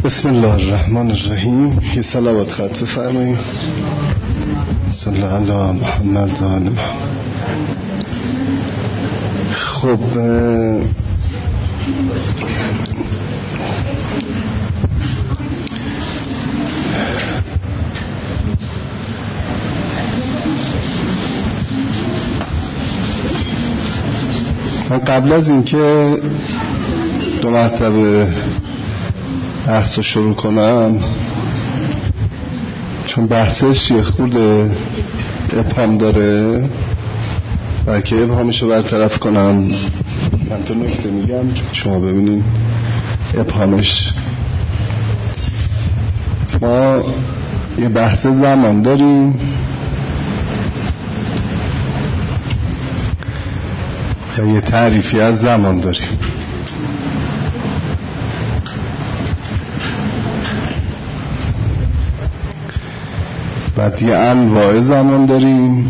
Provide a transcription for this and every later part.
بسم الله الرحمن الرحیم. یه صلوات خط بفرمایید. صلی علی محمد و آل محمد. خب من قبل از اینکه دو مرتبه بحث رو شروع کنم، چون بحثش یه خورده ابهام داره، برای که ابهامش رو برطرف کنم چند تا نکته میگم شما ببینین ابهامش. ما یه بحث زمان داریم و یه تعریفی از زمان داریم. بعد یه انواع زمان داریم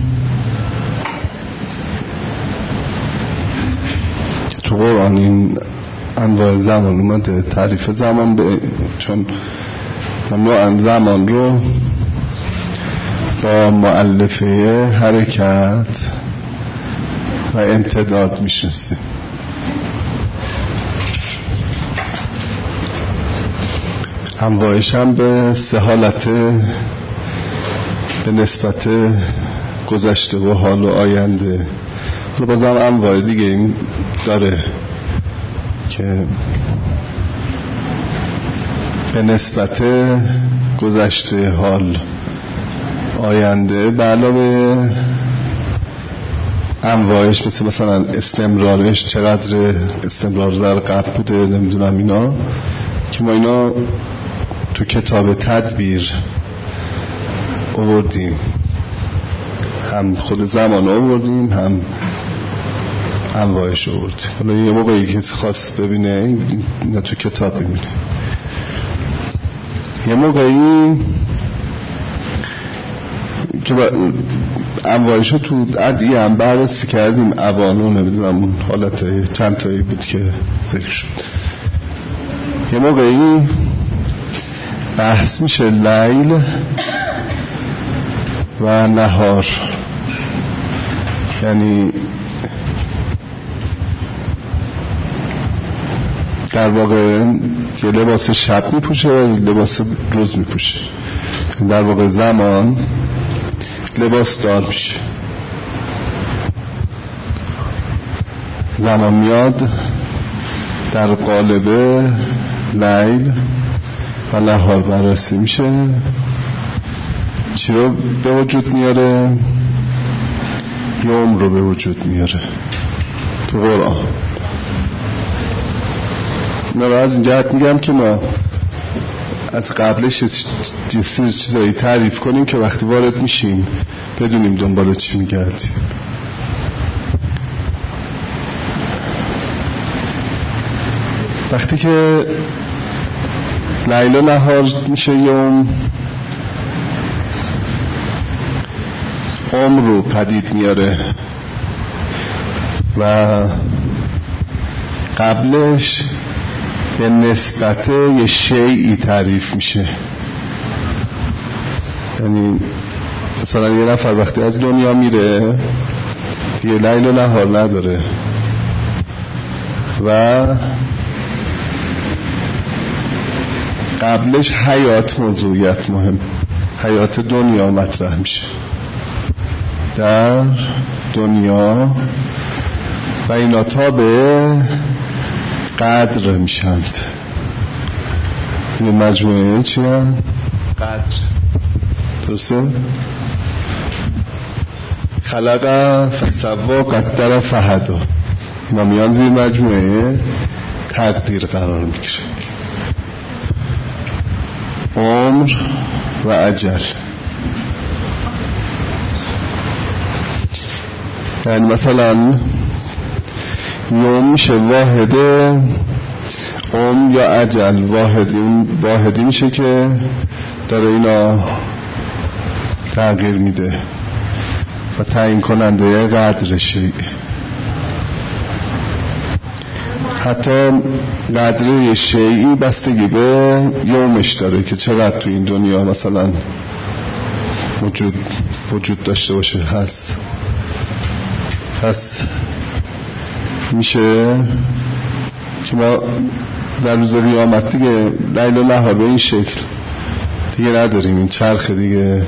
که تو قرآن این انواع زمان اومده. تعریف زمان چون نوع زمان رو با مؤلفه حرکت و امتداد میشناسیم. انواعش هم به سه حالت، به نسبت گذشته و حال و آینده. حالا بازم انواع دیگه این داره که به نسبت گذشته، حال، آینده، به علاوه انواعش مثلا استمرارش، چقدر استمرار در قبل بوده، نمیدونم اینا، که ما اینا تو کتاب تدبیر آوردیم، هم خود زمان آوردیم هم انواعش آوردیم. حالا یه موقعی که خواست ببینه اینا تو کتاب ببینه، یه موقعی که انواعش رو تو عدیه هم بررسی کردیم، اوانو نمیدونم اون حالت چند تایی بود که ذکر شد. یه موقعی بحث میشه لیل و نهار، یعنی در واقع یه لباس شب میپوشه و لباس روز میپوشه. در واقع زمان لباس دار میشه. زمان میاد در قالب لیل و نهار بررسی میشه. چی رو به وجود میاره؟ یوم رو به وجود میاره تو قرآن. من از این جهت میگم که ما از قبلش یه چیزایی تعریف کنیم که وقتی وارد میشیم بدونیم دنبال چی میگردیم. وقتی که لیل و نهار میشه یوم، عمر رو پدید میاره و قبلش به نسبت یه شیئی تعریف میشه. یعنی مثلا یه نفر وقتی از دنیا میره دیگه لیل و نهار نداره و قبلش حیات، موضوعیت مهم، حیات دنیا مطرح میشه در دنیا و اینا تا به قدر میشند. این مجموعه چی هم؟ قدر. درسته؟ خلق فسوا قدر فهدا. اینا میان زیر مجموعه تقدیر قرار میگیره. عمر و اجل، یعنی مثلا یوم میشه واحده، عمر یا اجل واحدی میشه که داره اینا تغییر میده و تعیین کننده قدرشه. حتی قدر شیعی بستگی به یومش داره که چقدر تو این دنیا مثلا وجود داشته باشه. هست میشه که ما در روز قیامت دیگه لیل و نهار به این شکل دیگه نداریم، این چرخ دیگه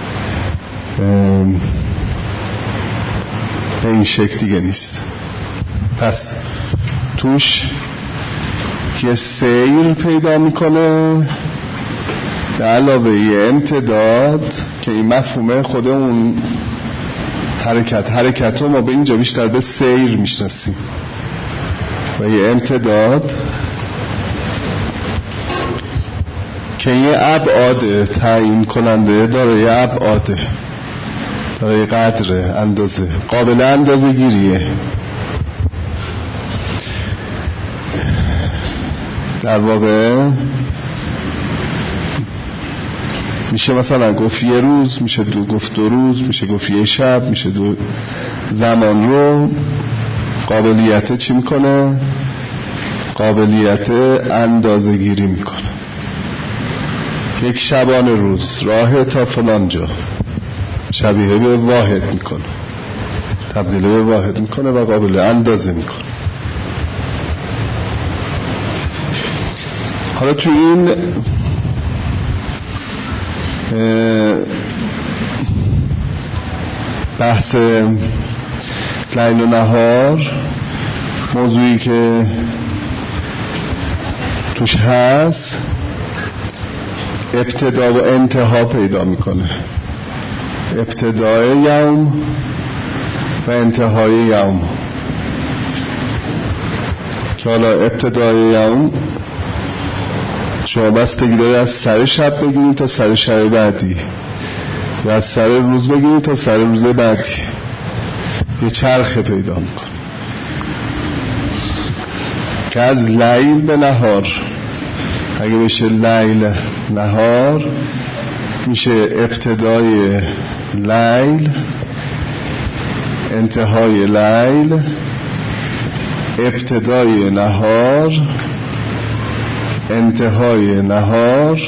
به این شکل دیگه نیست. پس توش که سیر پیدا میکنه به علاوه یه امتداد که این مفهومه خود اون حرکت رو ما به اینجا بیشتر به سیر میشناسیم و یه امتداد که یه ابعاد تعیین کننده داره، یه ابعاد داره، یه قدر اندازه قابل اندازه گیریه. در واقع میشه مثلا گفت یه روز، میشه گفت 2 روز، میشه گفت یه شب، میشه 2 زمان رو قابلیت چی میکنه؟ قابلیت اندازه گیری میکنه. یک شبانه روز راه تا فلان جا شبیه به واحد میکنه، تبدیل به واحد میکنه و قابل اندازه میکنه. حالا تو این بحث لیل و نهار موضوعی که توش هست ابتدا و انتها پیدا میکنه. ابتدای یوم و انتهای یوم که حالا ابتدای یوم شما بستگی داره از سر شب بگیرید تا سر شب بعدی و از سر روز بگیرید تا سر روز بعدی. یه چرخه پیدا میکنه که از لیل به نهار اگه بشه لیل نهار میشه ابتدای لیل، انتهای لیل، ابتدای نهار، انتهای نهار،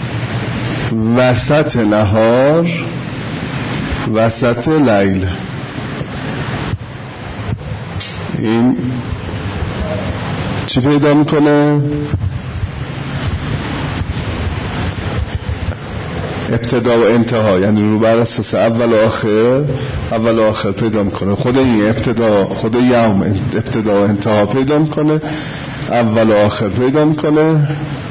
وسط نهار، وسط لیل. این چی پیدا میکنه؟ ابتدا و انتها، یعنی رو بر اساس اول و آخر پیدا میکنه. خود این ابتدا، خود یوم ابتدا و انتها پیدا میکنه، اول و آخر پیدا میکنه.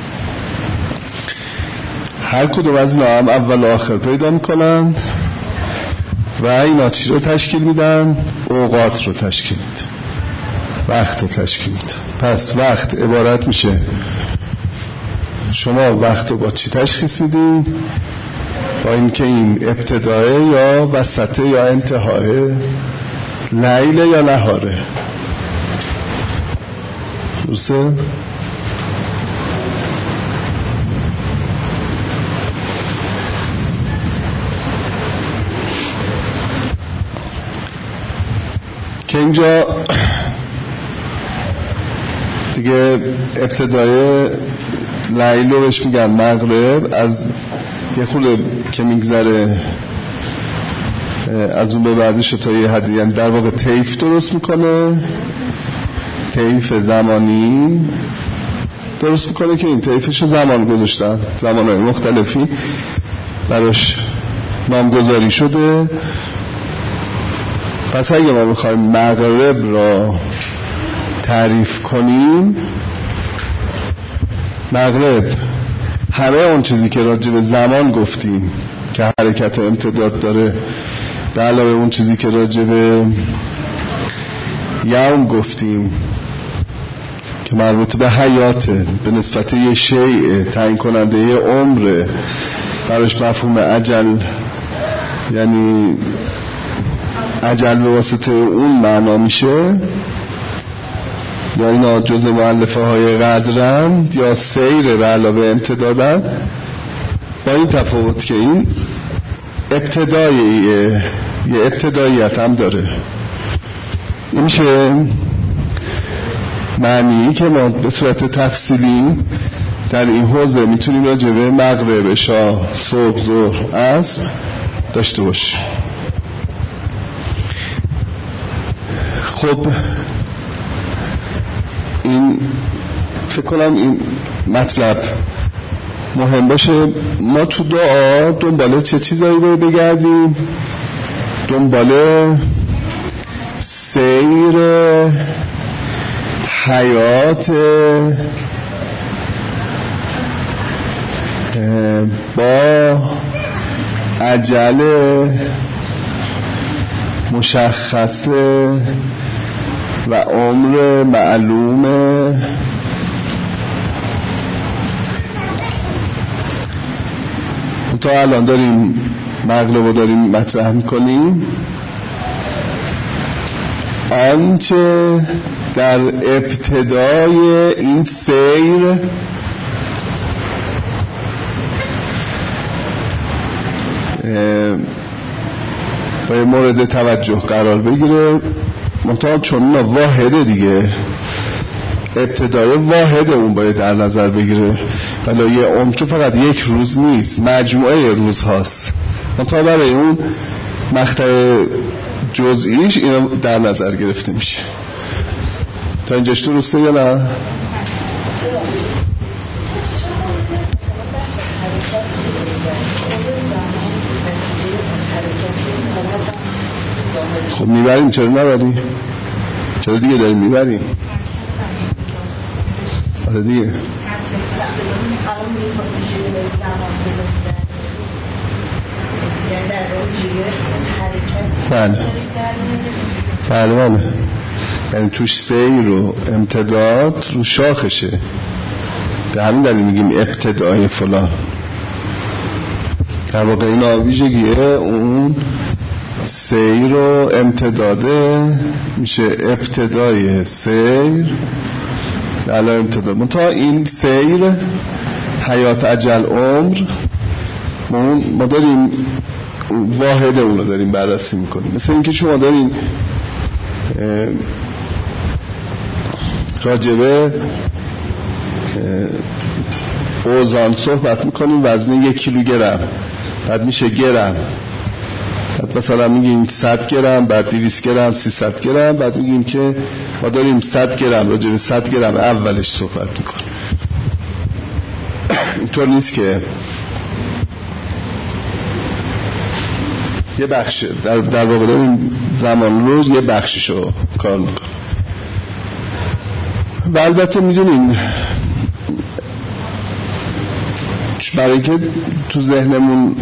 هر کدوم از اینا هم اول و آخر پیدا میکنند و اینا چی رو تشکیل میدن؟ اوقات رو تشکیل میدن، وقت رو تشکیل میدن. پس وقت عبارت میشه، شما وقت رو با چی تشخیص میدین؟ با اینکه این ابتدای یا وسطه یا انتهای، لیل یا نهاره. درسته؟ که اینجا دیگه ابتدای لیل رو بهش میگن مغرب. از یه خورده که میگذره از اون به بعدش تا یه حدی، یعنی در واقع طیف درست میکنه، طیف زمانی درست میکنه که این طیفش زمان گذاشتن، زمانهای مختلفی براش نامگذاری شده. پس اگه ما بخوایم مغرب را تعریف کنیم، مغرب همه اون چیزی که راجع به زمان گفتیم که حرکت و امتداد داره، به علاوه اون چیزی که راجع به یوم گفتیم که مربوط به حیاته، به نسبت یه شیء تعیین کننده یه عمره، براش مفهوم اجل، یعنی اجل به واسطه اون معنا میشه، یا اینا جزء مؤلفه های قدرن یا سیر به علاوه امتدادن، با این تفاوت که این ابتداییه، یه ابتداییت هم داره. این میشه معنی که ما به صورت تفصیلی در این حوزه میتونیم راجع به مغرب، عشا، صبح، ظهر، عصر داشته باشیم. خب این فکر کنم این مطلب مهم باشه. ما تو دعا دنباله چه چیزایی رو بگردیم؟ دنباله سیر حیات با اجل مشخصه و عمر معلومه تا الان داریم مغلب رو داریم مطرح میکنیم. آنچه در ابتدای این سیر باید مورد توجه قرار بگیره، منتها چون اینا واحده دیگه، ابتدای واحد اون باید در نظر بگیره. ولی یه عمر که فقط یک روز نیست، مجموعه روز هاست، منتها برای اون مقطع جزئیش اینا در نظر گرفته میشه. تا اینجاش درسته یا نه؟ خب میبریم، چرا نبریم؟ چرا دیگه داریم میبریم؟ آره دیگه. بله یعنی توش سیر و امتداد رو شاخشه، به همین دلیل میگیم ابتدای فلان. در واقع اینا ویژگیه اون سیر و امتداده، میشه ابتدای سیر علی امتداد. منتها این سیر حیات اجل عمر ما داریم واحد اون رو داریم بررسی میکنیم. مثل اینکه شما دارین راجبه اوزان صحبت میکنیم، وزن 1 کیلوگرم، بعد میشه گرم، بعد مثلا میگیم 100 گرم، بعد 200 گرم، 300 گرم، بعد میگیم که ما داریم 100 گرم راجبه 100 گرم اولش صحبت میکنیم. اینطور نیست که یه بخش در واقع داریم زمان روز یه بخششو کار میکنیم. و البته میدونین برای که تو ذهنمون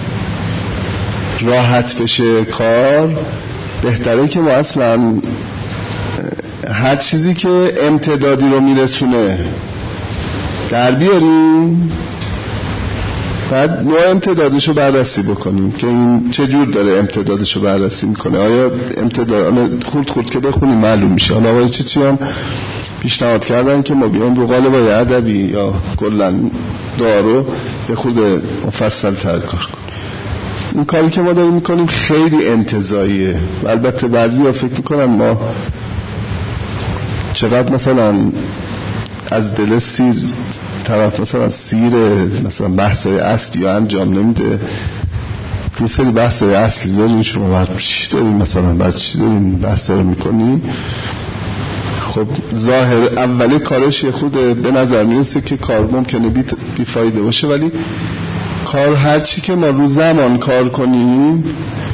راحت بشه کار، بهتره که ما اصلا هر چیزی که امتدادی رو میرسونه در بیاریم، بعد نوع امتدادش رو بررسی بکنیم که این چه جور داره امتدادش رو بررسی میکنه. آیا امتداد خورد که بخونیم معلوم میشه. حالا آقای چیچی هم پیشنهاد کردن که ما بیایم رو قالب‌های ادبی یا کلا دارو به خود مفصل تر کار کنیم. این کاری که ما داریم میکنیم خیلی انتزاعیه و البته بعضی ها فکر میکنن ما چقدر مثلا از دل سیر طرف مثلا سیر مثلا بحثای اصلی یا انجام نمیده. یه سری بحثای اصلی داریم، شما برای چی داریم مثلا برای چی داریم بحثا رو میکنیم؟ خب ظاهر اولی کارش یه خود به نظر میرسه که کار ممکنه بی فایده باشه، ولی کار هرچی که ما رو زمان کار کنیم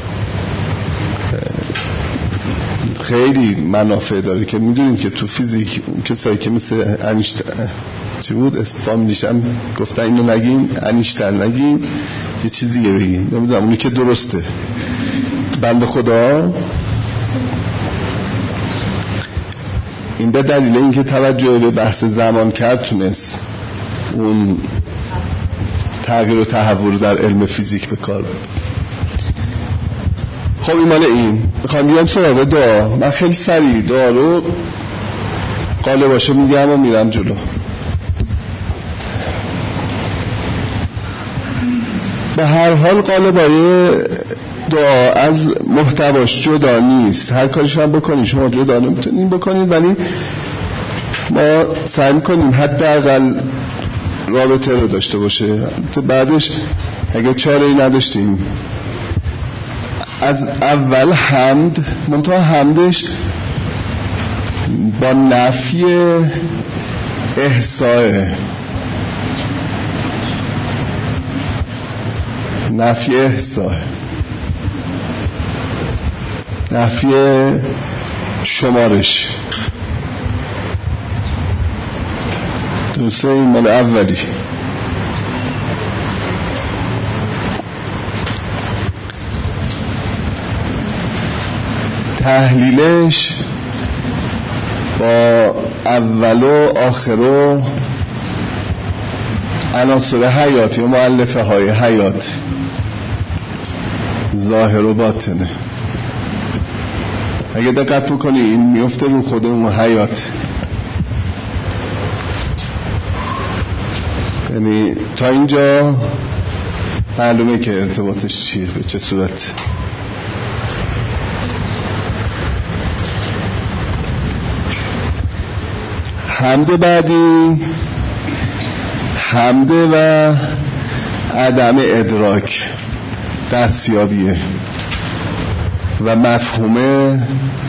خیلی منافع داره. که میدونیم که تو فیزیک کسایی که مثل انیشتین چی بود فامیلیش هم گفتن اینو نگین، انیشتین نگین، یه چیزی دیگه بگین، نمیدونم اونی که درسته. بنده خدا این به دلیل اینکه توجه به بحث زمان کرد تونست اون تغییر و تحول در علم فیزیک به کار ببره. خب این مال این. میخوام بیام سراغ دعا. من خیلی سریع دعا رو قالباشو میگم و میرم جلو. به هر حال قالبای دعا از محتواش جدا نیست. هر کاریش هم بکنید شما جدا نمیتونین بکنید، ولی ما سعی می‌کنیم حداقل رابطه رو داشته باشه. تو بعدش اگه چاره‌ای نداشتیم از اول حمد، منتها حمدش با نفی احصاء، نفی احصاء، نفی شمارش. درسته؟ این مال اولی. تحلیلش با اول و آخر و عناصر حیاتی و مؤلفه های حیات، ظاهر و باطنه. اگه دقت بکنی این میفته رو خود اون حیات، یعنی تا اینجا معلومه که ارتباطش چیه، به چه صورت. حمد بعدی حمد و عدم ادراک، دستیابیه و مفهوم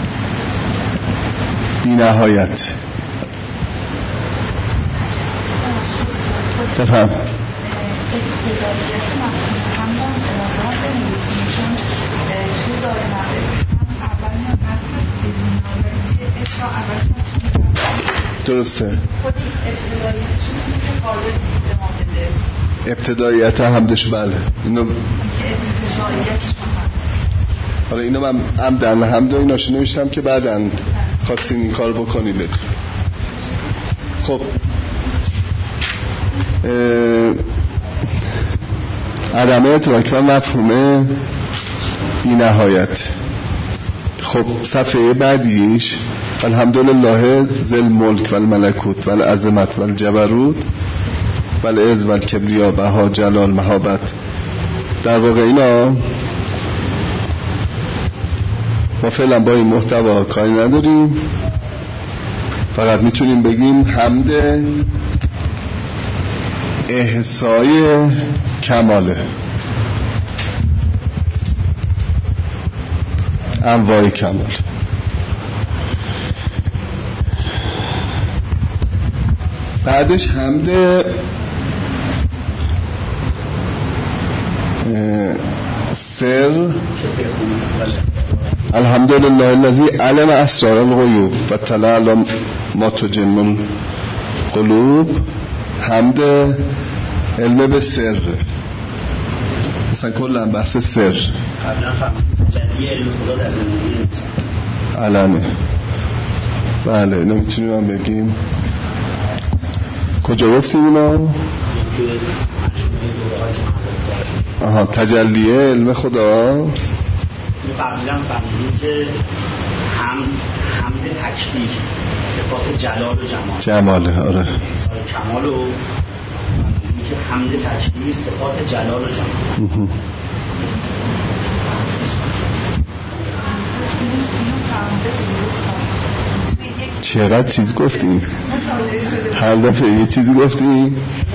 بی نهایت. بفهم. درسته. ابتداییت حمدش بله. اینو حالا اینو من عمدن حمد و ایناشو نوشتم که بعداً خواستین این کار بکنید. خب عدم ادراک و مفهوم بی نهایت. خب صفحه بعدیش الحمدلله ذل ملک و الملکوت و العظمت و الجبروت و العز و الکبریا بها جلال مهابت. در واقع اینا ما فعلا با این محتوا کاری نداریم، فقط میتونیم بگیم حمد احصای کماله، انواع کمال. بعدش حمد سر، الحمدلله الذی علم اسرار الغیوب و طلع علی ما تجن القلوب. حمد علم به سر، مثلا کلا بحث سر قبلا فهمیدم علم خدا در زندگی علنه. بله نمیتونیم هم بگیم. کجا گفتیم اینا؟ آها تجلیه علم خدا. قبلا فهمیدیم که حمد تکبیر صفات جلال و جماله. آره کمال و که حمد تکبیر صفات جلال و جمال. چقدر چیز گفتیم، هر دفعه یه چیزی گفتیم.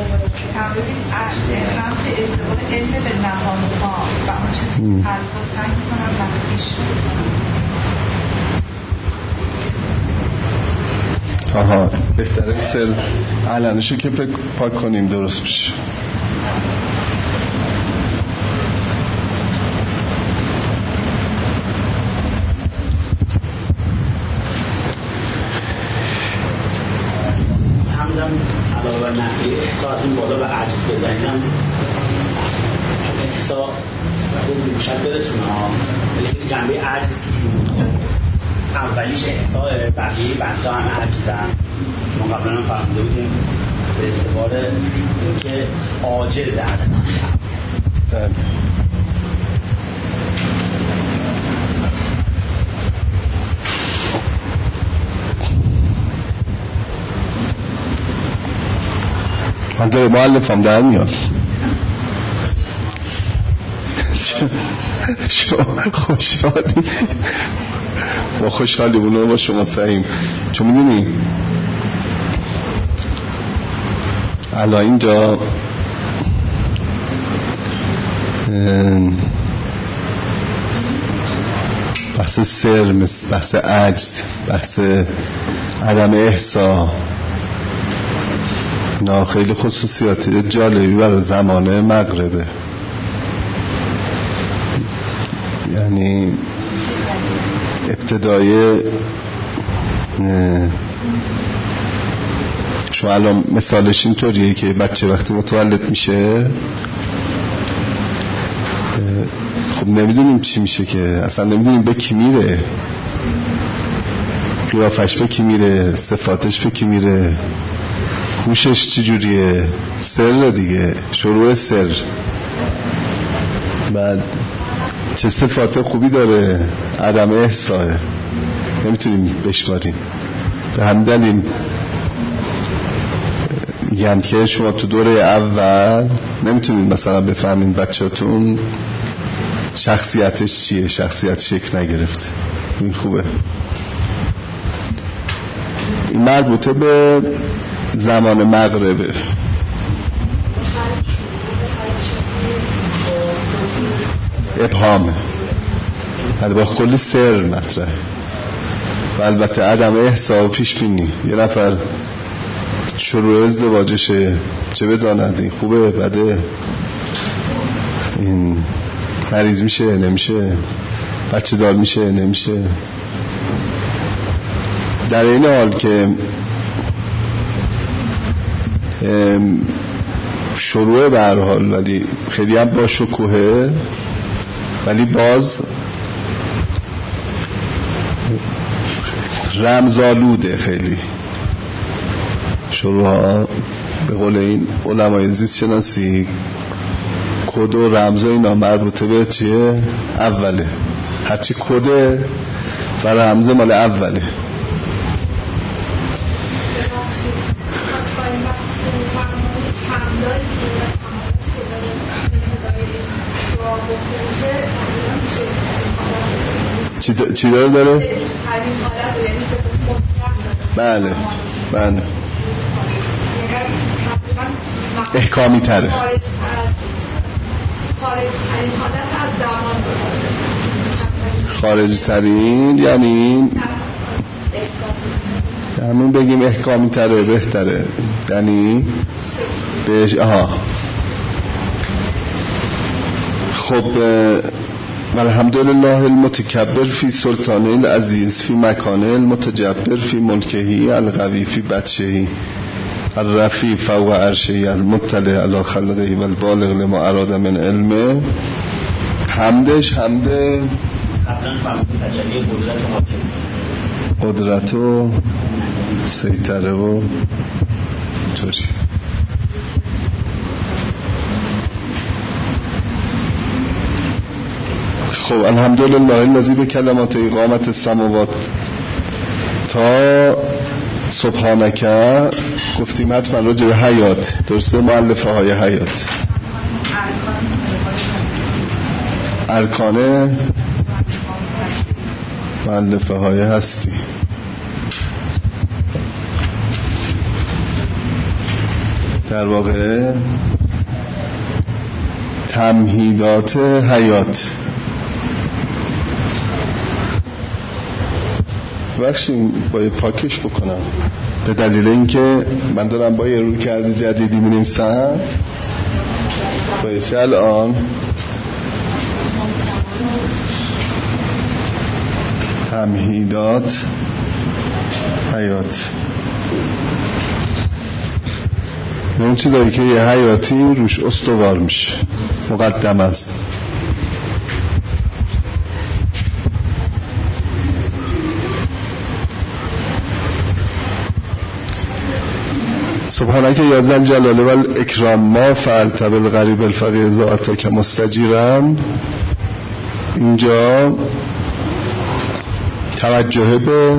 آها بهتره سر علنشو که پاک کنیم درست بشه. علاوه بر نحوه احصا از این بالا و عجز بزنیم، چون احصا شاید برسونه ولی جنبه عجز اولیش احصا، بقیه بنده هم عجزن. ما قبلا هم فهمیده بودیم به اعتبار اینکه عاجز عدم. من داره مؤلفم در میاد. شما خوشحالی، ما خوشحالی بونو با شما سعیم. چون میدونی الان اینجا بحث سر، بحث عجز، بحث عدم احسا، اینا خیلی خصوصیات جالبی برای زمان مغربه. یعنی ابتدای شما الان مثالش اینطوریه که بچه وقتی متولد میشه خب نمیدونیم چی میشه، که اصلا نمیدونیم به کی میره، قیافش به کی میره، صفاتش به کی میره، هوشش چجوریه، سر دیگه، شروع سر، بعد چه صفات خوبی داره، عدم احساه، نمیتونیم بشماریم. به همین دلیل میگن که شما تو دوره اول نمیتونید مثلا بفهمین بچه‌تون شخصیتش چیه، شخصیت شکل نگرفته. این خوبه. این مربوطه به زمان مغربه. ابهامه، با کلی سر مطرحه و البته عدم احسا و پیش بینی. یه نفر شروع ازدواجشه، چه بداند این خوبه بده، این مریض میشه نمیشه، بچه دار میشه نمیشه. در این حال که شروع به هر حال ولی خیلی هم با شکوهه، ولی باز رمزآلوده. خیلی شروع ها به قول این علمای زیست شناسی کد و رمز و اینا مربوطه به چیه؟ اوله. هرچی کده و رمز مال اوله. چی داره؟ بله بله، احکامی تره. خارجی ترین یعنی همون بگیم احکامی تره بهتره، یعنی بهش خب الحمدلله المتکبر فی سلطانه العزیز فی مکانه المتجبر فی ملکهی القوی فی بطشهی الرفیع فوق عرشهی المطلع علی خلقه و البالغ لما اراد من علمه. حمدش حمد قدرت و سیطره و طوری. خب الحمدلله الذی به کلمات اقامت السماوات تا سبحانک گفتیم حتما راجع به حیات، درسته؟ مؤلفه های حیات، ارکان مؤلفه های هستی. در واقع تمهیدات حیات. بخشیم باید پاکش بکنم به دلیل اینکه من دارم با یه رویکرد جدیدی می‌نویسم. باید الان تمهیدات حیات، اون چیزایی که یه حیاتی روش استوار میشه، مقدم است. سبحانك یا ذا الجلال و الاکرام ما فعلت بالغریب الفقیر ذاتک مستجیرا. اینجا توجه به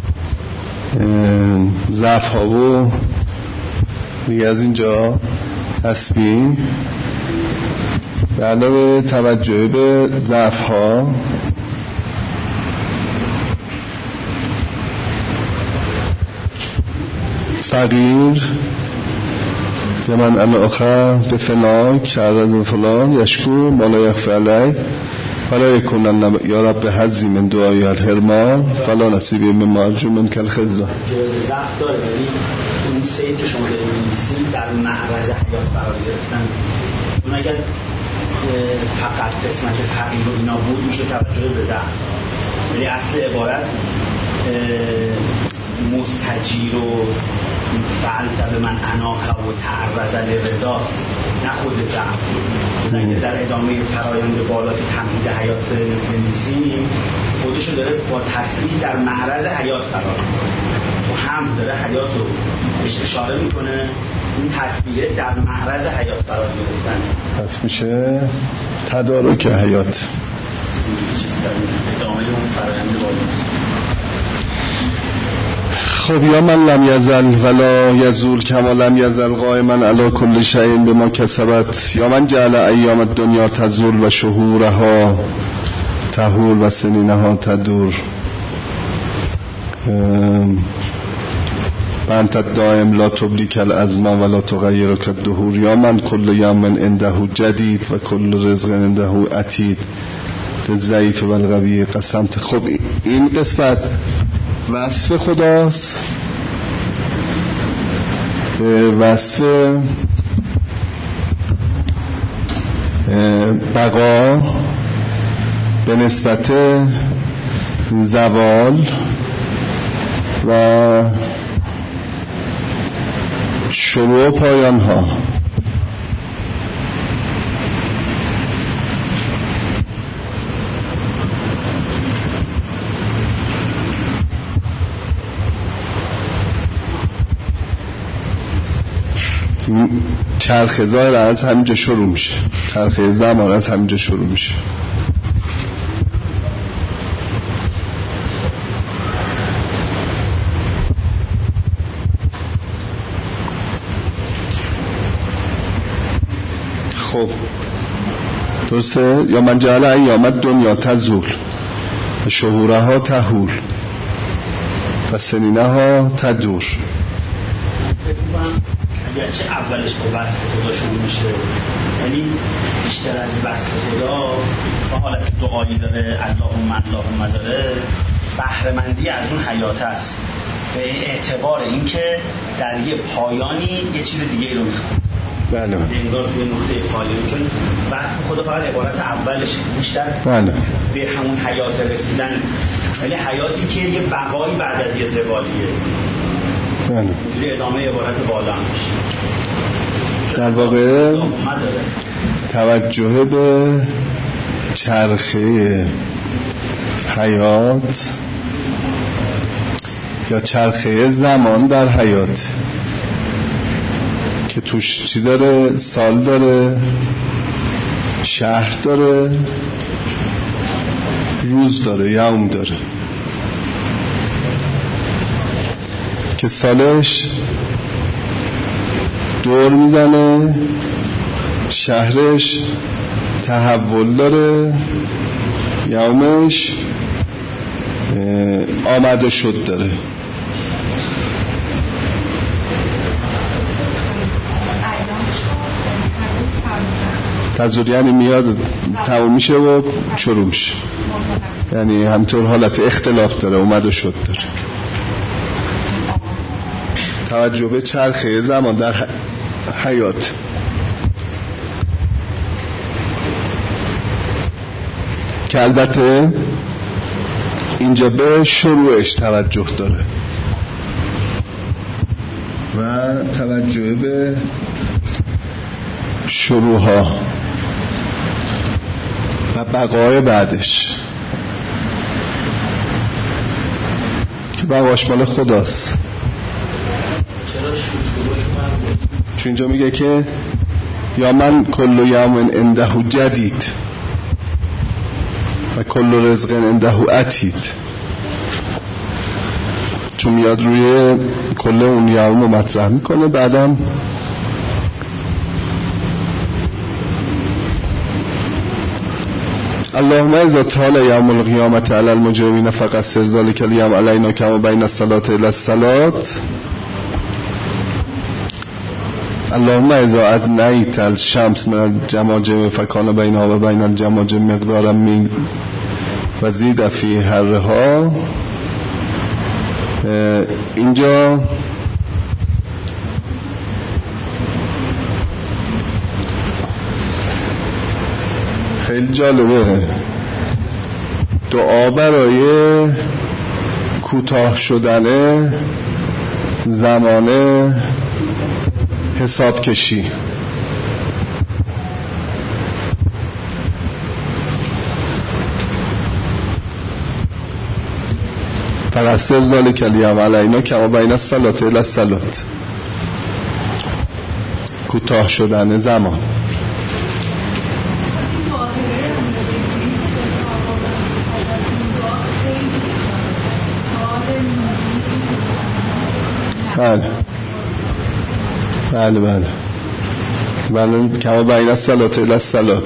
ضعف ها و دیگه از اینجا تسبیح به علاوه توجه به ضعف ها صغیر به من الاخر به فناک عرض فلان یشکو مالا یخفی علی فلا یکنن یا رب حظی من دعای الهرمان فلا نصیبی من مرجو من کل خزا. جواب ضعف داره، ولی اون سید که شما دارید می‌نویسید در معرض حیات قرار گرفتن. اون اگر فقط قسمت تغییر و اینا بود میشه توجه به ضعف، ولی اصل عبارت مستجیر و فعلت به من اناخه و تعرض لرضاست، نه خود ضعف. اگر در ادامه فرایند بالا که تمهید حیات بنویسیم، خودشو داره با تصریح در معرض حیات قرار میده و هم داره حیات رو بهش اشاره میکنه. این تصویره در معرض حیات قرار گرفتن پس میشه تدارک حیات. چیزی در ادامه اون فرایند بالاست. خب یا من لم یزل ولا یزول کما لم یزل قائما علی کل شیء بما کسبت، یا من جعل ایام الدنیا تزول و شهورها تحول و سنینها تدور، انت الدائم لا تبلیک الازمان ولا تغیرک الدهور، یا من کل یوم عنده جدید و کل رزق عنده عتید ضعیف و القوی قسمت. خب این قسمت وصف خداست، وصف بقا به نسبت زوال و شروع پایان ها. چرخ ظاهر از همینجا شروع میشه، چرخ زمان از همینجا شروع میشه. خب درسته؟ یا من جعل ایام الدنیا تزول و شهورها تحول و سنینها تدور. اگرچه اولش با وصف خدا شروع میشه، یعنی بیشتر از وصف خدا و حالت دعایی داره، اللهم داره، بهره‌مندی از اون حیات است به اعتبار اینکه در یه پایانی یه چیز دیگه رو میخواد. بله انگار توی نقطه پایانی، چون وصف خدا فقط عبارت اولش بیشتر بله به همون حیات رسیدن، ولی حیاتی که یه بقایی بعد از یه زوالیه. اینجوری ادامه عبارت بالا هم میشه. در واقع توجه به چرخه حیات یا چرخه زمان در حیات که توش چی داره؟ سال داره، شهر داره، روز داره، یوم داره، که سالش دور میزنه، شهرش تحول داره، یومش آمده شد داره. تزور یعنی میاد تموم میشه و شروع میشه، یعنی همطور حالت اختلاف داره، اومد و شد داره. توجه به چرخه زمان در حیات. که البته اینجا به شروعش توجه داره و توجه به شروعها و بقای بعدش که بقاش مال خداست. چون اینجا میگه که یا من کل یوم عنده جدید و کل رزق عنده عتید، چون میاد روی کل اون یوم رو مطرح میکنه. بعدم اللهم اذا طال یوم القیامت علی المجرمین فقصر ذلک الیوم علینا کما بین الصلاة الی الصلاة. اللهم اذا ادنیت الشمس من الجماجم فکان بینها و بین الجماجم مقدارا من و زید فی حرها. اینجا خیلی جالبه، دعا برای کوتاه شدن زمان حساب کشی. فقصر ذالک الیوم علینا کما بین الصلاة الی الصلاة. کوتاه شدن زمان. بله کما بین الصلاة الی الصلاة.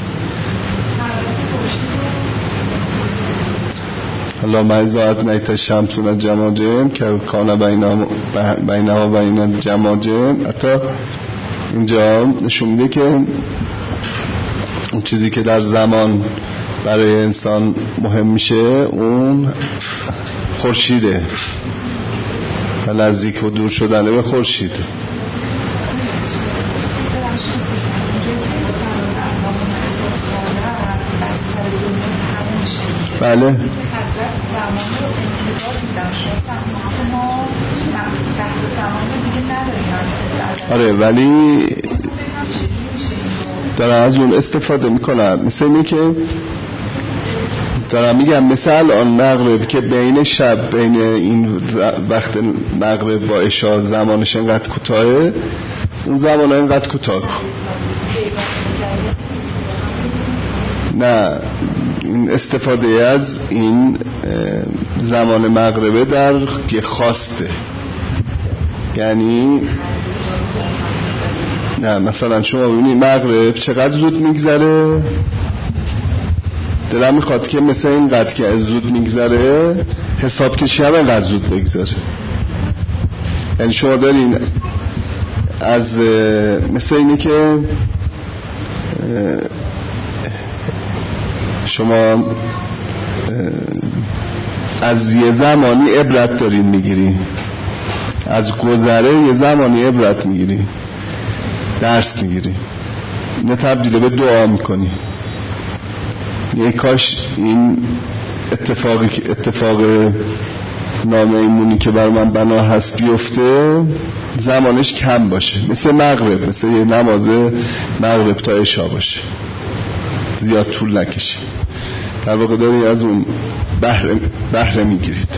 اللهم اذا ادنیت الشمس من الجماجم که کان بینها و بین الجماجم. حتی اینجا نشون میده که اون چیزی که در زمان برای انسان مهم میشه اون خورشیده و نزدیک و دور شدنه به خورشید. بله آره، ولی دارم از اون استفاده میکنم. مثل اینه که دارم میگم مثل آن مغرب که بین شب، بین این وقت مغرب با عشاء زمانش انقدر کوتاهه، اون زمان انقدر کوتاه. نه، این استفاده از این زمان مغربه در که خواسته، یعنی نه مثلا شما ببینید مغرب چقدر زود میگذره، دلم میخواد که مثل اینقدر که زود میگذره حساب کشی هم اینقدر زود بگذره. یعنی شما دارین از مثل اینه که شما از یه زمانی عبرت دارین میگیری، از گذره یه زمانی عبرت میگیری، درس میگیری، اینه تبدیل به دعا میکنی. یه کاش این اتفاق نامیمونی که بر من بنا هست بیفته زمانش کم باشه، مثل مغرب، مثل یه نماز مغرب تا عشاء باشه، زیاد طول نکشه. در واقع داری از اون بهره میگیرید.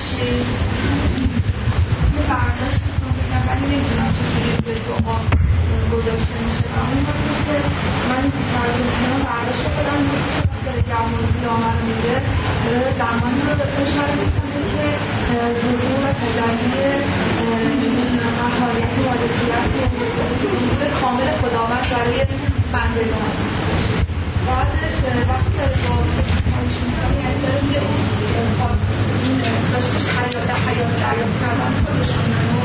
زمانی رو اشاره میکنه که ظهور و تجلی ماهیت و مالکیت وجود کامل خداوند برای بندگان. بعدش وقتی داره با خواهش میکنه، یعنی داره میگه اون داشتش حیات دریافت کردن خودشون و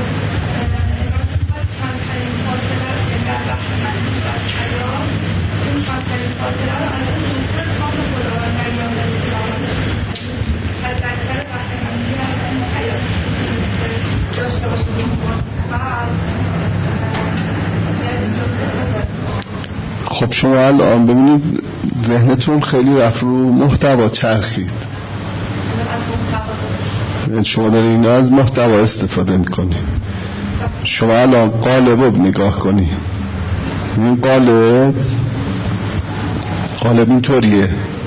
کمترین فاصله رو که در وقت من بیشتر حیات، این کمترین فاصله رو از اون ظهور کامل خداوند در یادن خب شما الان ببینید ذهنتون خیلی رفت رو محتوا چرخید. شما دارید اینا از محتوا استفاده میکنید. شما الان قالب رو نگاه کنید. این قالب اینطوریه،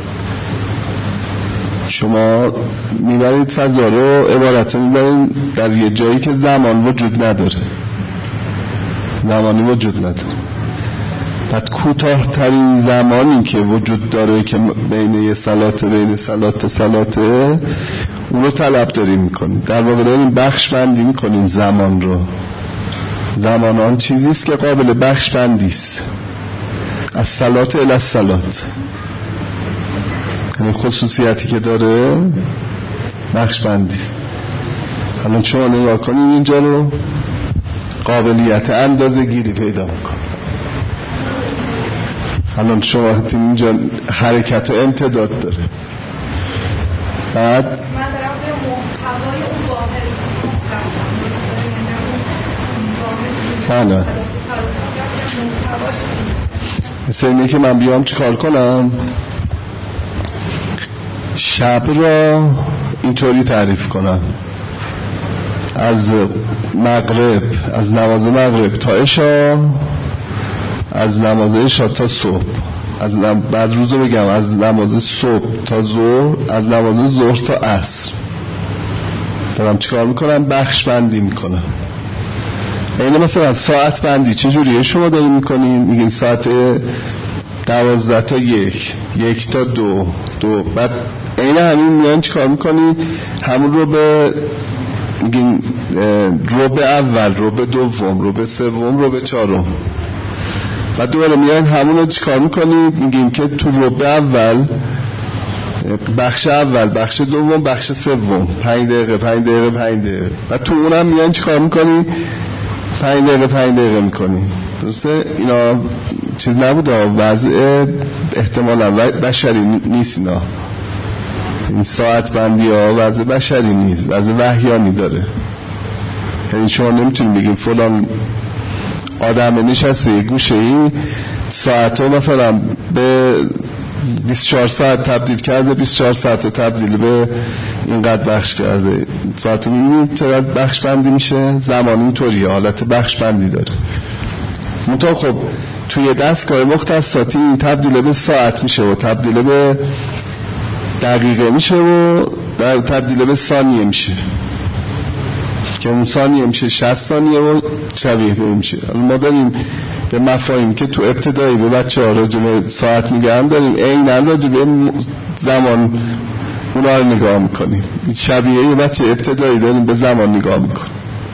شما میبرید فضا رو، عبارت رو میبرید در یه جایی که زمان وجود نداره، زمانی وجود نداره. بعد کوتاه ترین زمانی که وجود داره که بین یه صلات، بین صلات تا صلاته، اون رو طلب داریم میکنیم. در واقع داریم بخش بندی میکنیم زمان رو. زمان آن چیزیست که قابل بخش بندی است، از صلات الی صلات. یعنی خصوصیتی که داره بخش بندی. الان شما نگاه کنید اینجا رو، قابلیت اندازه گیری پیدا میکنه. الان شما وقتی اینجا حرکت و امتداد داره، بعد من دارم به محتوای اون ظاهر مثل اینه که من بیام چی کار کنم؟ شب را اینطوری تعریف کنم: از مغرب، از نماز مغرب تا عشا، از نماز عشا تا صبح، بعد روزو بگم از نماز صبح تا ظهر، از نماز ظهر تا عصر. دارم چیکار میکنم؟ بخش بندی میکنم. اینه مثلا ساعت بندی چجوریه شما داریم میکنیم؟ میگین ساعت 12 تا 1 تا 2. بعد اینه همین میان چیکار میکنی؟ همون رو به میگین ربع اول، ربع دوم، ربع سوم، ربع چهارم. بعد دوباره میان همون رو چیکار میکنید؟ میگین که تو ربع اول، بخش اول، بخش دوم، بخش سوم 5 دقیقه 5 دقیقه 5 دقیقه. بعد تو اونم میان چیکار میکنی؟ 5 دقیقه 5 دقیقه میکنی. درسته؟ اینا چیز نبوده، وضع احتمالا بشری نیست. اینا این ساعت بندی ها وضع بشری نیست، وضع وحیانی داره. یعنی شما نمیتونید بگیم فلان آدم نشسته یک گوشه ای ساعت ها مثلا به 24 ساعت تبدیل کرده، 24 ساعت رو تبدیل به اینقدر بخش کرده. ساعت میبینید چقدر بخش بندی میشه؟ زمان اینطوریه، حالت بخش بندی داره. منطقه خب توی دستگاه مختصاتی این تبدیل به ساعت میشه و تبدیل به دقیقه میشه و تبدیل به ثانیه میشه که اون ثانیه میشه 60 ثانیه و شبیه به میشه. ما داریم به مفاهیم که تو ابتدایی به بچه ها راجع به ساعت میگم داریم عیناً راجع به زمان اونا رو نگاه میکنیم. شبیه یه بچه ابتدایی داریم به زمان نگاه میکنیم.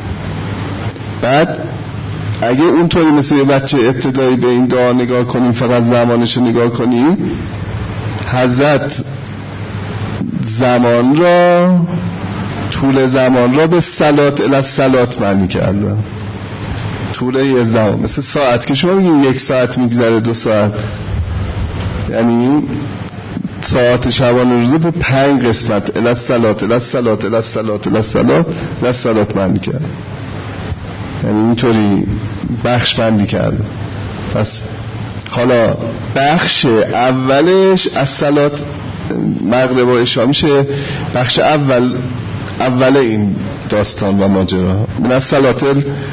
بعد اگه اونطوری مثل یه بچه ابتدایی به این دعا نگاه کنیم، فقط زمانش رو نگاه کنیم، حضرت زمان را، طول زمان را به صلات الی صلات معنی کردن. طول یه زمان مثل ساعت که شما میگین 1 ساعت میگذره 2 ساعت، یعنی ساعت شبانه روزه به 5 قسمت الی صلات الی صلات الی صلات الی صلات الی صلات معنی کرد. یعنی اینطوری بخش بندی کرده. پس حالا بخش اولش از صلات مغرب و عشا میشه بخش اول این داستان و ماجرا. من از صلات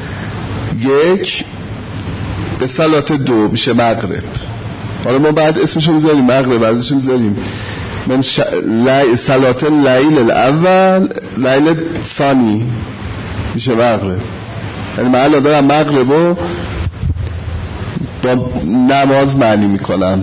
1 به صلات 2 میشه مغرب. حالا ما بعد اسمشو میذاریم مغرب، بعدش میذاریم من صلات لیل الاول، لیل ثانی میشه مغرب. یعنی من الان دارم مغرب رو با نماز معنی میکنم.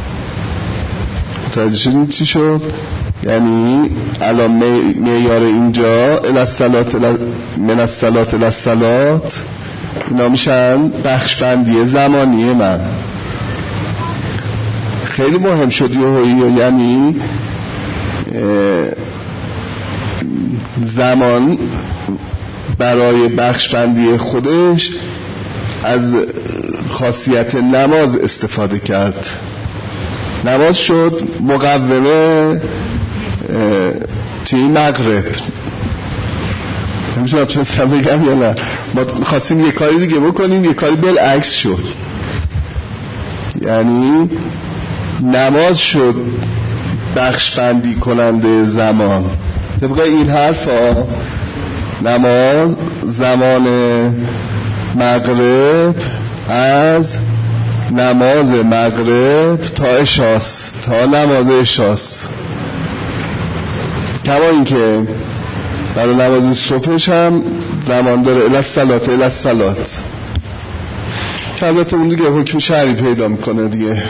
متوجه شدین چی شد؟ یعنی الان معیار اینجا من الصلات الی الصلات اینا میشن بخش بندی زمانی من. خیلی مهم شد یعنی زمان برای بخش بندی خودش از خاصیت نماز استفاده کرد. نماز شد مقومه توی مغرب. نمیشونم تونستم بگم یا نه؟ ما خواستیم یه کاری دیگه بکنیم، یه کاری بالعکس شد. یعنی نماز شد بخش بندی کننده زمان. طبق این حرف ها نماز زمان مغرب از نماز مغرب تا عشاست، تا نماز عشاست. کما این که برای نماز صبحش هم زمان داره الی الصلات الی الصلات. که البته اون دیگه حکم شرعی پیدا میکنه دیگه.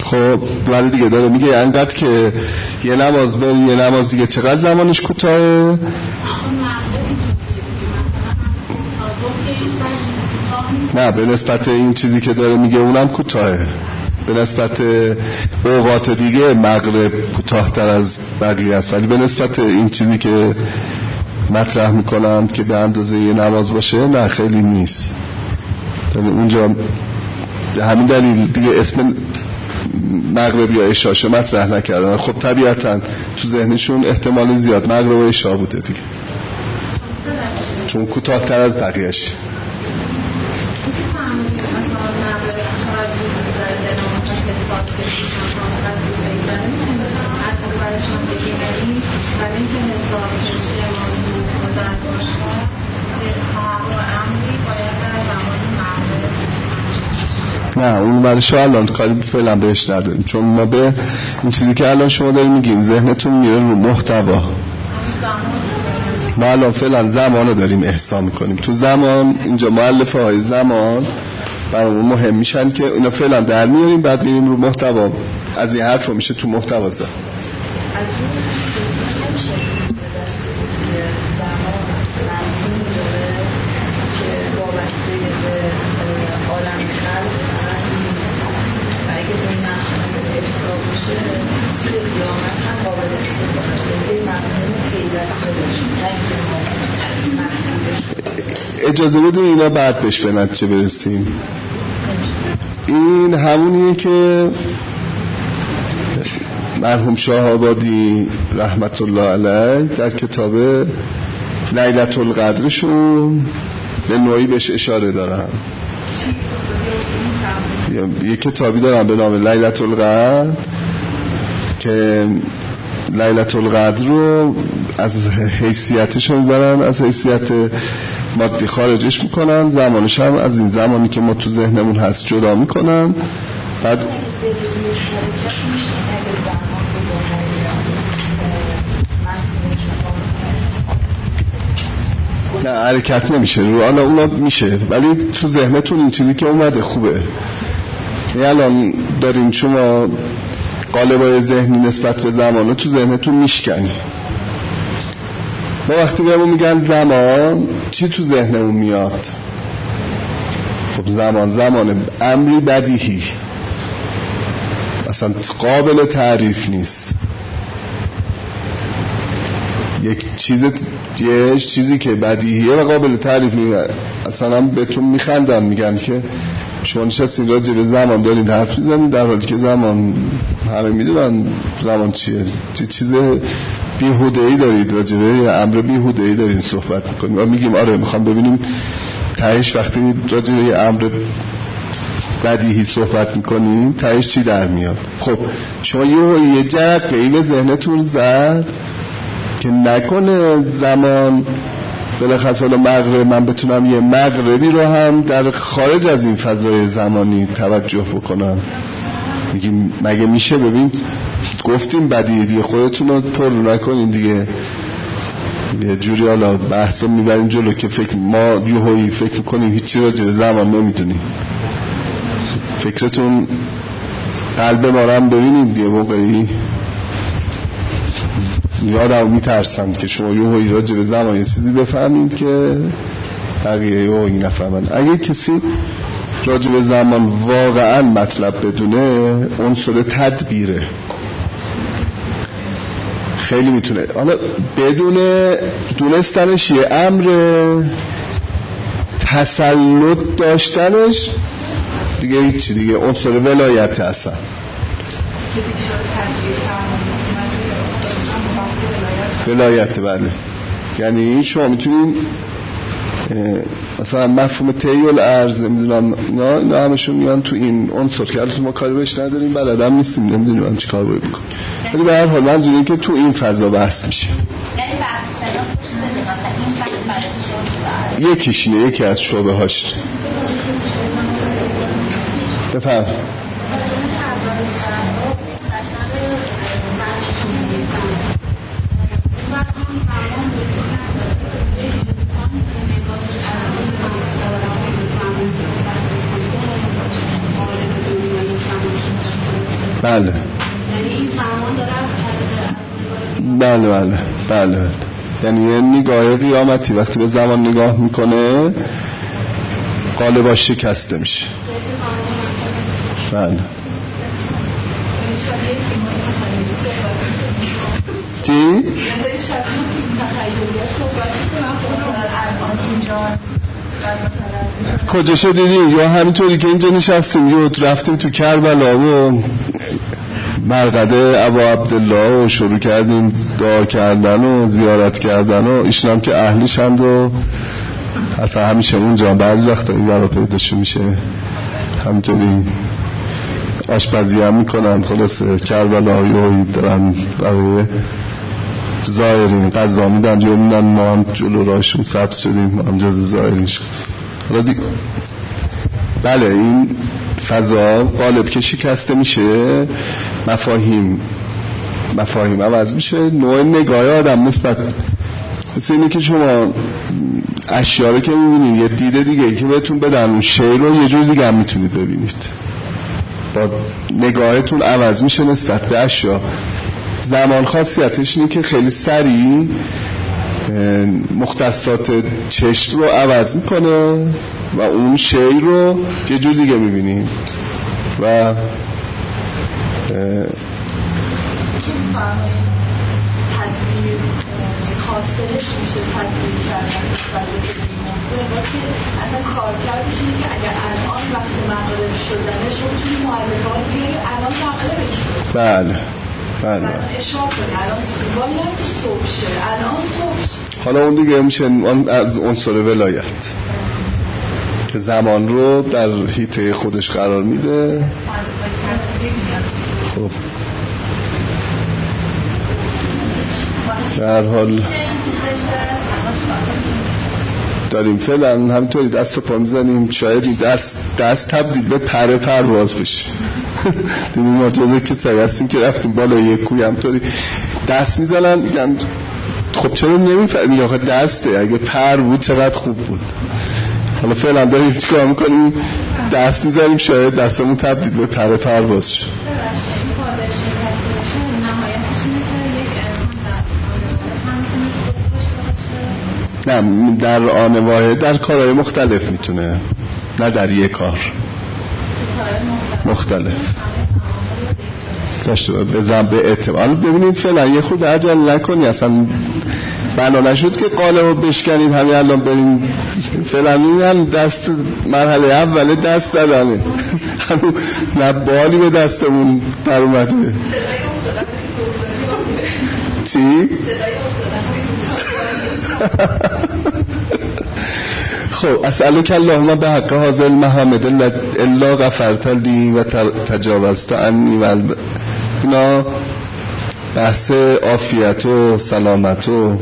خب ولی دیگه داره میگه انقدر که یه نماز بری یه نماز دیگه چقدر زمانش کوتاهه؟ نه به نسبت این چیزی که داره میگه اونم کوتاهه، به نسبت اوقات دیگه مغرب کوتاه‌تر از بقیه است، ولی به نسبت این چیزی که مطرح میکنند که به اندازه یه نماز باشه نه خیلی نیست. اونجا همین دلیل دیگه اسم مغرب یا عشاء مطرح نکردن. خب طبیعتا تو ذهنشون احتمال زیاد مغرب و عشاء بوده دیگه، چون کوتاه‌تر از بقیه‌اش. نه اون برش الان کاری فعلا بهش نداریم، چون ما به این چیزی که الان شما داریم میگین ذهنتون میره رو محتوا. ما الان فعلا زمانو داریم احسا میکنیم. تو زمان اینجا مؤلفه های زمان برامون مهم میشن که اینا فعلا در میاریم، بعد میریم رو محتوا. از این حرف رو میشه تو محتوا زد. اجازه بده اینا بعد بهش به نتیجه برسیم. این همونیه که مرحوم شاه آبادی رحمت الله علیه در کتاب لیلة القدرشون به نوعی بهش اشاره دارن. یه کتابی دارن به نام لیلة القدر که لیلة القدر رو از حیثیتش میبرن، از حیثیت مادی خارجش میکنن، زمانش هم از این زمانی که ما تو ذهنمون هست جدا میکنن. بعد نه حرکت نمیشه رو اونا میشه، ولی تو ذهنتون این چیزی که اومده خوبه. الان دارین شما قالبای ذهنی نسبت به زمانو تو ذهنتون میشکنی. ما وقتی بهمون میگن زمان چی تو ذهنمون میاد؟ خب زمان امری بدیهی، اصلا قابل تعریف نیست. یک چیزی که بدیهیه و قابل تعریف نیست. اصلا بهتون میخندن میگن که شما نشستین راجع به زمان دارین حرف میزنید، در حالی که زمان همه میدونن زمان چیه. چیز بیهوده‌ای دارید، راجع به امر بیهوده‌ای دارین صحبت میکنیم و میگیم آره میخوام ببینیم تهش وقتی راجع به امر بدیهی صحبت میکنیم تهش چی در میاد. خب شما یه جرقه‌ای به ذهنتون زد که نکنه زمان بلخص حالا مغرب من بتونم یه مغربی رو هم در خارج از این فضای زمانی توجه بکنم. میگیم مگه میشه؟ ببین گفتیم بدیه دیگه، خودتون رو پر نکنین دیگه. یه جوری حالا بحثا میبرین جلو که ما یهویی فکر کنیم هیچی راجع به زمان نمیدونیم. فکرتون قلب ما رو هم ببینید دیگه. موقعی یادم میترسند که شما یهویی راجع به زمان یه چیزی بفهمید که بقیه یهویی نفهمند. اگه کسی راجع به زمان واقعا مطلب بدونه، عنصر تدبیره، خیلی میتونه. حالا بدون دونستنش یه امر، تسلط داشتنش دیگه هیچی دیگه، عنصر ولایت اصلا. ولایت بله. یعنی شما میتونین مثلا مفهوم تیل ارز نمیدونم اینا همشون میان تو این عنصر که البته ما کاری بهش نداریم، بلدم نیستیم، نمیدونیم من چیکار باید بکنم، ولی به هر حال منظور اینه که تو این فضا بحث میشه. یعنی یکیش اینه، یکی از شعبه هاش. بفهم. بله یعنی این فرمان داره بله بله بله، یعنی یه نگاه قیامتی وقتی به زمان نگاه میکنه قالباش شکسته میشه. بله چی؟ کجاشو دیدیم؟ یا همینطوری که اینجا نشستیم یا رفتیم تو کربلا و مرقده ابا عبدالله و شروع کردیم دعا کردن و زیارت کردن و ایشون که اهلیش هم و اصلا همیشه اونجا بعضی وقتا این برا پیداشو میشه همینطوری آشپزی هم میکنن. خلاصه کربلایی دارن برای زائرین غذا میدن یا میدن، ما هم جلو راشون سبز شدیم، ما هم جز زائرین شد. بله این فضا قالب که شکسته میشه، مفاهیم عوض میشه، نوع نگاه آدم نسبت مثل اینه که شما اشیا رو که میبینید یه دیده دیگه که بهتون بدن اون شی رو یه جور دیگه هم میتونید ببینید، با نگاهتون عوض میشه نسبت به اشیا. زمان خاصیتش اینه که خیلی سریع مختصات چشم رو عوض میکنه و اون شی رو یه جور دیگه میبینید و تدبیر حاصلش میشه تدبیر کردن اصلا کارکردش اینه که اگر الان وقت مغرب شدنش رو توی مؤلفات بیاری الان مغربش شد. بله اشاره کنی الان باید از صبح شه، الان صبح شه. حالا اون دیگه میشه از عنصر ولایت که زمان رو در حیطه خودش قرار میده. خب در حال داریم فعلا همینطوری دست و پا میزنیم، شاید این دست تبدیل به پرواز بشه. دیدیم ما جزه کسایی هستیم که رفتیم بالا یک کوی همینطوری دست میزنن میگن خب چرا نمیفهمی آخه دسته، اگه پر بود چقدر خوب بود. حالا فعلا داریم چیکار میکنیم؟ دست میزنیم شاید دستمون تبدیل به پرواز شه. نه در آن واحد در کارهای مختلف میتونه، نه در یک کار مختلف داشته بزن به اعتبار. ببینید فعلا یه خود عجل نکنی، اصلا بنا نشد که قالب بشکنید همین الان بریم. فعلا این هم دست مرحله اول دست زدنه، همون نه بالی به دستمون در اومده. چی؟ خب اسألک اللهم به حق هذا المحمد الا غفرت لی و تجاوزت عنی و اینا بحث عافیت و سلامت و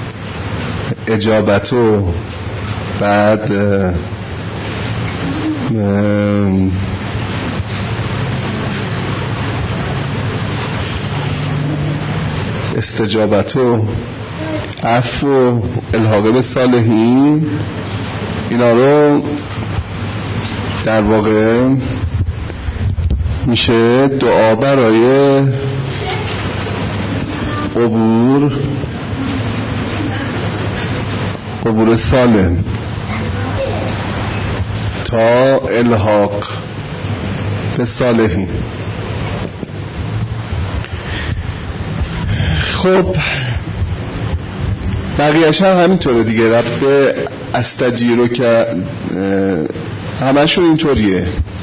اجابت و بعد استجابت و عفو و الحاق به صالحین، اینا رو در واقع میشه دعا برای قبور سالم تا الحاق به صالحین. خب بقیه‌اش هم همینطوره دیگه. رب استجیرو که همشون اینطوریه،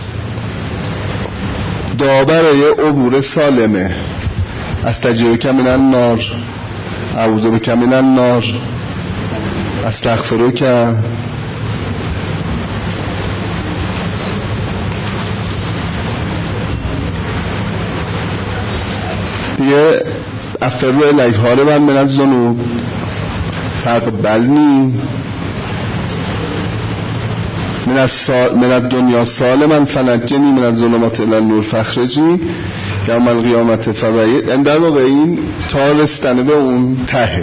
دعا برای عبور سالمه. استجیرو که من النار، اعوذ بک من النار، استغفرو که دیگه افرو الیها رو من از ذنوب تقبلنی من الدنیا سالما فنجنی من الظلمات الی النور فاخرجنی یوم القیامت فبعید. این در واقع این تا رسیدن به اون ته.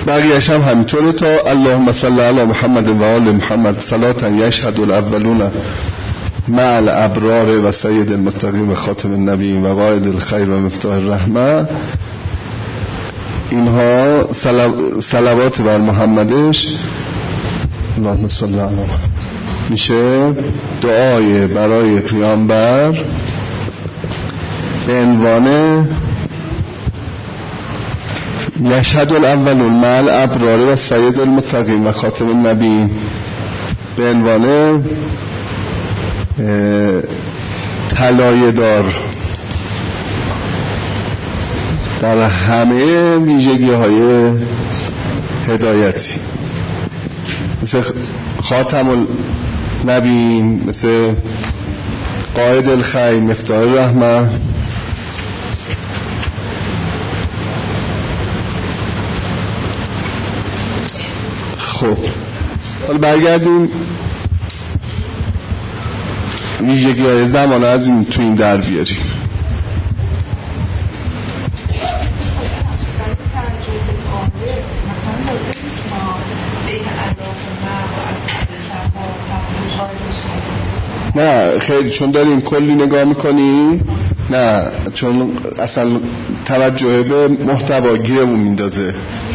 بقیه‌اش هم همینطوره تا اللهم صل علی محمد و آل محمد صلاة یشهد الاولون مع الابرار و سید المتقین و خاتم النبیین و قائد الخیر و مفتاح الرحمه. اینها صلوات بر محمدش اللهم صل علی محمد میشه دعای برای پیامبر به عنوان یشهد الاولون مع الابرار و سید المتقین و خاتم النبیین، به عنوان طلایه دار در همه ویژگی های هدایتی، مثل خاتم النبیین، مثل قائد الخیر، مفتاح الرحمه. خب حالا برگردیم ویژگی های زمان از این تو این در بیاریم. نه خیلی، چون داریم کلی نگاه میکنی، نه چون اصلا توجه به محتوا گیرمون میندازه.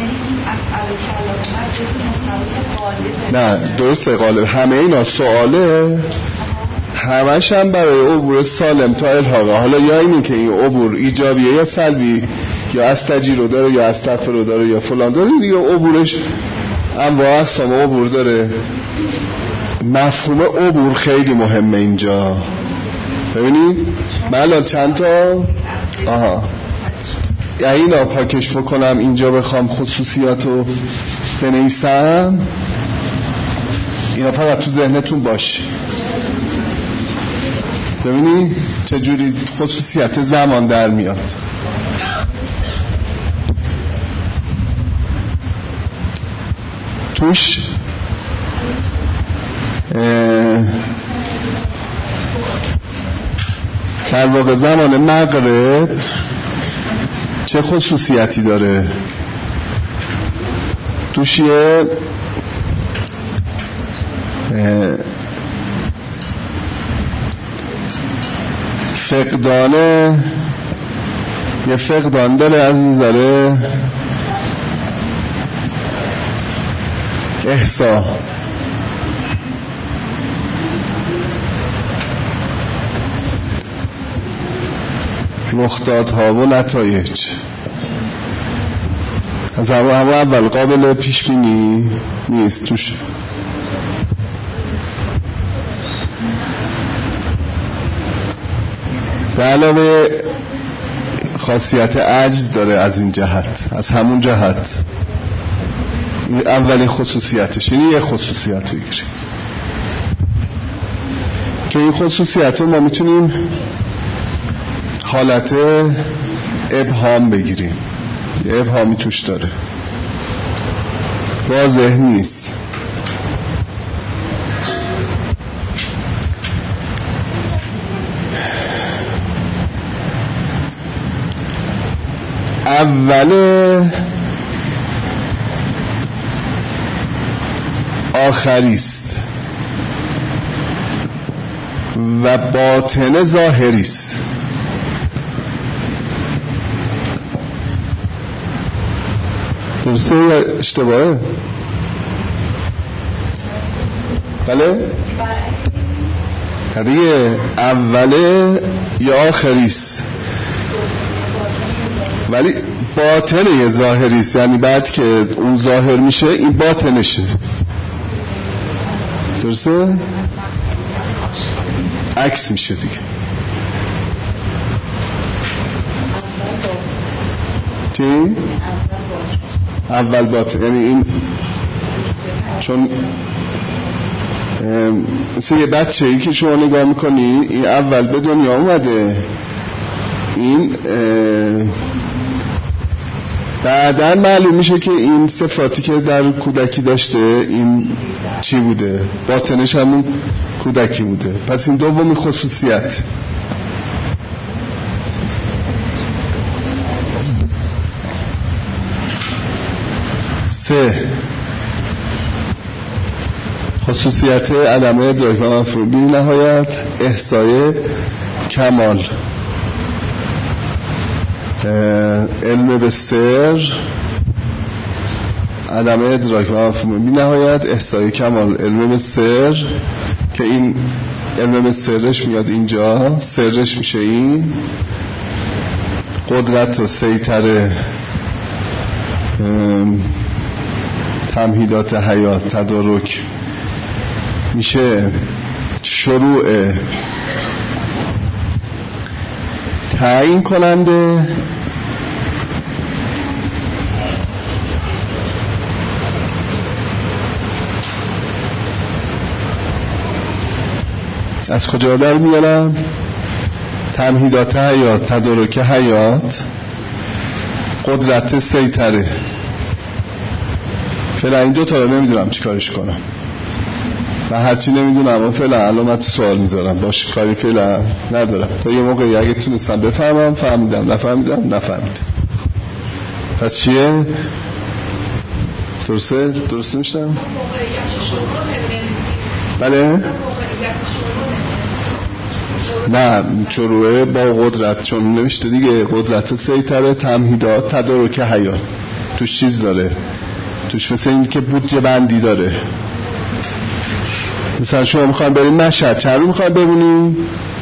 نه درسته، غالب همه اینا سواله، همش هم برای عبور سالم تا الحاقه. حالا یا اینی که این عبور ایجابیه یا سلبی، یا استجیر رو داره یا استغفر رو داره یا فلان داره دیگه، عبورش انواع اقسام عبور داره. مفهوم عبور خیلی مهمه اینجا. ببینید من الان چند تا اینا پاکش بکنم، اینجا بخوام خصوصیاتو بنویسم، اینا فقط تو ذهنتون باشه. ببینید چجوری خصوصیت زمان در میاد. توش در واقع زمان مغرب چه خصوصیتی داره؟ توش یه فقدان داره از نظر احسا. رخدادها و نتایج از همه اول قابل پیش بینی نیست توش. به علاوه خاصیت عجز داره از این جهت، از همون جهت. این اولین خصوصیتش، یعنی یه خصوصیت رو بگیریم که این خصوصیت رو ما میتونیم حالت ابهام بگیریم. یه ابهامی توش داره، واضح نیست. اول آخریست و باطن ظاهریست. درسته یا اشتباهه؟ بله؟ دیگه اوله یا آخریست ولی باطن یه ظاهریست، یعنی بعد که اون ظاهر میشه این باطنشه. درسته؟ عکس میشه دیگه. چی؟ اول باطن، یعنی این چون مثل یه بچه ای که شما نگاه میکنی این اول به دنیا اومده، این بعداً معلوم میشه که این صفاتی که در کودکی داشته این چی بوده، باطنش همون کودکی بوده. پس این دومی خصوصیت. خصوصیت عدم ادراک و مفهوم بی نهایت، احصای کمال، علم به سر، عدم ادراک و مفهوم بی نهایت، احصای کمال، علم به سر که این علم به سرش میاد اینجا، سرش میشه این قدرت و سیطره تمهیدات حیات، تدارک میشه شروع تعیین کننده، از کجا در میارم؟ تمهیدات حیات، تدارک حیات، قدرت سیطره. فعلا این دو تا رو نمیدونم چی کارش کنم و هرچی نمیدونم اما فعلا علامت سوال میذارم، باش کاری فعلا ندارم تا یه موقعی اگه تونستم بفهمم فهمیدم، نفهمیدم نفهمیدم. پس چیه؟ درسته میشتم؟ بله؟ نه شروعه با قدرت، چون نوشته دیگه قدرت سیطره تمهیدات تدارک حیات، توش چیز داره، توش مثل این که بودجه بندی داره. مثلا شما میخواین بریم مشهد، چند رو میخواین بمونیم؟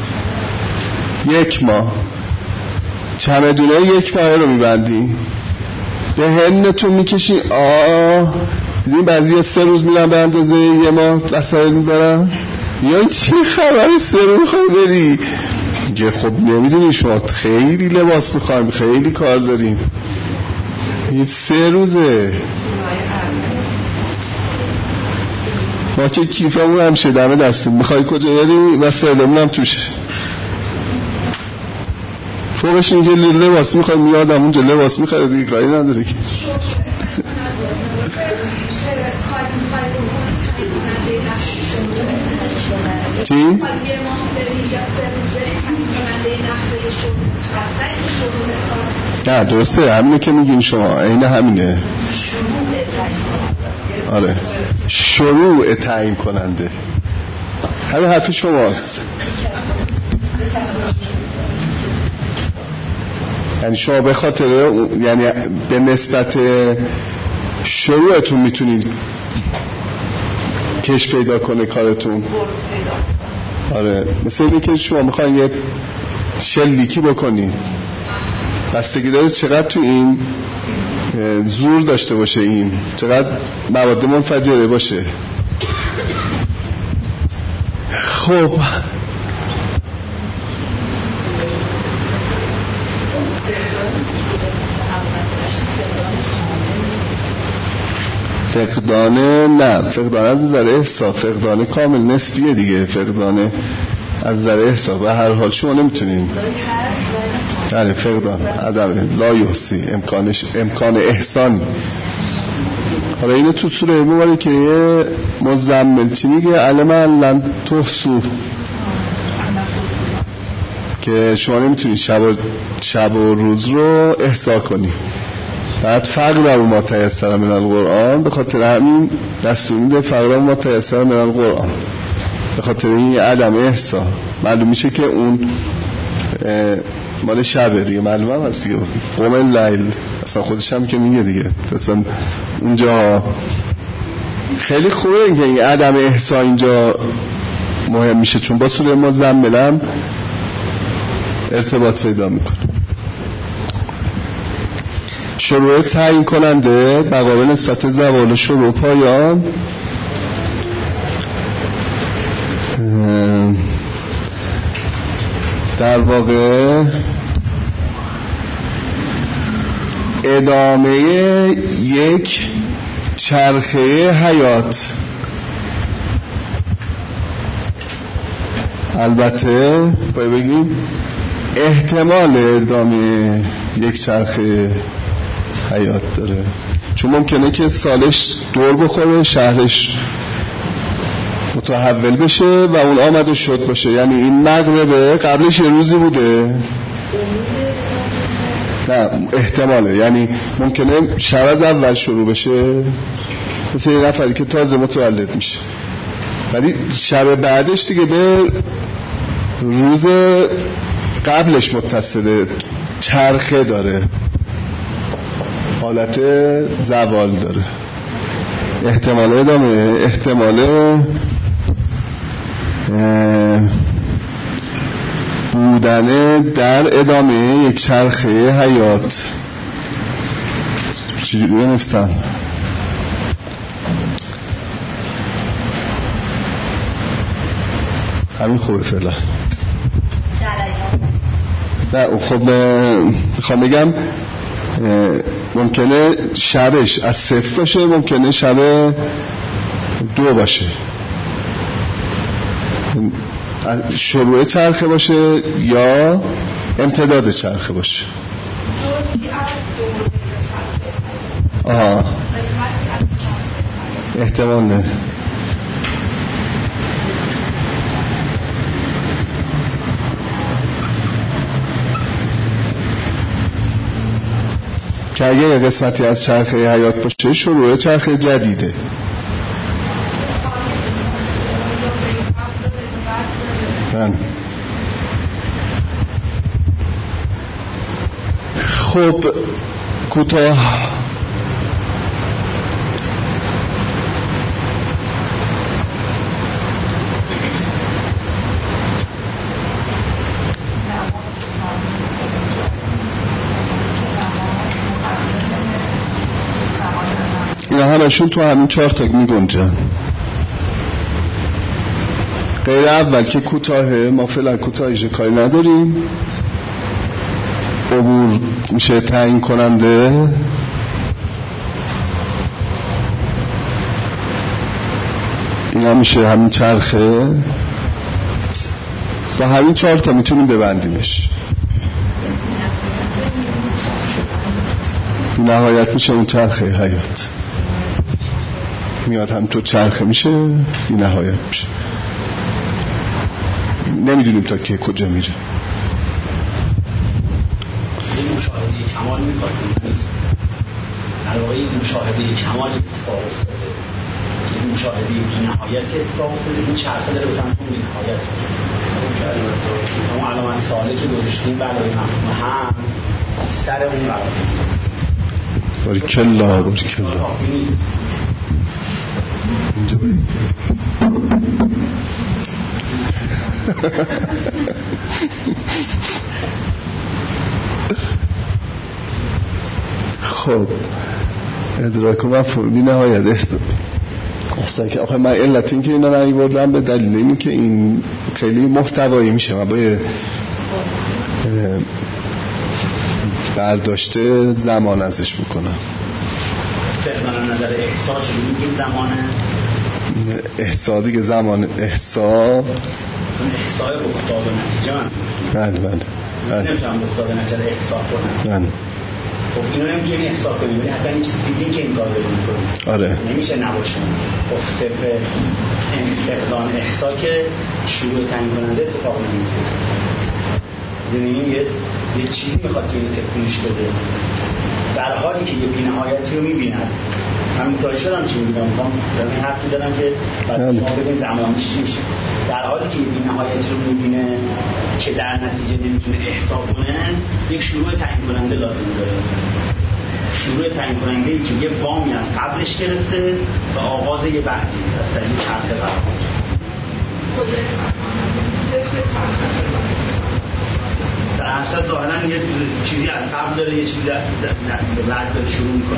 1 ماه. چمدونه 1 ماه رو میبندی، به هنتون میکشی. دیدین بعضی 3 روز میرن به اندازه 1 ماه وسایل میبرن. یا چه خبر 3 روز میخوای بری؟ میگه خب نمیدونی شما خیلی لباس میخوایم، خیلی کار داریم. این 3 روزه. ما که کیفمون هم شدمه دستیم، میخوای کجا بری؟ وسایلمون هم توشه. فوقش این که لباس میخوای میادم اونجا لباس میخوای دیگه کاری نداره که. چی؟ نه درسته، همینه که میگین شما، اینه همینه. آره شروع تعیین کننده، همین حرف شماست. یعنی شما به خاطر یعنی به نسبت شروعتون میتونید کش پیدا کنه کارتون. آره مثل اینه که شما میخواین یه شلیکی بکنید، بستگی داره چقدر تو این زور داشته باشه، این چقدر مواد منفجره باشه. خب فقدانه، نه فقدانه از نظر احساس، فقدانه کامل نسبیه دیگه. فقدانه از نظر احساس به هر حال شما نمیتونین. یعنی فقدان عدم لا یحصی امکان احسان. حالا اینو تو سوره مبارکه که مزمل چی میگه؟ علم لن تحصوا، که شما نمیتونی شب و روز رو احصا کنی. بعد فقر ما تیسر من القرآن، به خاطر همین دستور میده فقر ما تیسر من القرآن، به خاطر این عدم احصا. معلوم میشه که اون مال شبه دیگه، معلوم هم هست دیگه. قوم اللیل اصلا خودش هم که میگه دیگه، اصلا اونجا خیلی خوبه که این عدم احصا اینجا مهم میشه، چون با سوره مزمل هم ارتباط پیدا میکنه. شروع تعیین کننده بقابل نسبت زوال شروع پایان. در واقع ادامه یک چرخه حیات. البته باید بگیم احتمال ادامه یک چرخه حیات داره، چون ممکنه که سالش دور بخوره، شهرش متحول بشه و اون آمده شد باشه. یعنی این مغربه قبلش یه روزی بوده، نه احتماله، یعنی ممکنه شب از اول شروع بشه، مثل یه نفری که تازه متولد میشه. ولی شب بعدش دیگه به روز قبلش متصله، چرخه داره، حالت زوال داره. احتمال ادامه، احتمال بودن در ادامه یک چرخه حیات. چجوری بنفسم؟ همین خوبه فعلا. نه خب میخوام بگم ممکنه شبش از 0 باشه، ممکنه شب 2 باشه، شروع چرخه باشه یا امتداد چرخه باشه. احتمال نه. که اگه قسمتی از چرخه حیات باشه شروع چرخه جدیده. خب کوتاه اینا همشون تو همین 4 تا میگنجن. غیر اول که کوتاهه، ما فعلا کوتاهیش کاری نداریم. عبور میشه تعیین کننده. اینا میشه همین چرخه. با همین 4 تا میتونیم ببندیمش. نهایت میشه اون چرخه حیات. میاد هم تو چرخه میشه، بی نهایت میشه. نمیدونیم تا که کجا میره. این مشاهده کمال میخواد نیست. در واقع این مشاهده کمال اتفاق افتاده. این مشاهده بی نهایت اتفاق افتاده. این چرخه داره بسن تو بی نهایت. اون علامت سواله که گذاشتیم برای مفهوم هم سر اون قرار. باریکلا باریکلا. اینجا بریم. خب ادراک و مفهوم بی نهایت احسان که آخه من علت این که اینا نمیبردم به دلیل اینه که این خیلی محتوایی میشه. من باید برداشته زمان ازش بکنم. فقدان نظر احسا چه میگیم زمانه؟ احسا دیگه زمان احسا چون احسای رخداد و نتیجه من نمیتونم رخداد و نتیجه احسا کنم. خب اینو نمیتونیم احسا کنیم، ولی حتما این چیز دیدیم که این کار داریم کنیم. آره نمیشه نباشه. خب صرف فقدان احسا که شروع تعیین کننده اتفاق نمیفته. یعنی یه چیزی میخواد که این تکونش بده، در حالی که یه بی‌نهایتی رو میبیند. من متوجه شدم چی میگم. میخوام دارم این حرف میزنم که بعد شما ببین زمانش چی میشه. در حالی که یه بی‌نهایتی رو میبینه که در نتیجه نمیتونه احسا کنه، یک شروع تعیین کننده لازم داره. شروع تعیین کننده ای که یه وامی از قبلش گرفته و آغاز یه بعدی از طریق چرخه قرار در اصل ظاهرا یه چیزی از قبل داره، یه چیزی در بعد داره شروع میکنه.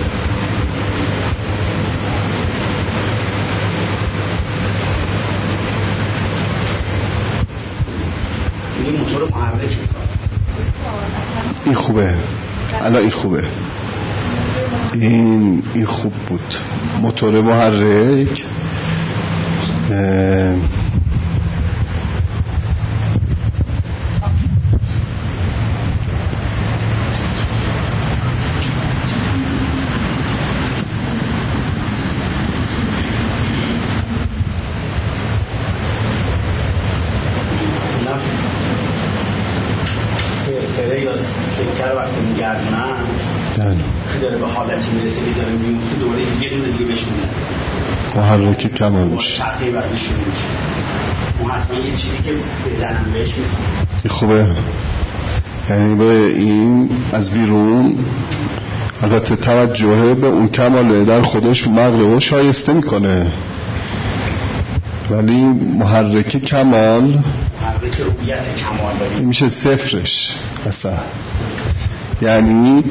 این موتور محرک میکنه. این خوبه. الان این خوبه. این خوب بود. موتور محرک به حالتی میرسه که داره میفته دوباره یه دونه دیگه بهش میزنه محرک کمال میشه چرخه بعدی شروع میشه اون حتما یه چیزی که بزنم بهش میخوام خوبه. یعنی به این از بیرون البته توجه به اون کماله در خودش مغلوب شایسته میکنه، ولی محرک کمال محرک رویت کمال داریم میشه صفرش اصلا. یعنی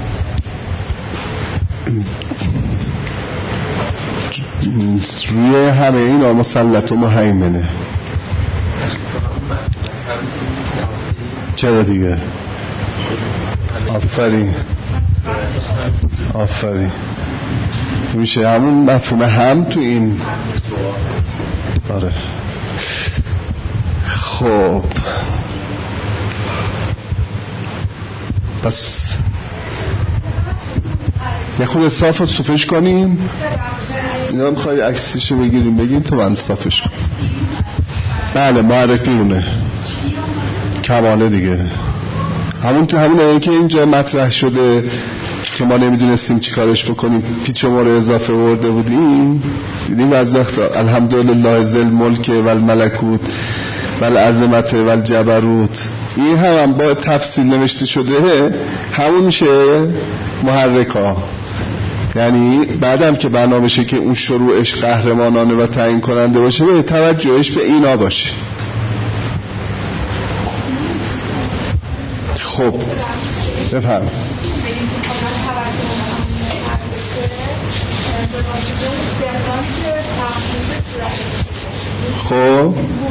روی همه اینا مسلط و مهیمنه. چرا دیگه؟ آفرین میشه همون مفهوم هم تو این. آره خب پس یه خود صاف و صفش کنیم. اینا میخوایی عکسیشو بگیریم تو من صافش کنم. بله محرک بیرونه کماله دیگه. همونه که اینجا مطرح شده که ما نمیدونستیم چی کارش بکنیم، پیچ و مور اضافه ورده بودیم، دیدیم از وقت الحمدلله ذل ملک و الملکوت و العظمت و الجبروت، این هم با تفصیل نوشته شده، همون میشه محرک ها. یعنی بعدم که بنا بشه که اون شروعش قهرمانانه و تعیین کننده باشه، به توجهش به اینا باشه. خب بفهم. خب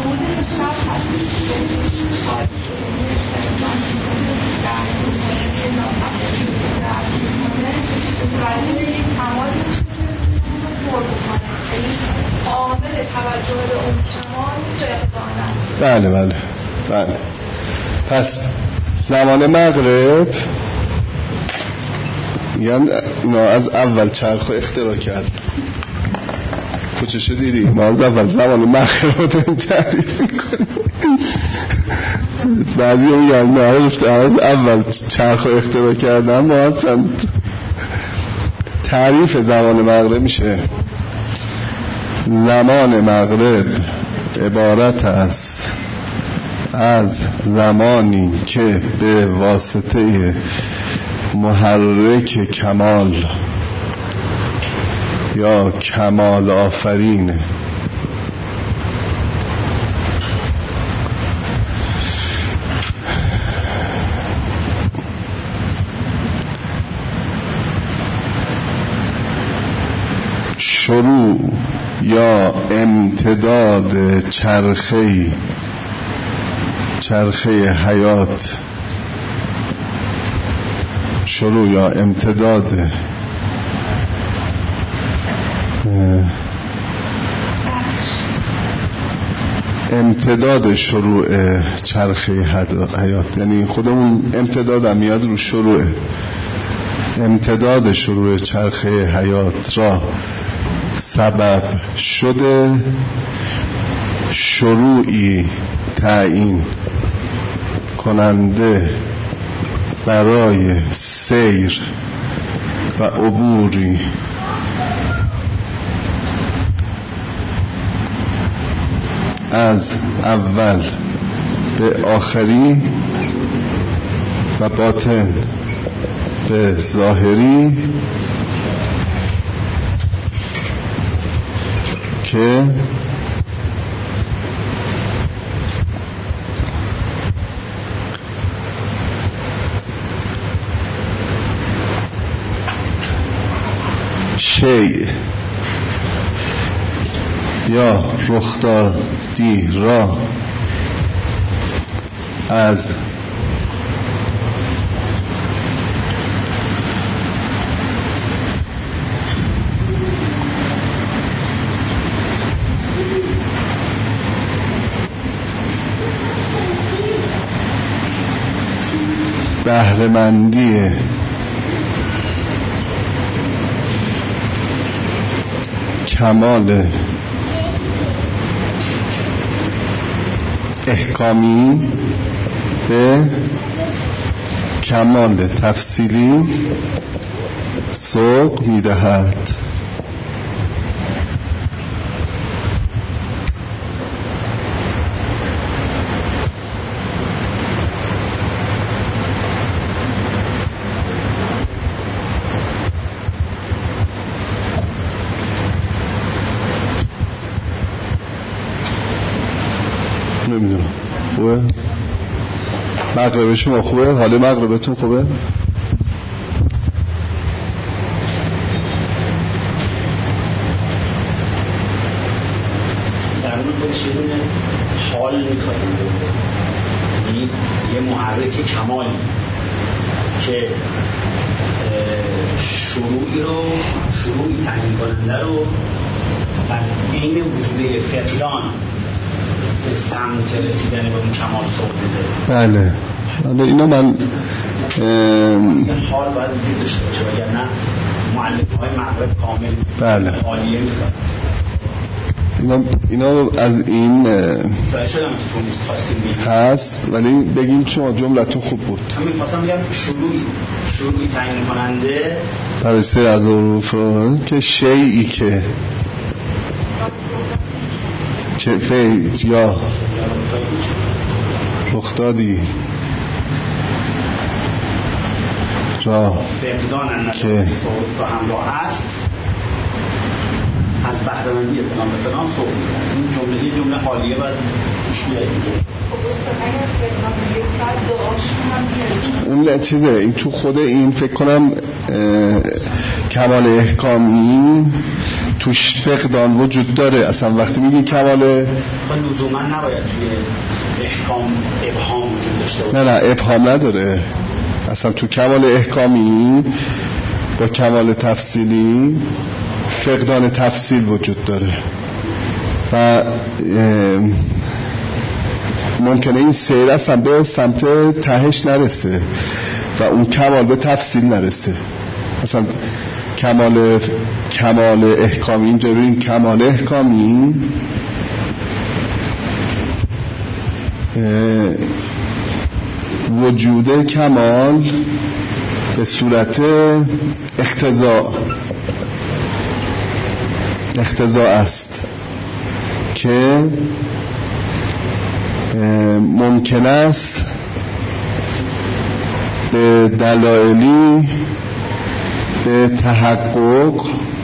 بله. پس زمان مغرب میگن اینا از اول چرخ اختراع کرد. کچه دیدی؟ ما از اول زمان مغرب رو داریم تعریف میکنیم. بعضی میگن نه از اول چرخ اختراع کردن. ما اصلا تعریف زمان مغرب میشه زمان مغرب عبارت است از زمانی که به واسطه محرک کمال یا کمال آفرین شروع یا امتداد چرخه حیات، شروع یا امتداد شروع چرخه حیات، یعنی خودمون امتداد هم میاد رو شروع. امتداد شروع چرخه حیات را سبب شده شروعی تعیین کننده برای سیر و عبوری از اول به آخری و باطن به ظاهری که شیء یا رخدادی را از بهره‌مندی کمال احکامی به کمال تفصیلی سوق میدهد. نمیدونم خوبه؟ مغرب شما خوبه؟ حال مغربتون خوبه؟ در اون خودش حال میخواد یعنی یه محرک کمالی که شروعی تعیین کننده رو در عین وجود فقدان به سمت رسیدن به اون کمال سوق میده. بله حالا اینا من حال باید وجود داشته باشه وگرنه مؤلفه‌های مغرب کامل بله حالیه میخواد. اینا از این شدم که خواستیم هست، ولی بگیم شما جملتون خوب بود. همین خواستم بگم شروعی تعیین کننده برای سری از حروف که شیئی که فعل یا رخدادی را که با همراه هست از بهره‌مندی فلان به فلان سوق میده. این جمله حالیه باید گوش بیایید دیگه. اون چیزه این تو خود این فکر کنم کمال احکامی توش فقدان وجود داره. اصلا وقتی میگی کمال لزوما نباید توی احکام ابهام وجود داشته باشه. نه ابهام نداره. اصلا تو کمال احکامی با کمال تفصیلی فقدان تفصیل وجود داره و ممکنه این سیر اصلا به سمت تهش نرسه و اون کمال به تفصیل نرسه. مثلا کمال احکامی اینجا ببین کمال احکامی وجود کمال به صورت اقتضا است که ممکن است به دلایلی به تحقق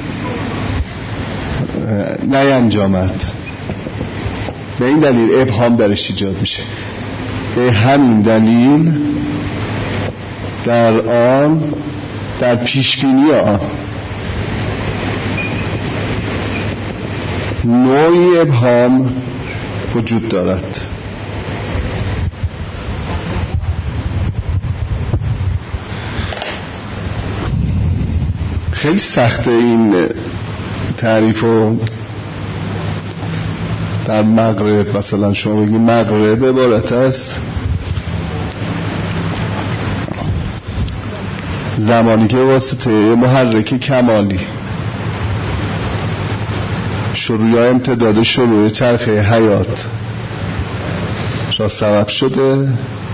نینجامد. به این دلیل ابهام درش ایجاد میشه. به همین دلیل در پیشبینی آن نوعی ابهام وجود دارد. خیلی سخته این تعریفو در مغرب. مثلا شما بگید مغرب عبارت است زمانی که واسطه محرک کمالی شروع یا امتداد شروع چرخه حیات را سبب شده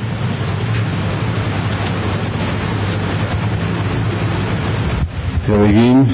یا بگیم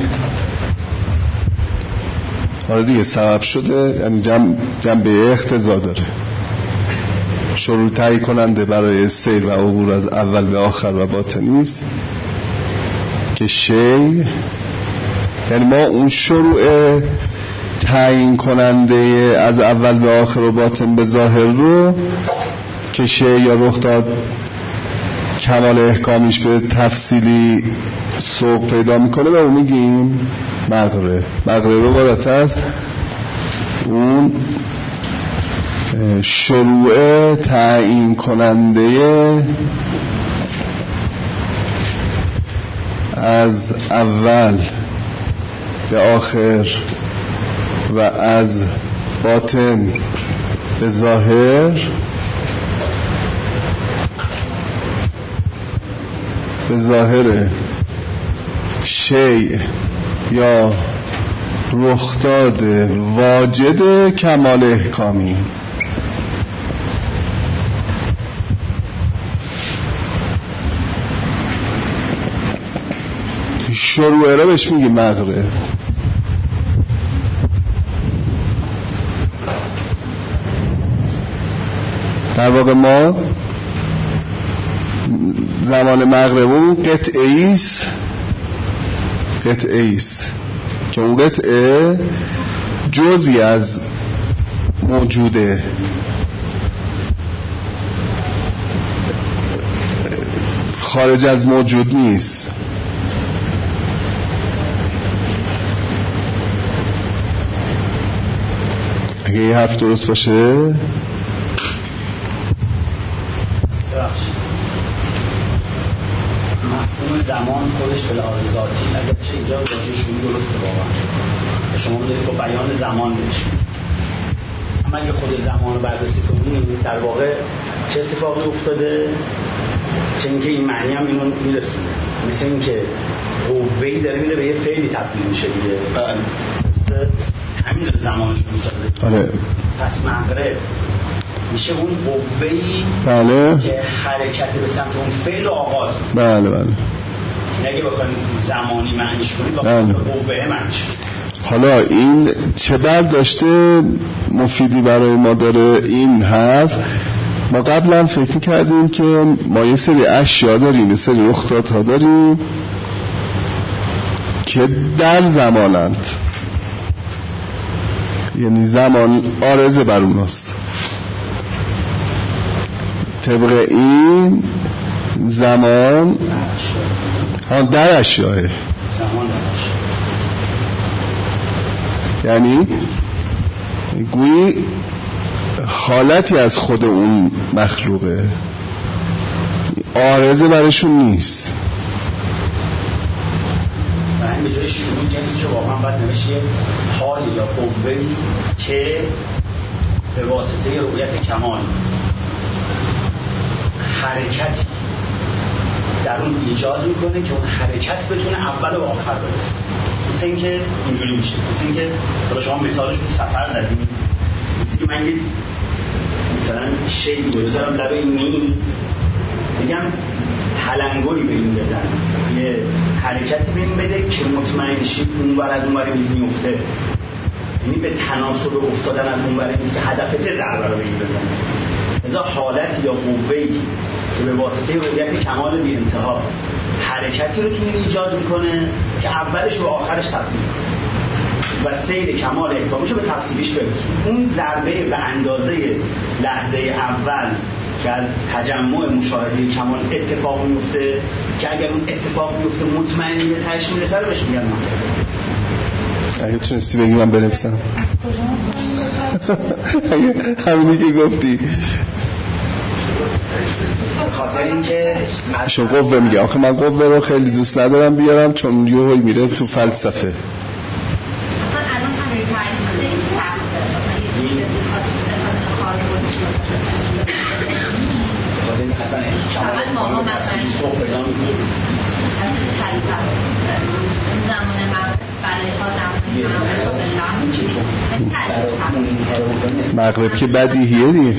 آره دیگه سبب شده، یعنی جنبه اقتضا داره. شروع تعیین کننده برای سیر و عبور از اول به آخر و باطنی است که شی، یعنی ما اون شروع تعیین کننده از اول به آخر و باطن به ظاهر رو که شی یا رخ داد کمال احکامیش به تفصیلی سوق پیدا میکنه و اون میگیم مغرب عبارت است اون شروع تعیین کننده از اول به آخر و از باطن به ظاهر شیء یا رخداد واجد کمال احکامی. شروع را بهش میگه مغرب. در واقع ما زمان مغربمون قطعه ایست که اون قطعه جزئی از موجوده، خارج از موجود نیست. اگه یه حرف درست باشه مفهوم زمان خودش به لحاظ ذاتی اگرچه اینجا راجعشون درسته واقعا شما دارید با بیان زمان بهش، اما اگه خود زمان رو بررسی کنید در واقع چه اتفاقی افتاده، چه اینکه این معنی هم اینو میرسونه، مثل اینکه قوه‌ای داره میره به یه فعلی تبدیل میشه دیگه، همین داره زمانش رو میسازه. پس مغرب میشه اون قوه‌ای که حرکت به سمت اون فعل و آغاز. بله. اگه بخوایم زمانی معنیش کنیم با قوه معنیش کنیم. حالا این چه برداشته مفیدی برای ما داره این حرف؟ ما قبلا فکر کردیم که ما یه سری اشیا داریم، یه سری رخدادها داریم که در زمانند، یعنی زمان عارضه بر اوناست. طبق این زمان در اشیاه، یعنی گویی حالتی از خود اون مخلوقه، عارضه برشون نیست. به جای شروع جنسی که واقعا باید نمیشه یه حالی یا قوه‌ای که به واسطه رؤیت کمال حرکتی در اون ایجاد میکنه که اون حرکت بتونه اول و آخر برسه. مثل این که اینجوری میشه، مثل این که حالا شما مثالش رو سفر زدیم، مثل که من یه مثلا شیئی بذارم لبه این میز بگم تلنگری به این بزن، یه حرکتی به این بده که مطمئن شید اون بر از اون بر میز میفته، یعنی به تناسب افتادن از اون بر میز که هدفت ضربه رو به این بزن. ازا حالت یا قوه‌ای که به واسطه رؤیت کمال بی انتها حرکتی رو توی ایجاد میکنه که اولش و آخرش تبدیل و سیر کمال احکامش رو به تفصیلیش برسونه. اون ضربه به اندازه لحظه اول که از تجمع مشاهده کمال اتفاق میفته که اگر اون اتفاق میفته مطمئنی به تهش میرسه رو بهش میگن اگه تونستی بگی من بنویسم همینی که گفتی خاطر این که شو قوه میگه. آخه من قوه رو خیلی دوست ندارم بیارم چون یه هایی میره تو فلسفه. مغرب که بدیهیه دیگه.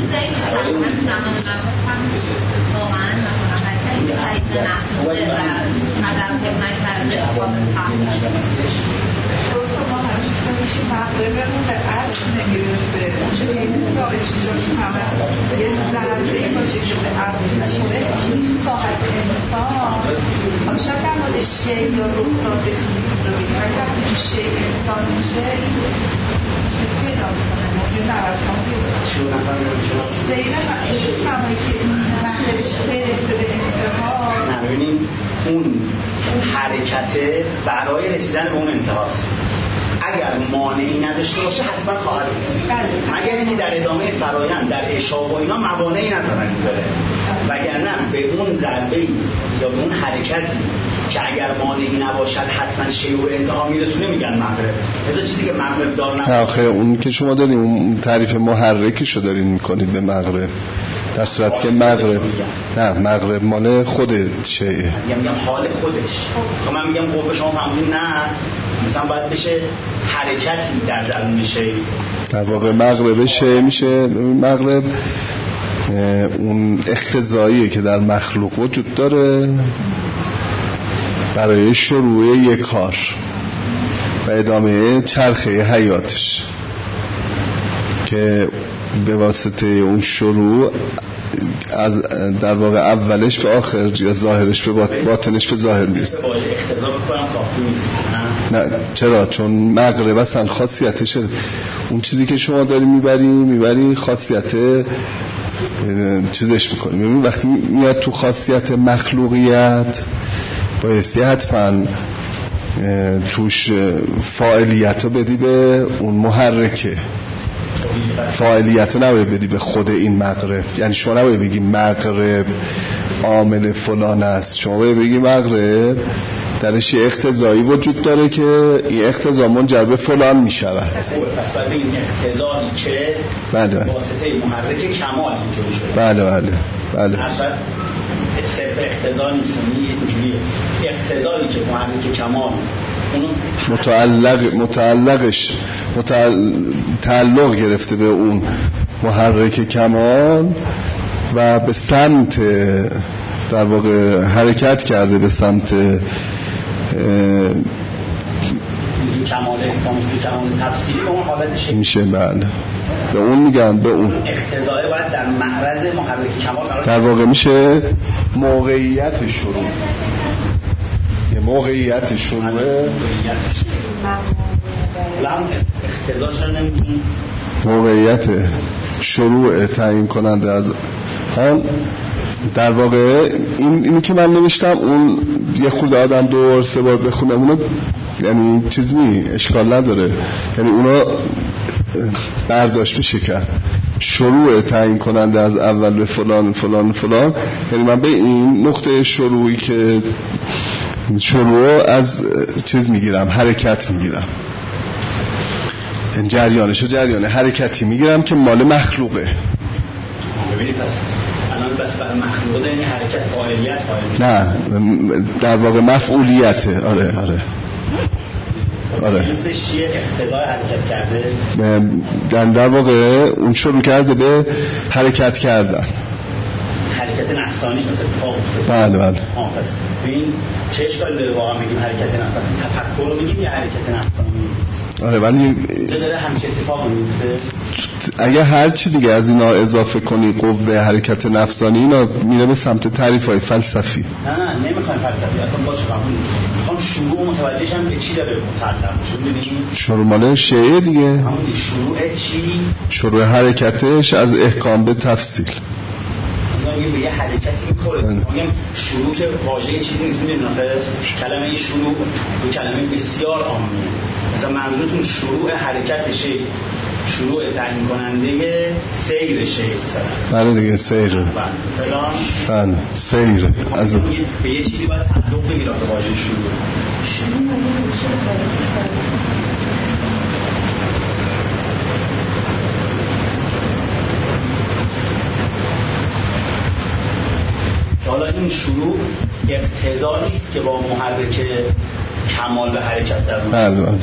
مغربمون به عرض نمیرسه، چون این داره چیزا که همه یه ضربه باشه که به عرض نشده این ساحت انسان حالا شاید هم باید شیع یا روح داده رو بگیم ولی وقتی که شیع انسان میشه چیز پیدا میکنه یه نوستان پیدا زیره همه که مغربش برسه به انتها نبینیم اون حرکته برای رسیدن به اون انتهاست. اگر مانعی نداشته باشه حتما خواهد رسید، مگر اینکه در ادامه فرایند در اشاع و اینا موانعی نذارن میذاره، وگرنه به اون ضربه‌ای یا به اون حرکتی که اگر مانعی نباشد حتما شیء و انتها میرسونه میگن مغرب. از چیزی که مغرب دار نباشه. آخه اون که شما دارین اون تعریف محرکشو دارین میکنید به مغرب، در صورتی که مغرب نه مغرب مال خود شیء، میگم حال خودش. خب من میگم قوه شما فهمیدین نه مثلا باید بشه حرکتی در درون شیء. در واقع مغرب شیء میشه. مغرب اون اختزاییه که در مخلوق وجود داره برای شروع یک کار و ادامه چرخه حیاتش که به واسطه اون شروع از در واقع اولش به آخر یا ظاهرش به باطنش به ظاهر میرسه. اقتضا بکنم کافی نیست. نه چرا؟ چون مغرب اصلا خاصیتشه اون چیزی که شما داری میبری خاصیت چیزش میکنی. ببین وقتی میاد تو خاصیت مخلوقیت بایستی حتما توش فاعلیت رو بدی به اون محرکه، فاعلیت رو نباید بدی به خود این مغرب. یعنی شما نباید بگی مغرب عامل فلان است، شما باید بگی مغرب درش یه اقتضایی وجود داره که این اقتضا منجر به فلان می شود. پس باید بگیم اقتضایی که بله واسطه محرک کمال اینجوری شده. بله اصلا صرف اقتضا نیست، اینجوریه اقتضایی که محرک کمال اونو تعلق گرفته به اون محرک کمال و به سمت در واقع حرکت کرده به سمت کمال تفسیری اون حالتش میشه. بله به اون میگن، به اون اقتضای باید در معرض محرک کمال قرار در واقع میشه موقعیت شروع. یه موقعیت شروعه موقعیت شروع تعیین کننده از آن. در واقع اینی که من نوشتم اون یه خورده آدم 2 3 بار بخونم اونو یعنی چیز نی اشکال نداره، یعنی اونا برداشت میشه کرد. شروع تعیین کننده از اول به فلان فلان فلان، یعنی من به این نقطه شروعی که شروع از چیز میگیرم، حرکت میگیرم، جریانشو جریان حرکتی میگیرم که مال مخلوقه. ببینید پس الان بس برای مخلوقه این حرکت فاعلیت نه در واقع مفعولیته. آره اینسش چیه؟ اقتضای حرکت کرده در واقع اون شروع کرده به حرکت کردن، حرکت نفسانیش مثل اتفاق افتاده. بله پس ببین چه اشکالی داره واقعا میگیم حرکت نفسانی؟ تفکر رو میگیم یا حرکت نفسانی؟ آره ولی چه داره همچه اتفاق میفته؟ اگه هر چی دیگه از اینا اضافه کنی قوه حرکت نفسانی، اینا میره به سمت تعریف‌های فلسفی. نه نمیخوایم فلسفی اصلا باشه، قبول میخوام شروع متوجهشم به چی داره متعلق میشه. ببینیم شروع مال شیعه دیگه، همون شروع چی؟ شروع حرکتش از احکام به تفصیل. میگم به یه حرکتی میخوره. میگم شروع که واژه چیزی نیست، میدونید آخه کلمه شروع یه کلمه بسیار عامیه. مثلا منظورتون شروع حرکتشه، شروع تعیین کننده سیرشه مثلا. بله دیگه سیر. فلان. بله سیر. از به یه چیزی باید تعلق بگیره به واژه شروع. حالا این شروع اقتضا نیست که با محرک کمال به حرکت در بله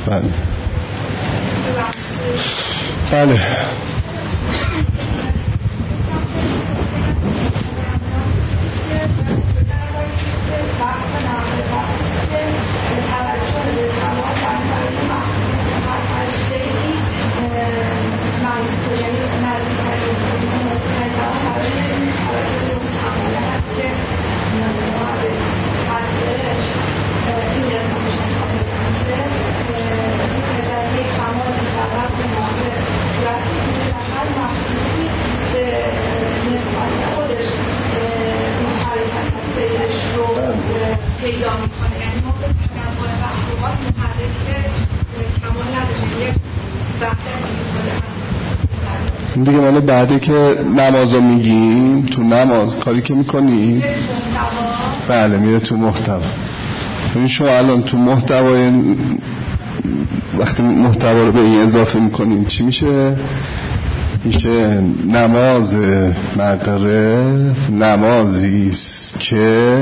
دیگه مالا بعدی که نمازو میگیم، تو نماز کاری که میکنی بله میره تو محتوا. این شما الان تو محتوای وقتی محتوا رو به این اضافه میکنیم چی میشه؟ میشه نماز مغرب نمازی است که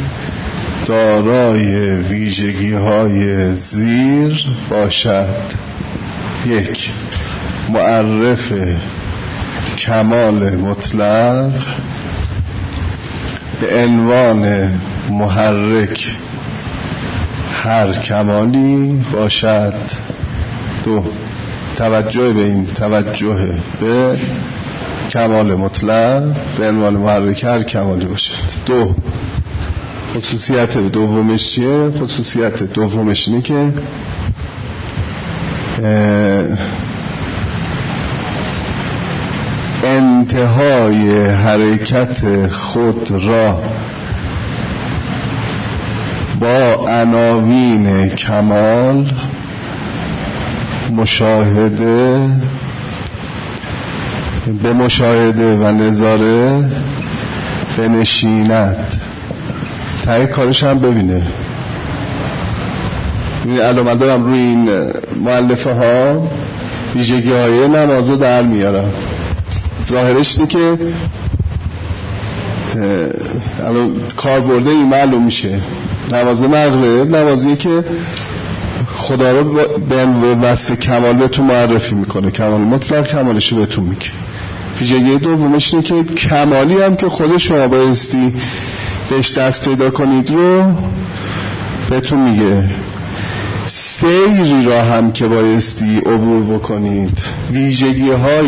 دارای ویژگی های زیر باشد: 1. معرف کمال مطلق به عنوان محرک هر کمالی باشد. 2 توجه به این توجه به کمال مطلق به عنوان محرک هر کمالی باشد. 2 خصوصیت دومش چیه؟ خصوصیت دومش اینه که انتهای حرکت خود را با عناوین کمال به مشاهده و نظاره بنشیند. ته کارش هم ببینه. الان دارم روی این مؤلفه ها ویژگی های نمازو در میارم. ظاهرش اینه که الان کار برده این معلوم میشه. نماز مغرب نمازیه که خدا رو به وصف کمال بهتون معرفی میکنه، کمال مطلق کمالشو بهتون میگه. ویژگی دومش اینه که کمالی هم که خود شما بایستی بهش دست پیدا کنید رو بهتون میگه. سیری را هم که بایستی عبور بکنید، ویژگی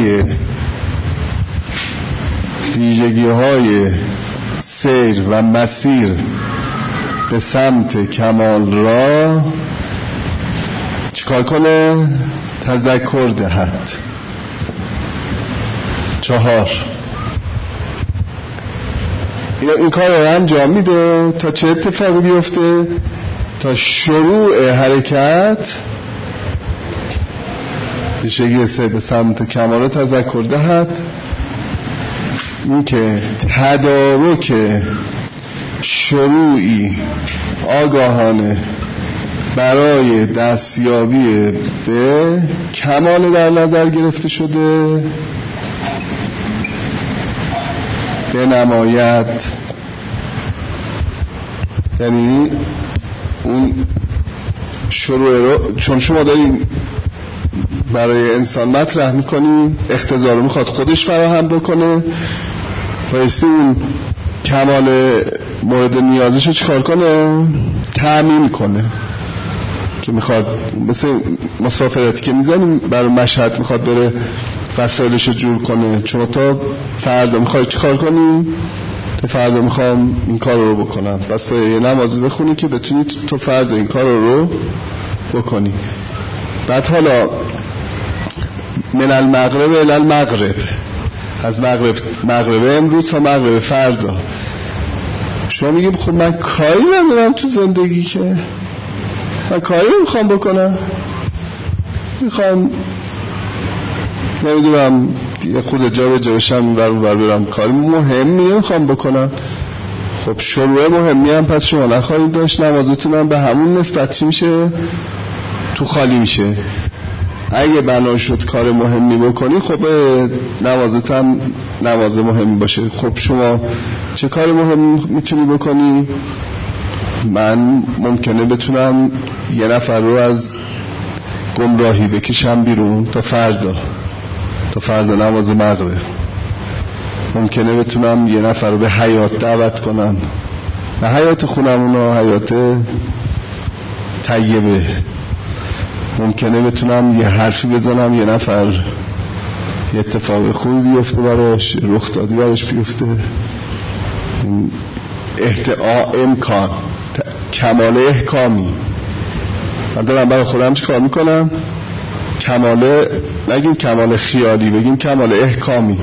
های سیر و مسیر به سمت کمال را چیکار کنه؟ تذکر دهد. 4 این کار رو انجام میده تا چه اتفاقی بیفته؟ تا شروع حرکت ویژگی سیر به سمت کمال را تذکر دهد. این که تدارک شروعی آگاهانه برای دستیابی به کمال در نظر گرفته شده بنماید. یعنی اون شروع رو چون شما دارین برای انسان مطرح میکنی، اختزار رو میخواد خودش فراهم بکنه، بایستی اون کمال مورد نیازش رو چیکار کنه؟ تأمین کنه. که میخواد مثل مسافرتی که میزنیم برای مشهد میخواد بره وسایلش رو جور کنه، چون تا فردا میخوای چیکار کنی؟ تا فردا میخوام این کار رو بکنم، بس باید یه نمازی بخونی که بتونی تو فردا این کار رو بکنی. بعد حالا من المغرب الی المغرب، از مغرب امروز تا مغرب فردا. شما میگیم خب من کاری ندارم تو زندگی، که من کاری نمیخوام بکنم، میخوام نمیدونم یه خود جا به جا بشم بر برم، کاری مهمی نمیخوام بکنم. خب شروع مهمی هم پس شما نخواهید داشت، نمازتون هم به همون نسبت چی میشه؟ تو خالی میشه. اگه بنا شد کار مهمی بکنی، خب نمازت هم نماز مهمی باشه. خب شما چه کار مهمی میتونی بکنی؟ من ممکنه بتونم یه نفر رو از گمراهی بکشم بیرون تا فردا نماز مغرب. ممکنه بتونم یه نفر رو به حیات دعوت کنم، به حیات خونمون، حیات طیبه. ممکنه بتونم یه حرفی بزنم یه نفر یه اتفاق خوبی بیفته براش، رخ دادی براش بیفته. امکان کمال احکامی. من دارم برای خودم چی کار میکنم؟ نگیم کمال خیالی، بگیم کمال احکامی.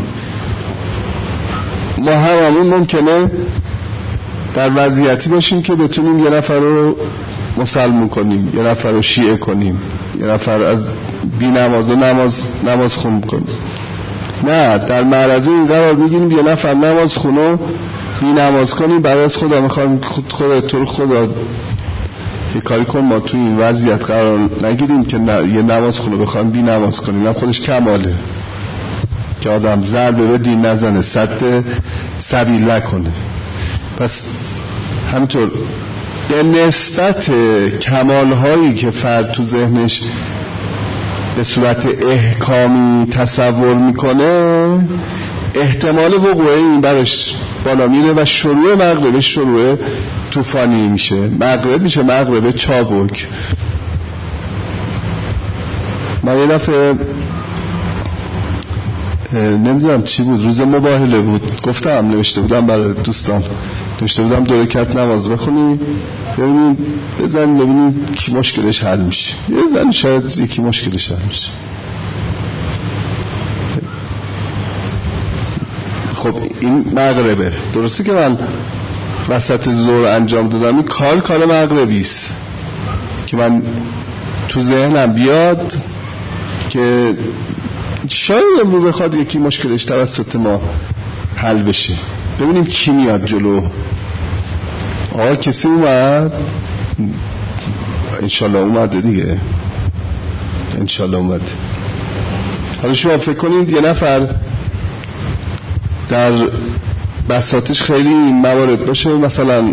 ما همون ممکنه در وضعیتی باشیم که بتونیم یه نفر رو مسلمون کنیم، یه نفر رو شیعه کنیم، یه نفر از بی نماز و نماز خون کنیم. نه، در معرض این قرار میگیریم یه نفر نماز خونو بی نماز کنیم، برای از خدا میخوایم خدا یه کاری کن ما توی این وضعیت قرار نگیریم که یه نماز خونو بخوایم بی نماز کنیم. نه، خودش کماله که آدم ضربه به دین نزنه، صد سبیل نکنه. پس همینطور به نسبت کمال هایی که فرد تو ذهنش به صورت احکامی تصور میکنه، احتمال وقوع این براش بالا میره و شروع مغرب شروع طوفانی میشه. مغرب میشه مغرب چابک. من یه دفعه نمیدونم چی بود، روز مباهله بود، گفتم نوشته بودم برای دوستان، نوشته بودم 2 رکعت نماز بخونی ببینید بزنید ببینید کی مشکلش حل میشه. یه زن شاید یکی مشکلش حل میشه. خب این مغربه. درسته که من وسط ظهر انجام دادم، این کار مغربی است که من تو ذهنم بیاد که شاید امرو بخواد یکی مشکلش توسط ما حل بشه. ببینیم کی میاد جلو. آقا کسی اومد؟ انشالله اومده دیگه، انشالله اومده. حالا شما فکر کنید یه نفر در بساطش خیلی موارد باشه، مثلا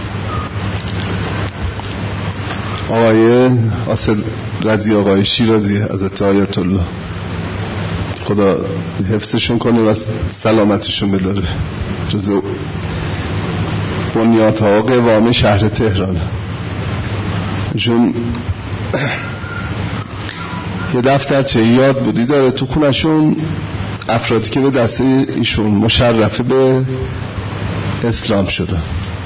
آقای آصل رضی، آقای شیرازی، حضرت آیت الله، خدا حفظشون کنه و سلامتشون بداره، جزء بنیادها و قوام شهر تهران. چون یه دفترچه یاد بودی داره تو خونشون، افرادی که به دست ایشون مشرفه به اسلام شدن.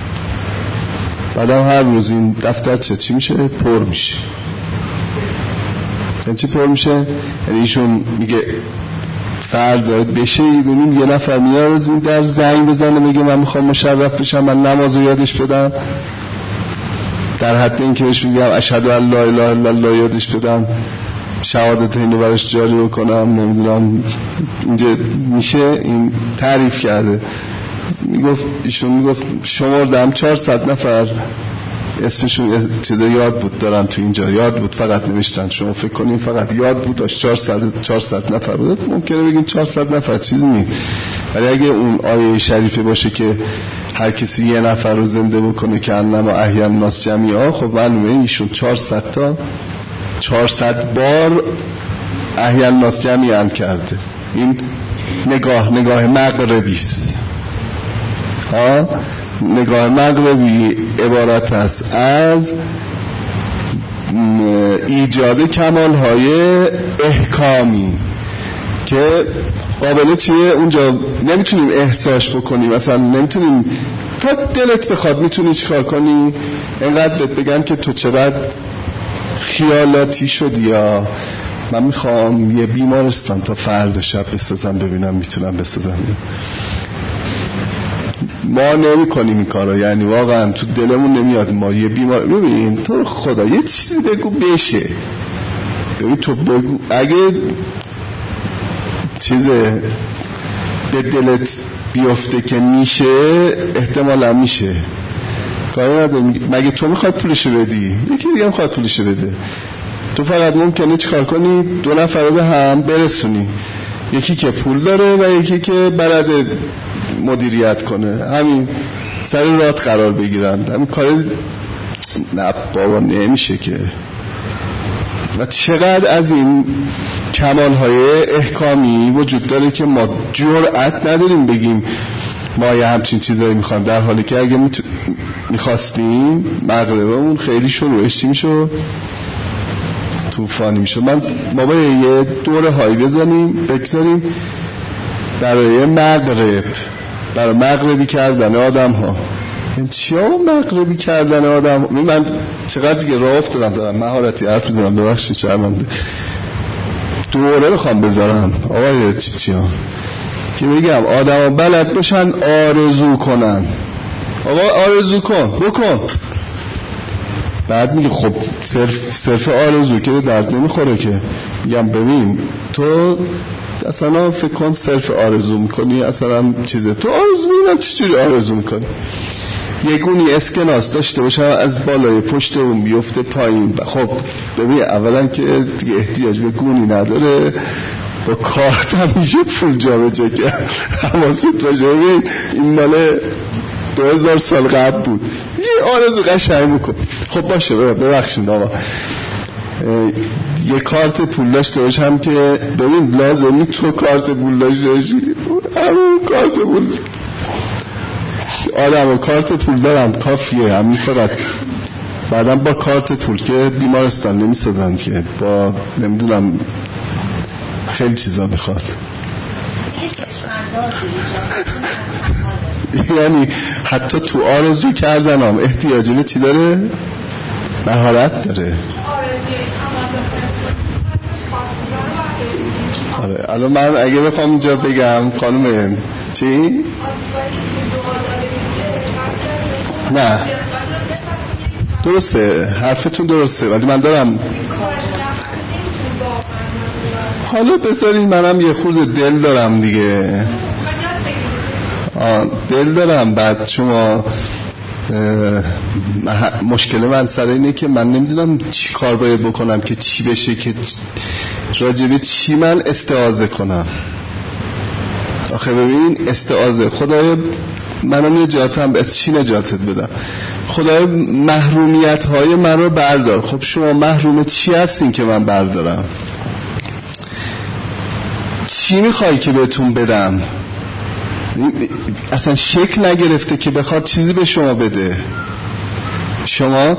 بعدم هر روز این دفترچه چی میشه؟ پر میشه. یعنی چی پر میشه؟ یعنی ایشون میگه فردا بشه ببینیم یه نفر میاد از این در زنگ بزنه میگه من میخوام مشرف بشم، من نمازو یادش بدم، در حد این که بهش میگم اشهد ان لا اله الا الله یادش بدم، شهادت اینو براش جاری بکنم، نمیدونم اینجا میشه. این تعریف کرده، میگفت ایشون میگفت شمردم 400 نفر اسمشون چیزا یاد بود دارن تو اینجا، یاد بود فقط نوشتن. شما فکر کنین فقط یاد بود 400 نفر بود، ممکنه بگین 400 نفر چیزی نیست، ولی اگه اون آیه شریفه باشه که هر کسی یه نفر رو زنده بکنه که انما احیا الناس جمیعا، خب معلومه ایشون 400 بار احیا الناس جمیعا کرده. این نگاه مغربی است. نگاه مغربی عبارت است از ایجاد کمال‌های احکامی که قابل چیه اونجا نمیتونیم احساس بکنیم، مثلا نمیتونیم تا دلت بخواد میتونی چیکار کنی، اینقدر بهت بگن که تو چقدر خیالاتی شدی، یا من میخوام یه بیمارستان تا فردا شب بسازم ببینم میتونم بسازم. ما نمی کنیم این کارا، یعنی واقعا تو دلمون نمیاد ما یه بیمار. ببین تو خدا یه چیزی بگو بشه، ببین تو بگو، اگه چیز به دلت بیفته که میشه احتمالا میشه، کاری نداره. مگه تو میخواد پولشو بدی؟ یکی دیگه میخواد پولشو بده. تو فقط ممکنه چیکار کنی؟ 2 نفر رو به هم برسونی، یکی که پول داره و یکی که بلده مدیریت کنه، همین سر رات قرار بگیرن. همین کار نه بابا نمیشه که. و چقدر از این کمال‌های احکامی وجود داره که ما جرأت نداریم بگیم ما یه همچین چیزایی میخوایم، در حالی که اگه میخواستیم مغربمون خیلی شروعش میشه طوفانی میشه. ما باید یه دوره هایی بگذاریم برای مغرب، برای مغربی کردن آدم ها. این چیا مغربی کردن آدم ها؟ من چقدر دیگه راه افتادم دارم مهارتی حرف میزنم، ببخشید شرمنده. دوره بخوام بذارم آقای چیچیان که بگم آدم ها بلد باشن آرزو کنن. آقا آرزو کن بکن. بعد میگه خب صرف آرزو که درد نمیخوره که. میگم ببین تو اصلا فکر کن صرف آرزو میکنی، اصلا چیزه تو آرزو میکنی، چجوری آرزو میکنی؟ یه گونی اسکناس داشته باشم از بالای پشت اون بیفته پایین. خب ببین اولا که دیگه احتیاج به گونی نداره، با کارت هم میشه پول جا به جا کرد. حواست باشه ببین این مال 2000 سال قبل بود. یه آرزو قشنگ بکن. خب باشه ببخشید آقا یه کارت پول داشته باشم که ببین لازمی تو کارت پول داشته باشی، همون کارت پول آدم و کارت پول دارن کافیه، همین فقط. بعدم با کارت پول که بیمارستان نمیسازن که، با نمیدونم خیلی چیزا میخواد. یعنی حتی تو آرزو کردن هم احتیاجی به چی داره؟ مهارت داره. آره الان من اگه بخوام اینجا بگم خانم چی؟ نه درسته، حرفتون درسته، ولی من دارم حالا بذارین منم یه خورده دل دارم دیگه. دل دارم. بعد شما مشکل من سر اینه که من نمیدونم چی کار باید بکنم که چی بشه، که راجبه چی من استعاذه کنم. آخه ببین استعاذه، خدای منو نجاتم، از چی نجاتت بدم؟ خدای محرومیت های من رو بردار. خب شما محروم چی هستین که من بردارم؟ چی میخوای که بهتون بدم؟ اصلا شکل نگرفته که بخواد چیزی به شما بده. شما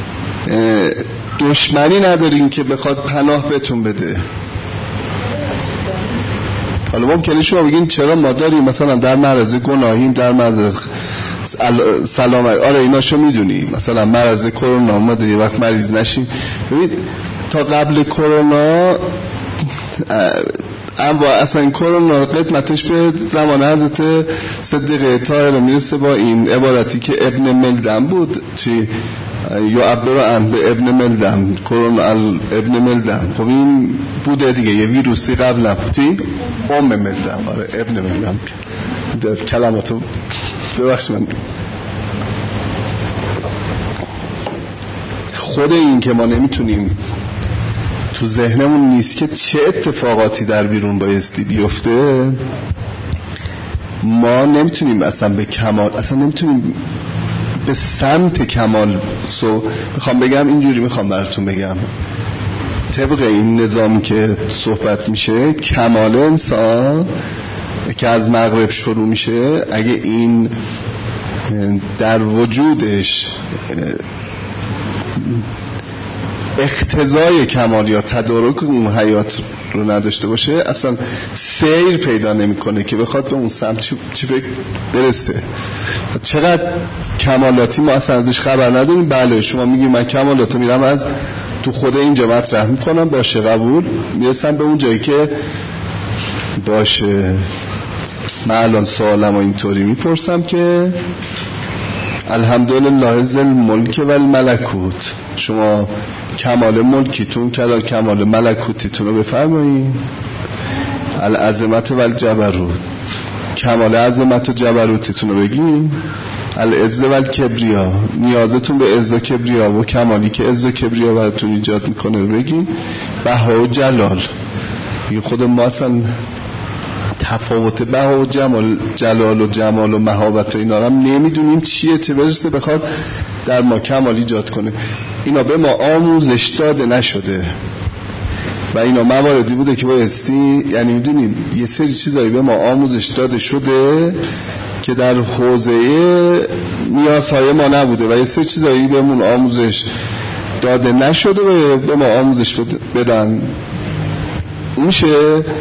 دشمنی ندارین که بخواد پناه بهتون بده. حالا ممکنه شما بگین چرا ما داریم مثلا در معرض گناهیم، در معرض سلامت، آره ایناشو میدونی، مثلا معرض کرونا اومده یه وقت مریض نشیم. ببین تا قبل کرونا اصلا این کرونا قدمتش به زمان حضرت صدیقه طاهره میرسه با این عبارتی که ابن ملدم بود، چی یا عبدالرحمن به ابن ملدم، کرونا ابن ملدم. خب این بوده دیگه، یه ویروسی قبل نبودی ملدم. آره ابن ملدم. در کلماتو ببخش من خود این که ما نمیتونیم تو ذهنمون نیست که چه اتفاقاتی در بیرون بایستی بیفته، ما نمیتونیم اصلا به کمال، اصلا نمیتونیم به سمت کمال. میخوام بگم اینجوری، میخوام براتون بگم طبق این نظامی که صحبت میشه، کمال انسان که از مغرب شروع میشه، اگه این در وجودش اقتضای کمال یا تدارک اون حیات رو نداشته باشه، اصلا سیر پیدا نمیکنه که بخواد به اون سمت چی برسه. چقدر کمالاتی ما اصلا ازش خبر نداریم. بله شما میگی من کمالاتو میرم از تو خود اینجا مطرح میکنم، باشه قبول، میرسم به اون جایی که باشه. من الان سوالم اینطوری میپرسم که الحمدلله ذل ملک و الملکوت، شما کمال ملکیتون کمال ملکوتیتون رو بفرمایید. العظمت و الجبروت، کمال عظمت و جبروتیتون رو بگین. العزه و الکبریا، نیازتون به عزت و کبریا و کمالی که عزت و کبریا براتون ایجاد میکنه رو بگین. بها و جلال، این خود ما اصلا تفاوت بها و جلال و جمال و مهابت و اینا رو هم نمیدونیم چیه چه برسه بخواد در ما کمال ایجاد کنه. اینا به ما آموزش داده نشده و اینا مواردی بوده که بایستی، یعنی میدونید یه سری چیزایی به ما آموزش داده شده که در حوزه نیازهای ما نبوده و یه سری چیزایی بهمون آموزش داده نشده و به ما آموزش بدن. میشه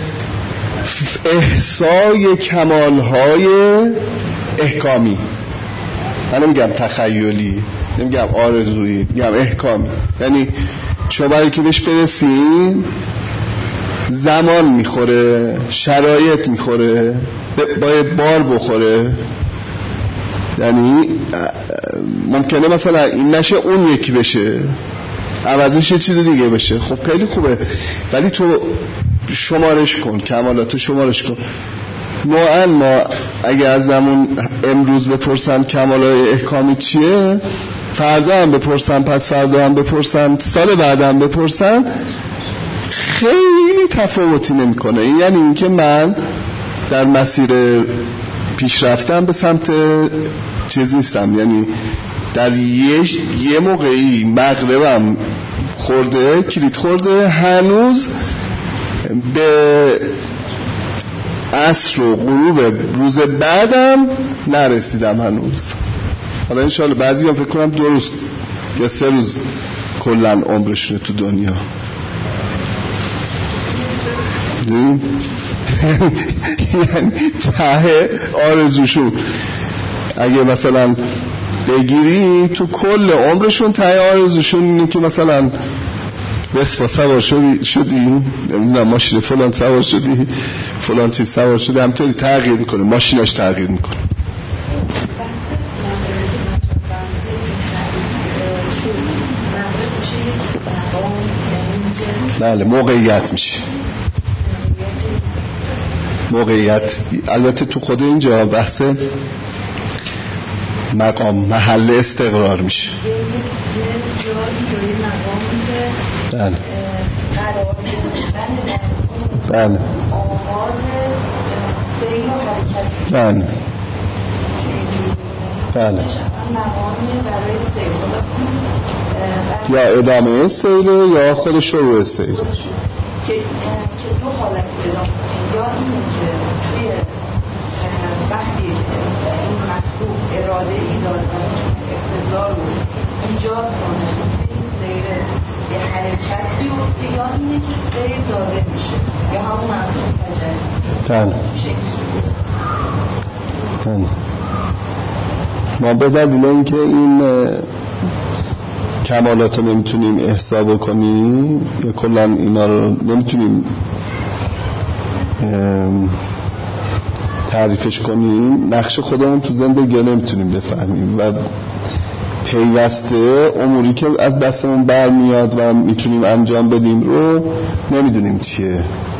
احصای کمالهای احکامی، من نمیگم تخیلی، نمیگم آرزویی، میگم احکامی. یعنی شما برای که بهش برسین زمان میخوره، شرایط میخوره، باید بار بخوره. یعنی ممکنه مثلا این نشه اون یکی بشه، عوضش یه چیز دیگه بشه. خب خیلی خوبه، ولی تو شمارش کن، کمالاتو شمارش کن. نوعا ما اگه از زمان امروز بپرسن کمالای احکامی چیه، فردا هم بپرسن، پس فردا هم بپرسن، سال بعد هم بپرسن، خیلی تفاوتی نمیکنه. یعنی اینکه من در مسیر پیشرفتم به سمت چیز نیستم، یعنی در یه موقعی مغربم خورده، کلید خورده، هنوز به عصر و غروب روز بعدم نرسیدم هنوز. حالا انشاءالله بعضی هم فکر کنم 2 روز یا 3 روز کلن عمرشونه تو دنیا. یعنی ته آرزوشون اگه مثلا بگیری تو کل عمرشون ته آرزوشون اینه که مثلا وسفا سوار شدی، نمیدونم ماشین فلان سوار شدی، فلان چیز سوار شدی، همطوری تغییر میکنه، ماشینش تغییر میکنه. بله موقعیت میشه. موقعیت البته تو خود اینجا بحث مقام محل استقرار میشه. بله بله بله بله یا ادامه سیره یا خود شروع سیر. که دو حالت پیدا می‌کنه، یا اینه که توی وقتی این مطلوب اراده ای داره اقتضا رو ایجاد کنه این سیر به حرکت بیفته، یا اینه که سیر داده میشه یا همون مطلوب تجربه ما به دلیل اینکه این کمالات رو نمیتونیم احسا بکنیم یا کلا اینا رو نمیتونیم تعریفش کنیم، نقش خودمون تو زندگی نمیتونیم بفهمیم و پیوسته اموری که از دستمون برمیاد و میتونیم انجام بدیم رو نمیدونیم چیه.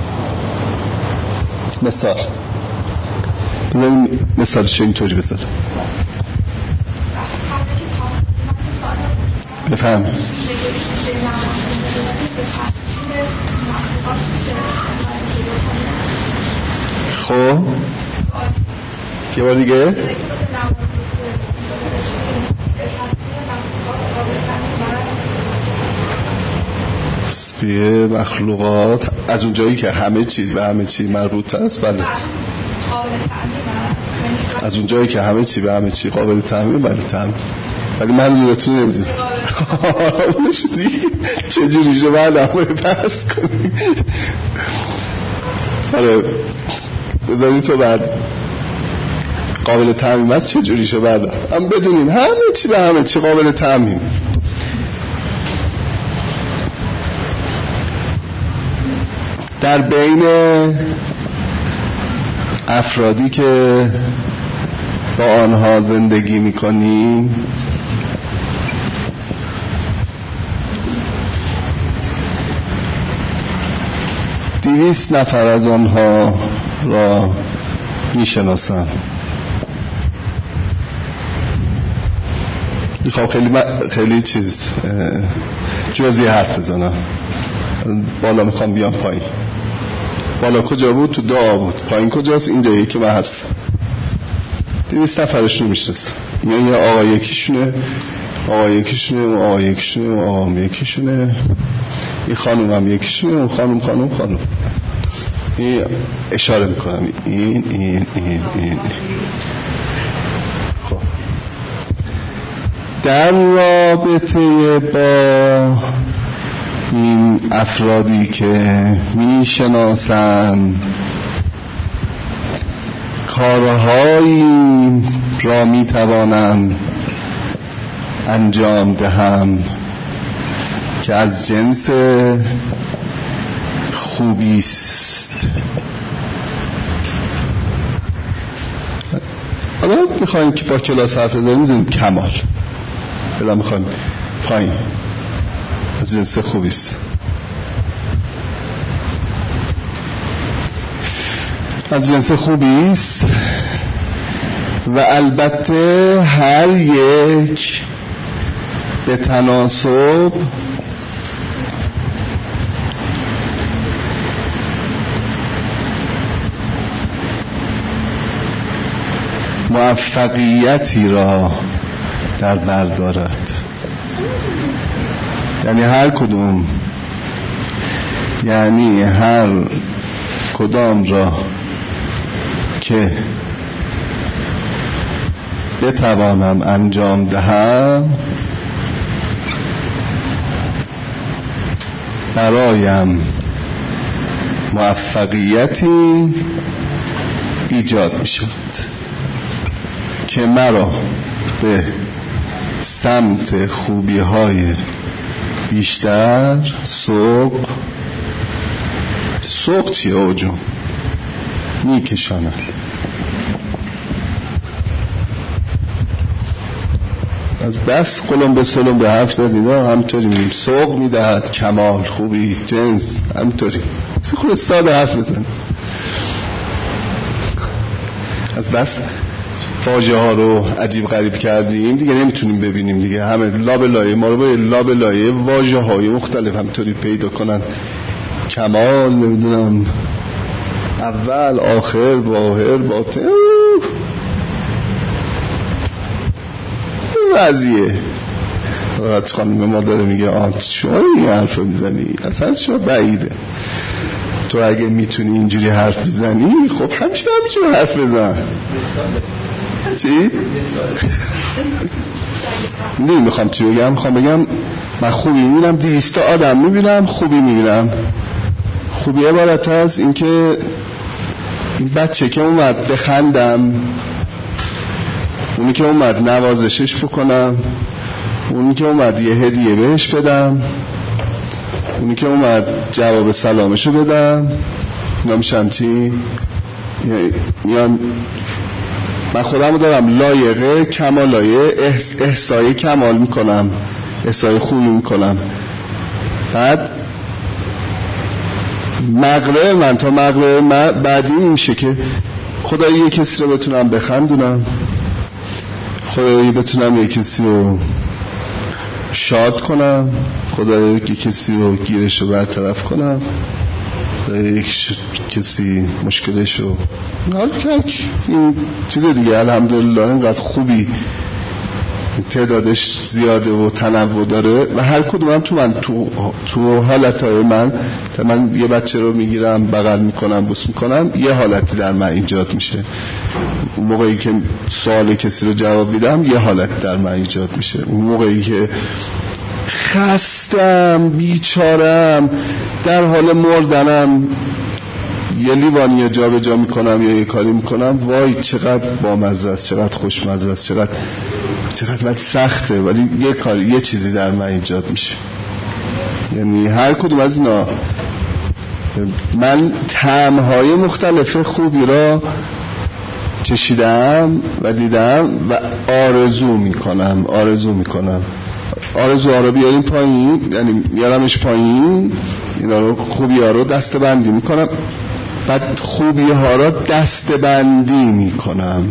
مثالش اینطوری بذارم بفهم. خب یه بار دیگه تسبیح مخلوقات از اون جایی که همه چیز به همه چیز مربوط است. بله از اون جایی که همه چی به همه چی قابل تعمیم. بله تعمیم. ولی منظورتون نمیدونم چجوری شو بعد همه بحث کنیم. آره بذاری تو بعد قابل تعمیم است چجوری شو بعد هم بدونیم همه چی به همه چی قابل تعمیم. در بین افرادی که با آنها زندگی میکنیم دویست نفر از آنها را میشناسم. میخوام خیلی چیز جزئی حرف بزنم. بالا میخوام بیام پایین. بالا کجا بود؟ تو دعا بود. پایین کجاست؟ اینجا یکی من هست. 200 نفرشون میشناسم. یعنی آقا یکیشونه، آقا یکیشونه، آقا یکیشونه، آقا یکیشونه، این خانوم هم یکیشونه، اون خانوم. این اشاره میکنم این. خب در رابطه با این افرادی که میشناسم کارهایی را میتوانم انجام دهم که از جنس خوبی است. حالا میخوایم که با کلاس حرف بزنیم کمال، حالا میخوایم پایین از جنس خوبی است. از جنس خوبی است و البته هر یک به تناسب موفقیتی را در بر دارد. یعنی هر کدام را که بتوانم انجام دهم برایم موفقیتی ایجاد می شود که مرا به سمت خوبی های بیشتر سوق چیه اوجون می کشاند. از بس قلم به سلم به حرف زدید همطوری میگیم سوق میدهد کمال خوبی جنس همطوری خود ساده حرف بزن. از بس واژه ها رو عجیب غریب کردیم دیگه نمیتونیم ببینیم دیگه همه لابلایه ما رو با لابلایه واژه های مختلف همطوری پیدا کنن کمال نمیدونم اول آخر ظاهر باطن وضعیه. وقت خانم ما داره میگه شما این حرف رو میزنی اصلا شما بعیده تو اگه میتونی اینجوری حرف بزنی خب همیشه همینجوری حرف بزن. چی؟ میخوام چی بگم؟ میخوام بگم من خوبی میبینم 200 آدم میبینم خوبی میبینم. خوبی عبارت از این که این بچه که اومد بخندم اونی که اومد نوازشش بکنم اونی که اومد یه هدیه بهش بدم اونی که اومد جواب سلامشو بدم اینا میشن چی؟ میان من خودمو دارم لایقه کمالایه احسای کمال میکنم احسای خوبی میکنم. بعد مغرب من تا مغرب بعدی میشه که خدایی یه کسی رو بتونم بخندونم خدایی بتونم یه کسی رو شاد کنم خدایی یه کسی رو گیرش رو برطرف کنم یک کسی مشکلش رو این چیز دیگه الحمدلله اینقدر خوبی تعدادش زیاده و تنوع داره و هر کدوم من تو حالتهای من یه بچه رو میگیرم بغل میکنم بوس میکنم یه حالتی در من ایجاد میشه. اون موقعی که سوال کسی رو جواب میدم یه حالت در من ایجاد میشه. اون موقعی که خستم بیچارم در حال مردنم یه لیوانی جا به جا میکنم یا یه کاری میکنم وای چقدر بامزه است چقدر خوشمزه است چقدر سخته ولی یه کاری یه چیزی در من ایجاد میشه. یعنی هر کدوم از اینا من طعم‌های مختلف خوبی را چشیدم و دیدم و آرزو میکنم آرزوها رو بیاریم پایین یعنی میارمش پایین اینا رو خوبی ها رو دسته بندی میکنم بعد خوبی ها رو دسته بندی میکنم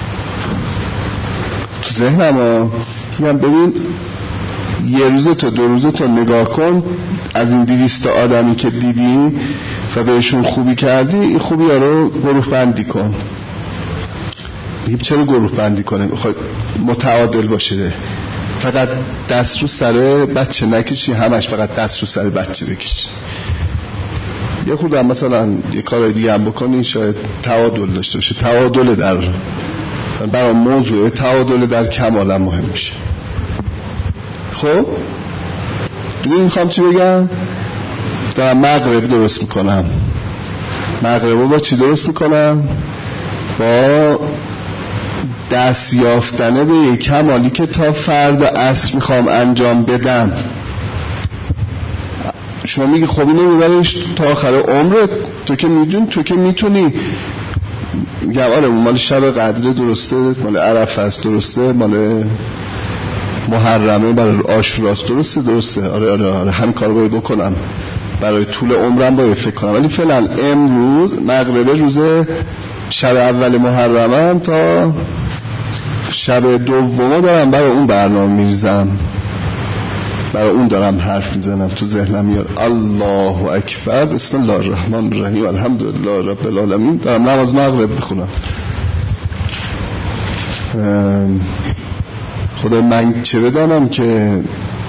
تو ذهنم ها میگم ببین یه روز تا 2 روز تا نگاه کن از این 200 آدمی که دیدی و بهشون خوبی کردی این خوبی ها رو گروه بندی کن. میگم چرا گروه بندی کنه؟ میخوای متعادل باشه فقط دست رو سر بچه نکشی همش فقط دست رو سر بچه بکشی یه خود هم مثلا یه کار دیگه هم بکنی شاید تعادل داشته باشه. تعادل در برای موضوع تعادل در کمال هم مهم میشه. خب ببین میخوام چی بگم دارم مغرب درست میکنم. مغرب رو با چی درست میکنم؟ با دست یافتنه به یک کمالی که تا فردا عصر میخوام انجام بدم. شما میگی خب اینو میبریش تا آخر عمرت تو که میدون تو که میتونی. میگم آره مال شب قدر درسته مال عرفه است درسته مال محرمه برای عاشوراست درسته آره همین کار باید بکنم برای طول عمرم باید فکر کنم ولی فعلا امروز مغرب روز شب اول محرمم تا شب دوم دارم برای اون برنامه میریزم برای اون دارم حرف میزنم تو ذهنم میاد الله اکبر بسم الله الرحمن الرحیم الحمدلله رب العالمین دارم نماز مغرب بخونم. خدا من چه بدانم که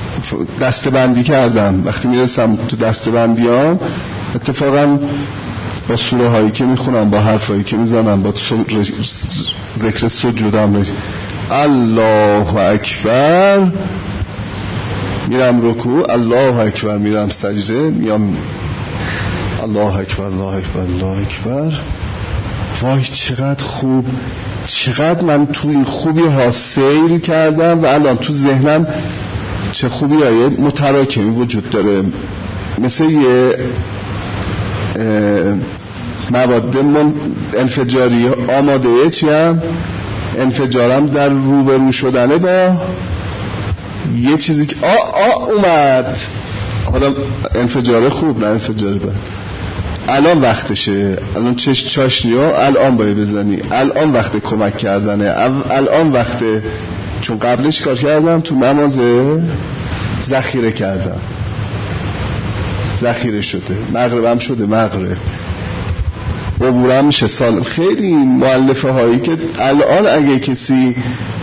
دسته بندی کردم وقتی میرسم تو دسته بندی ها اتفاقا با سوره هایی که میخونم، با حرف هایی که میزنم، با ذکر سجودم، الله اکبر میرم رکوع، الله اکبر میرم سجده، میام الله اکبر الله اکبر الله اکبر. وای چقدر خوب، چقدر من تو این خوبی ها سیر کردم و الان تو ذهنم چه خوبی های متراکمی وجود داره، مثل یه مواد انفجاری آماده چیم، انفجارم در روبرو شدنه با یه چیزی که اومد. حالا انفجار خوب نه انفجار بد. الان وقتشه، الان چاشنی ها الان باید بزنی، الان وقت کمک کردنه، الان وقت، چون قبلش کار کردم تو نماز ذخیره کردم، ذخیره شده، مغربم شده، مغرب عبورم میشه سال. خیلی مؤلفه هایی که الان اگه کسی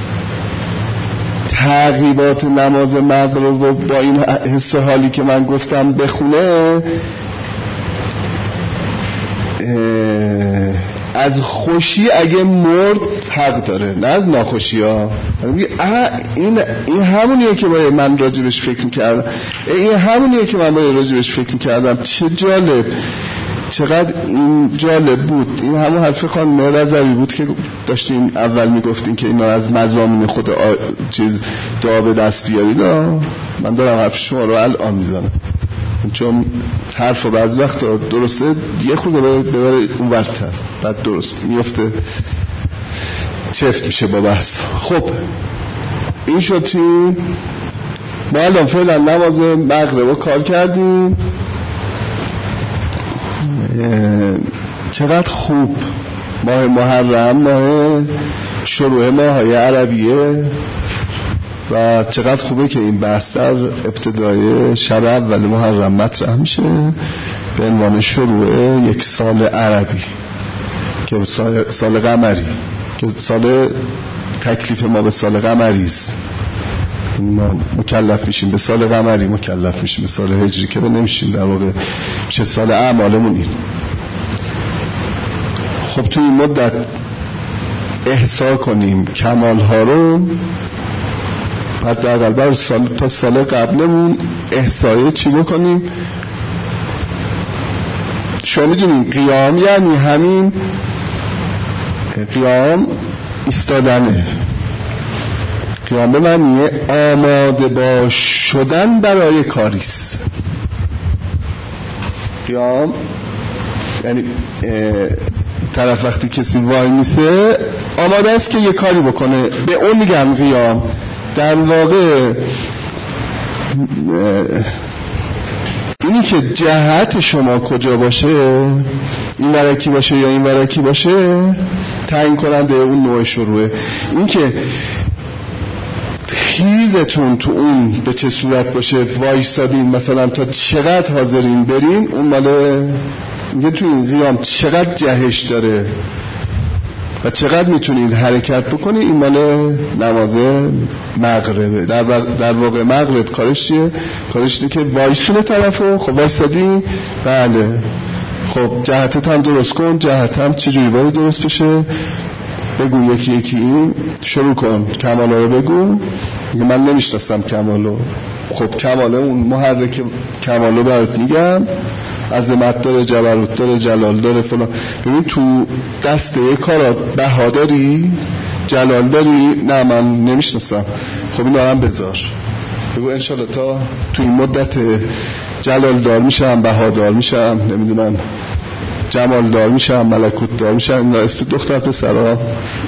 تعقیبات نماز مغرب رو با این حس و حالی که من گفتم بخونه، از خوشی اگه مرد حق داره، نه از ناخوشی ها. این همونیه که باید من راجبش فکر میکردم، این همونیه که من باید راجبش فکر میکردم. چه جالب، چقدر این جالب بود. این همون حرف خانم رضوی بود که داشتین اول میگفتین که اینا از مضامین خود چیز دعا به دست بیارید. من دارم حرف شما رو الان میزنم، چون حرف و بعض وقت درسته یه خورده ببره اون ورتر، بعد درست میفته، چفت میشه با بحث. خب این شد چی؟ ما الان فعلا نماز مغرب رو کار کردیم. چقدر خوب، ماه محرم ماه شروع ماهای عربیه و چقدر خوبه که این بحث در ابتدای شب اول محرم مطرح میشه به عنوان شروع یک سال عربی که سال قمری، که سال تکلیف ما به سال قمری است. ما مکلف میشیم به سال قمری، مکلف میشیم به سال هجری که نمیشیم، در واقع چه سال اعمالمون این. خب تو این مدت احصا کنیم کمال ها رو، حداقل بر سال تا سال قبلمون احصایه چی بکنیم. شما میدونید قیام یعنی همین قیام ایستادنه. قیام به معنی آماده باش شدن برای کاریست. قیام یعنی طرف وقتی کسی وای میسه آماده است که یه کاری بکنه، به اون میگم قیام. در واقع اینی که جهت شما کجا باشه، این ورکی باشه یا این ورکی باشه، تعیین کننده اون نوع شروعه. این که خیزتون تو اون به چه صورت باشه، وایستادین مثلا تا چقدر حاضرین برین، اون ماله میگه تو این قیام چقدر جهش داره و چقدر میتونید حرکت بکنید. این مال نماز مغربه. در واقع مغرب کارش چیه؟ کارش اینه که وایسونه طرفو. خب وایسادی؟ بله. خب جهتت هم درست کن، جهت هم چجوری باید درست بشه، بگو یکی یکی این شروع کن، کمالا رو بگو. من نمیشناسم کمالو. خب کماله اون محرک کمالو برات میگم، عظمت داره، جبروت داره، جلال داره فلان. ببین تو دسته کارات بها داری، جلال داری، نه من نمیشناسم. خب اینا هم بذار، بگو انشالله تا تو این مدت جلال دار میشم، بها دار میشم، نمیدونم جمال دار میشم، ملکوت دار میشم. اینا اسم دختر پسرها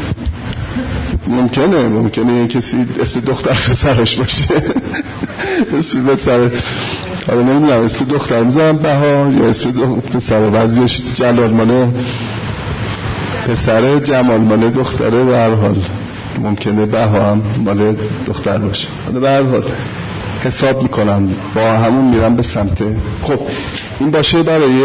ممکنه کسی اسم دختر پسرش باشه اسم پسر، حالا نمیدونم اسم دختر میذارم بها یا اسم پسر، بعضیش جلال ماله پسره، جمال ماله دختره. به هر حال ممکنه بها هم ماله دختر باشه. حالا به هر حال حساب میکنم با همون میرم به سمت. خب این باشه برای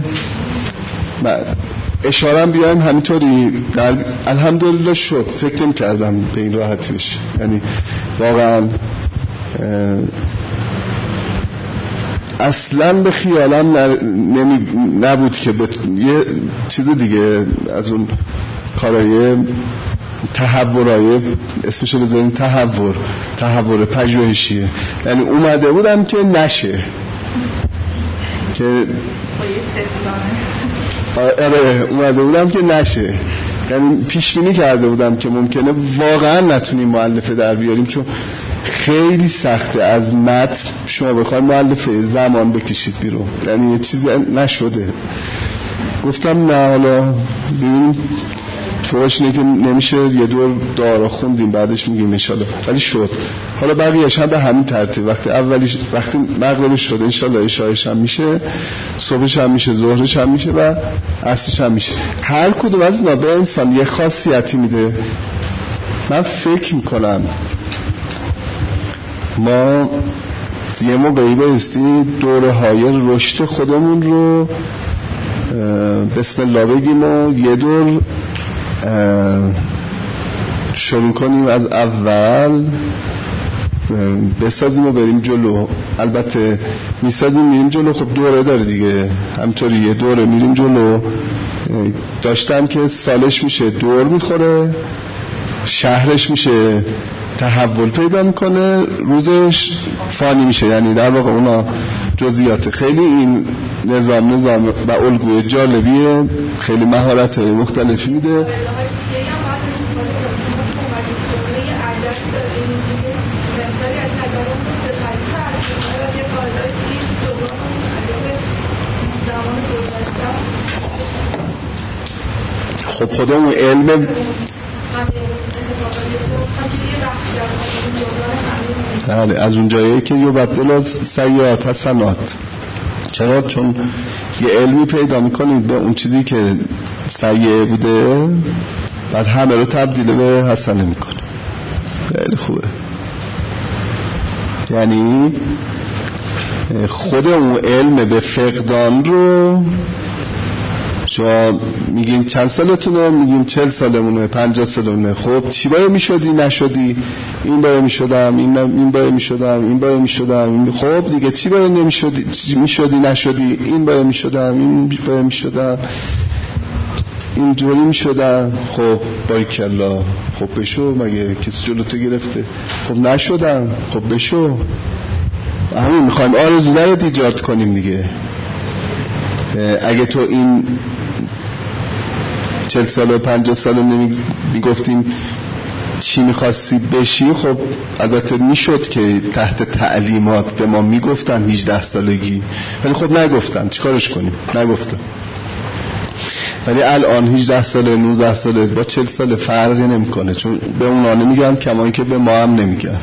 اشارم بیایم همینطوری. الحمدلله شد، فکر نمی کردم به این راحتی بشه. یعنی واقعا اصلا به خیالم نبود که یه چیز دیگه از اون کارهای تحورای اسمشو بذاریم تحور پژوهشیه، یعنی اومده بودم که نشه، که اومده بودم که نشه، یعنی پیش بینی کرده بودم که ممکنه واقعا نتونیم مؤلفه در بیاریم، چون خیلی سخته از متن شما بخواید مؤلفه زمان بکشید بیرون، یعنی یه چیزی نشده. گفتم نه حالا ببینیم فوقش اینه که نمیشه یه دور دارا خوندیم بعدش میگیم انشالله، ولی شد. حالا بقیه‌اش هم به همین ترتیب، وقتی مغربش شد انشالله عشایش هم میشه، صبحش هم میشه، ظهرش هم میشه و عصرش هم میشه. هر کدوم از اینا به انسان یه خاصیتی میده. من فکر میکنم ما یه موقعی بایستی دوره های رشد خودمون رو بسم الله بگیم و یه دور شروع کنیم از اول بسازیم و بریم جلو. البته میسازیم میریم جلو، خب دوره داره دیگه، همطوری یه دوره میریم جلو. داشتم که سالش میشه دور میخوره، شهرش میشه تحول پیدا میکنه، روزش فانی میشه، یعنی در واقع اونا جزئیات. خیلی این نظام و الگوی جالبیه، خیلی مهارت‌های مختلفی میده. خب خودمون علم بله از اون جایی که یبدل از سیئات حسنات. چرا؟ چون یه علمی پیدا میکنید به اون چیزی که سیئه بوده، بعد همه رو تبدیل به حسنه میکنه. خیلی خوبه، یعنی خود اون علم به فقدان رو شما میگین چند سالتونه؟ میگیم 40 سالمونه، 50 سالمونه. خب چی باید میشدی نشدی؟ این باید میشدم، این باید میشدم، این باید میشدم. خب دیگه چی باید نمیشدی؟ میشدی نشدی؟ این باید میشدم، این باید میشدم، اینجوری میشدم. خب باریکلا، خب بشو، مگه کسی جلوتو گرفته؟ خب نشدم، خب بشو. همین میخوایم آرزو درت ایجاد کنیم دیگه. اگه تو این 40 سال و 50 سال نمیگفتیم چی میخواستی بشی، خب البته میشد که تحت تعلیمات به ما میگفتن 18 سالگی، ولی خب نگفتن، چیکارش کنیم؟ نگفتن. ولی الان 18 ساله 19 ساله با 40 ساله فرقی نمیکنه، چون به اونا نمیگن کما که به ما هم نمیگن.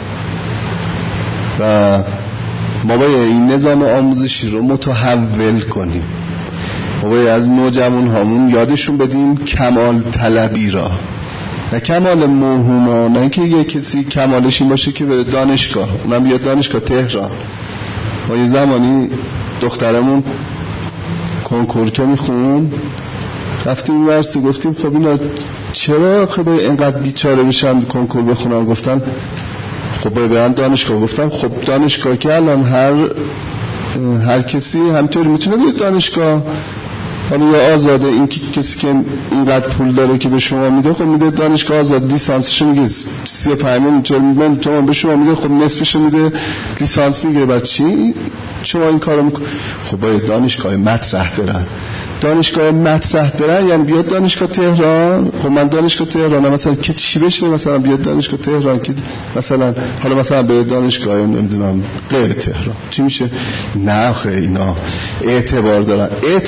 و ما باید این نظام آموزشی رو متحول کنیم. ما باید از نوجوان هامون یادشون بدیم کمال طلبی را، نه کمال موهوما، نه اینکه یه کسی کمالش این باشه که بره دانشگاه، اونم بیاد دانشگاه تهران. ما یه زمانی دخترمون کنکور که میخون رفتیم ورسی، گفتیم خب اینا چرا خب اینقدر بیچاره بشن کنکور بخونن؟ گفتن خب باید برن دانشگاه. گفتم خب دانشگاه که الان هر کسی همطوری میتونه بیاد دانشگاه، حالا یا آزاده، این کسی که اینقدر پول داره که به شما میده، خب میده دانشگاه آزاد، لیسانسش میگه 35 میلیون تومان به شما میده، خب نصفش میده لیسانس میگیره. بعد چی شما این کارو میکنید؟ خب باید دانشگاه مطرح برن. دانشگاه مطرح برن یعنی بیاد دانشگاه تهران. خب من دانشگاه تهران مثلا که چی بشه؟ مثلا بیاد دانشگاه تهران که مثلا حالا مثلا به دانشگاه نمیدونم غیر تهران چی میشه؟ نه خیلی اینا اعتبار دارن.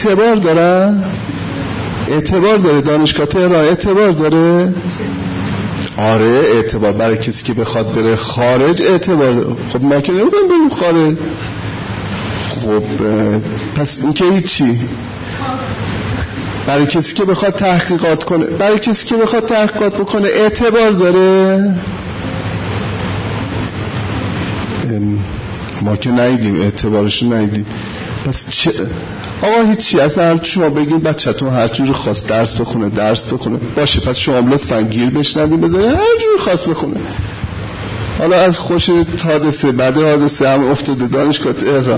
اعتبار داره دانشگاه تهران، اعتبار داره. آره اعتبار برای کسی که بخواد بره خارج اعتبار داره. خب ما که نمیخوایم بریم خارج. خب پس این که هیچی. برای کسی که بخواد تحقیقات کنه، برای کسی که بخواد تحقیقات بکنه اعتبار داره. ما که ندیدیم، اعتبارش ندیدیم. پس چه؟ آقا هیچی، اصلا شما بگین بچه‌تون هر جور خواست درس بخونه باشه، پس شما لطفاً گیر بشنوید بذارید هر جور خواست بخونه. حالا از خوش حادثه بعد حادثه هم افتاده دانشگاه تهران.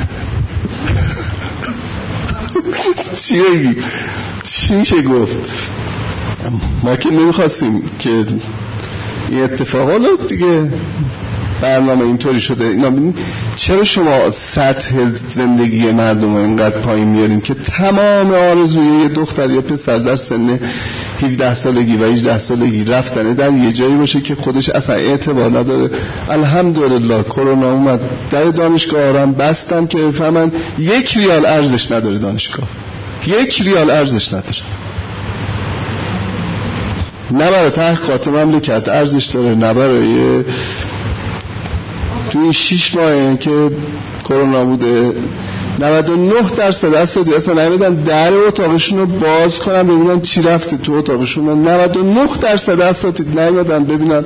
چی بگی؟ چی میشه گفت؟ ما که نمیخواستیم که این اتفاقات دیگه، برنامه اینطوری شده. اینا ببین چرا شما سطح زندگی مردم رو اینقدر پایین میارین که تمام آرزوی یه دختر یا پسر در سن 17 سالگی و 18 سالگی رفتنه در یه جایی باشه که خودش اصلا اعتبار نداره. الحمدلله کرونا اومد، در دانشگاه آرام بستن که بفهمن 1 ریال ارزش نداره دانشگاه، 1 ریال ارزش نداره. نه برای تحقیقات مملکت ارزش داره، نه برای توی 6 ماه که کرونا بوده 99% اساتید اصلا نمیدن در اتاقشون رو باز کنن ببینن چی رفته تو اتاقشون. 99% اساتید نمیدن ببینن.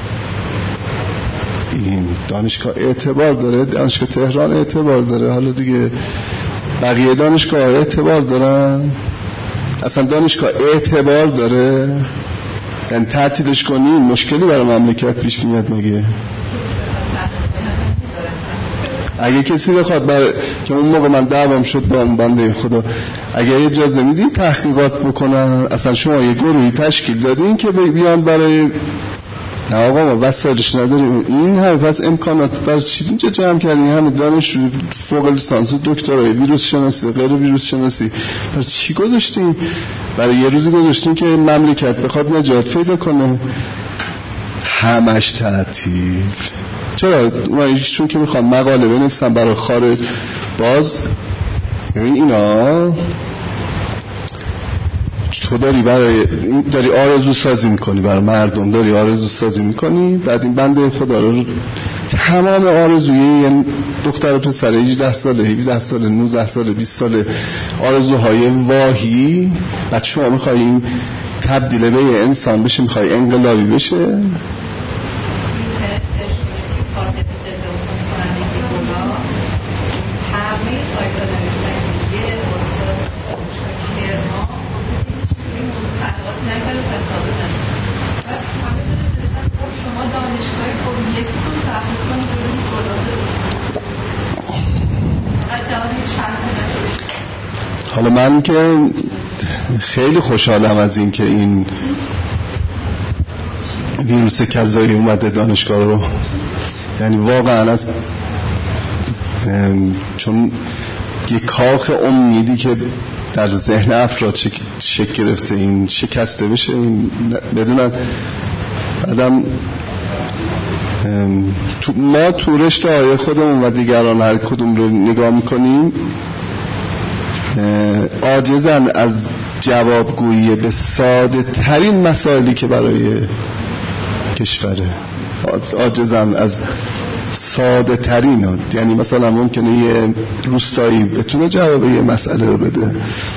این دانشگاه اعتبار داره، دانشگاه تهران اعتبار داره، حالا دیگه بقیه دانشگاه اعتبار دارن؟ اصلا دانشگاه اعتبار داره؟ یعنی تعطیلش کنیم مشکلی برای مملکت پیش میاد مگه؟ اگه کسی بخواد که اون موقع من دعوام شد با اون بنده خدا، اگه اجازه میدین تحقیقات بکنن، اصلا شما یه گروهی تشکیل دادین که بیان برای نه آقا ما وسایلش نداریم این هم، پس امکانات برای چی اینجا جمع کردین؟ همه دانشجو فوق لیسانس و دکترای ویروس شناسی غیر ویروس شناسی برای چی گذاشتین؟ برای یه روزی گذاشتین که مملکت بخواد نجات پیدا کنه. همش تعطیل. چرا؟ چون که میخوام مقاله بنویسم برای خارج. باز ببین اینا تو داری آرزو سازی میکنی برای مردم، داری آرزو سازی میکنی، بعد این بنده خدا رو تمام آرزوی یه دختر و پسر 18 ساله 17 ساله 19 ساله 20 ساله آرزوهای واهی، بعد شما میخوای این تبدیل به یه انسان بشه، میخوای انقلابی بشه. حالا من که خیلی خوشحالم از این که این ویروس کذایی اومده دانشگاه رو، یعنی واقعا از چون یه کاخ امیدی که در ذهن افراد شکل گرفته این شکسته بشه، این بدونن. بعدم ما تو رشته های خودمون و دیگران هر کدوم رو نگاه میکنیم عاجزن از جوابگویی به ساده ترین مسائلی که برای کشوره، عاجزن از ساده ترین. یعنی مثلا ممکنه یه روستایی بتونه جواب یه مسئله رو بده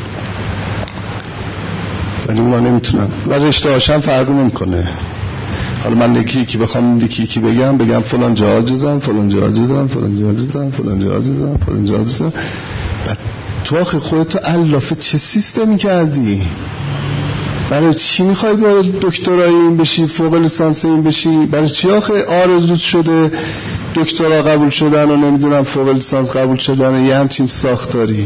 ولی ما نمیتونم و رشته هاشم فرق نمیکنه. حالا من یکی بخوام یکی بگم فلان جا عاجزن، فلان جا عاجزن، فلان جا عاجزن، فلان جا عاجزن، فلان جا عاجزن. تو آخه خودتو علافه چه سیستمی کردی؟ برای چی میخوای برای دکترای این بشی، فوق لیسانس این بشی؟ برای چی آخه آرزوت شده دکترا قبول شدن و نمیدونم فوق لیسانس قبول شدن، یه همچین ساختاری؟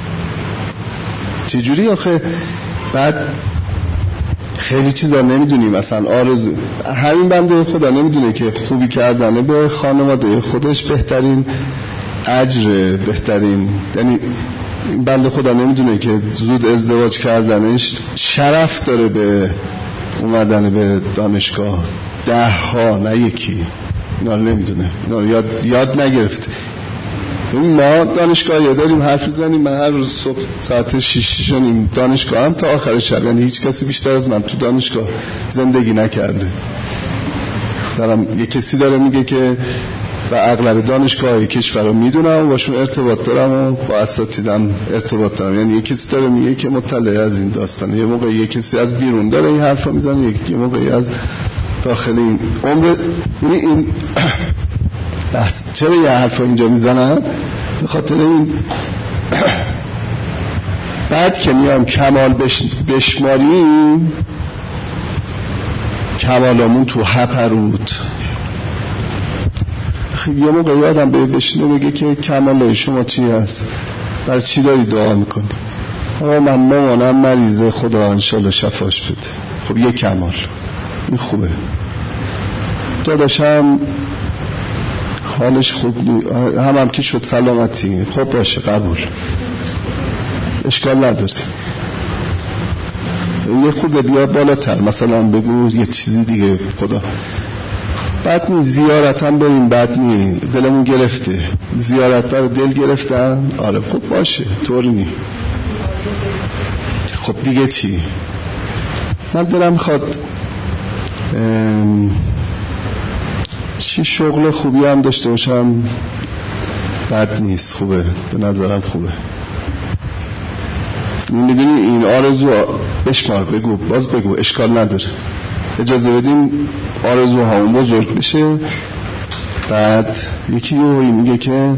چجوری آخه؟ بعد خیلی چیزا نمیدونیم، مثلا آرزو همین بنده خدا نمیدونه که خوبی کردنه به خانواده خودش بهترین اجر، بهترین، یعنی بنده خدا نمیدونه که زود ازدواج کردنش شرف داره به اومدن به دانشگاه. 10 ها نه یکی، اینا نمیدونه، اینا یاد نگرفت. ما دانشگاهی داریم حرف زنیم، من هر روز صبح ساعت 6 دانشگاه هم تا آخر شب، یعنی هیچ کسی بیشتر از من تو دانشگاه زندگی نکرده. دارم یه کسی داره میگه که و اغلب دانشگاه‌های کشور رو میدونم و باشون ارتباط دارم و با اساتیدم ارتباط دارم، یعنی یه کسی داره میگه که مطلع از این داستانه، یه موقع یه کسی از بیرون داره این حرفا میزنه، یه موقعی از داخل این عمر. این چرا یه حرفا اینجا میزنم؟ به خاطر این بعد که میام کمال بشماریم، کمالامون تو هپرود یه موقع یادم بشینه بگه که کمال شما چی هست، برای چی داری دعا میکنی؟ آقا من مامانم مریضه، خدا انشالله شفاش بده. خب یه کمال، این خوبه. داداشم حالش خوب هم که شد سلامتی، خب باشه قبول، اشکال نداره. یه خورده بیا بالاتر، مثلا بگو یه چیزی دیگه، خدا بد نی زیارت هم بریم، بد نی دلمون گرفته، زیارت برای دل گرفتن، آره خب باشه طوری نی. خب دیگه چی؟ من دلم میخواد چی شغل خوبی هم داشته باشم، بد نیست، خوبه، به نظرم خوبه. میدونی این آرزو بشمار، بگو، باز بگو، اشکال نداره، اجازه بدیم آرزوها اون بزرگ بشه. بعد یکی میگه که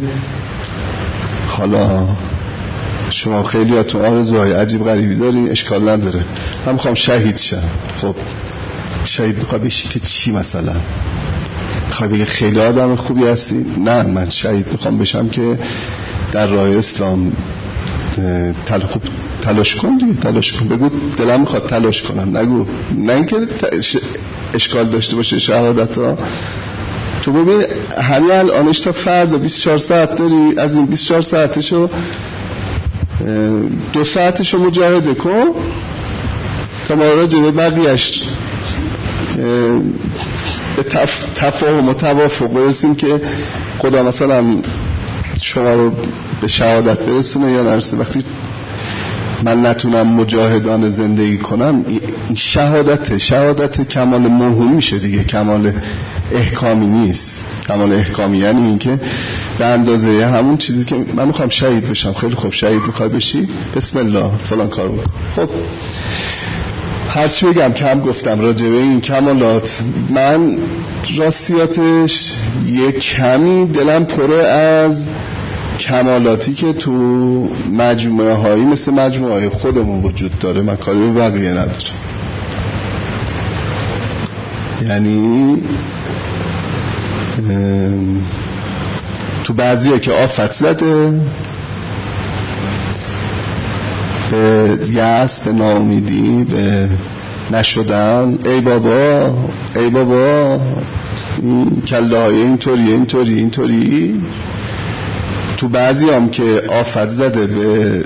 حالا شما خیلی ها تو آرزوهای عجیب غریبی داری، اشکال نداره، من میخوام شهید شم. خب شهید میخوای بشی که چی؟ مثلا میخوای بگه خیلی آدم خوبی هستی؟ نه، من شهید میخوام بشم که در راه اسلام خوب تلاش کن دیگه، تلاش کن، بگو دلم میخواد تلاش کنم، نگو نه اینکه اشکال داشته باشه شهادت ها. تو ببین همین الانش تا فردا 24 ساعت داری، از این 24 ساعتشو 2 ساعتشو مجاهده کن تا ما راجع به بقیه‌اش به تفاهم و توافق برسیم که خدا مثلا شما رو به شهادت برسونه یا نرسونه. وقتی من نتونم مجاهدانه زندگی کنم، این شهادت کمال موهوم میشه دیگه، کمال احکامی نیست. کمال احکامی یعنی این که به اندازه همون چیزی که من میخوام شهید بشم. خیلی خوب، شهید میخوای بشی، بسم الله فلان کار بکن. خب هرچی بگم کم گفتم راجع به این کمالات. من راستیاتش یک کمی دلم پره از کمالاتی که تو مجموعه هایی مثل مجموعه های خودمون وجود داره. من کاری به بقیه ندارم. یعنی تو بعضی ها که آفت زده، به یأس، به ناامیدی، به نشدن، ای بابا این کله های اینطوری. تو بعضی هم که آفت زده به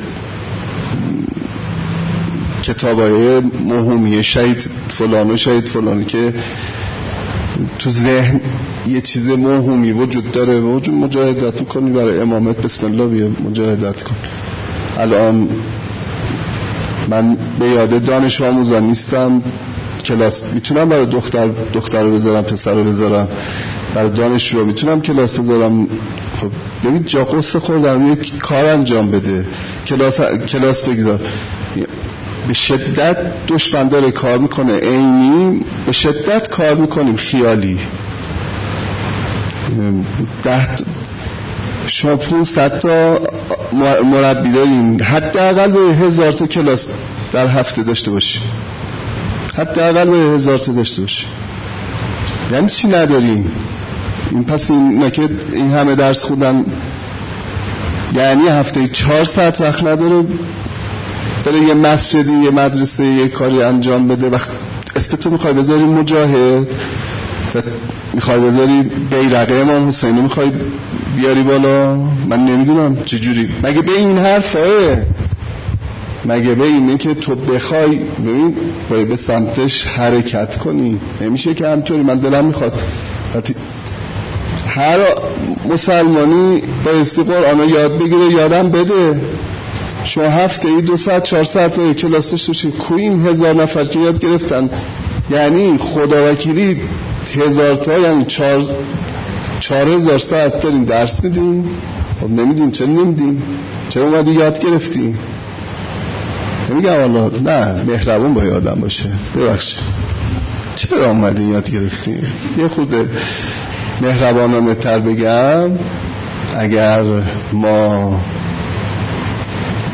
کتابای موهومی شهید فلان و شهید فلان که تو ذهن یه چیز موهومی وجود داره، مجاهدت میکنی برای امامت، بسم الله بیا مجاهدت کن. الان من به یاد دانش آموزان نیستم، کلاس میتونم برای دختر رو بذارم، پسر رو بذارم، برای دانش رو میتونم کلاس بذارم. خب ببین جا قصه خوردم، یک کار انجام بده، کلاس بگذار. به شدت دشمن داره کار میکنه عینی، به شدت کار میکنیم خیالی. شما 500 تا مربی داریم، حداقل به 1000 تا کلاس در هفته داشته باشیم، حداقل به 1000 تا داشته باشیم. یعنی چی نداریم؟ این پس این که این همه درس خوندن یعنی هفته 4 ساعت وقت نداره برای یه مسجدی، یه مدرسه، یه کاری انجام بده. وقت اسمتو میخوای بذاری مجاهد، میخوای بذاری بیرقه امام حسینی میخوای بیاری بالا، من نمیدونم چجوری. مگه به این حرفه؟ مگه به اینه که تو بخوای ببین باید به سمتش حرکت کنی؟ نمیشه که همطوری. من دلم میخواد هر مسلمانی بایستی قرآن یاد بگیره، یادم بده. شما هفته ای 2 ساعت 4 ساعت باید کلاس داشته باشید. کوین 1000 نفر که یاد گرفتن، یعنی خدا وکیلی 1000 تا، یعنی 4000 ساعت دارین درس میدین. خب نمیدین، چرا نمیدین؟ چرا اومدی یاد گرفتی؟ نمیگم والا نه، مهربون با یادم باشه، ببخشید چرا اومدی یاد گرفتی؟ یه خود مهربانانه تر بگم، اگر ما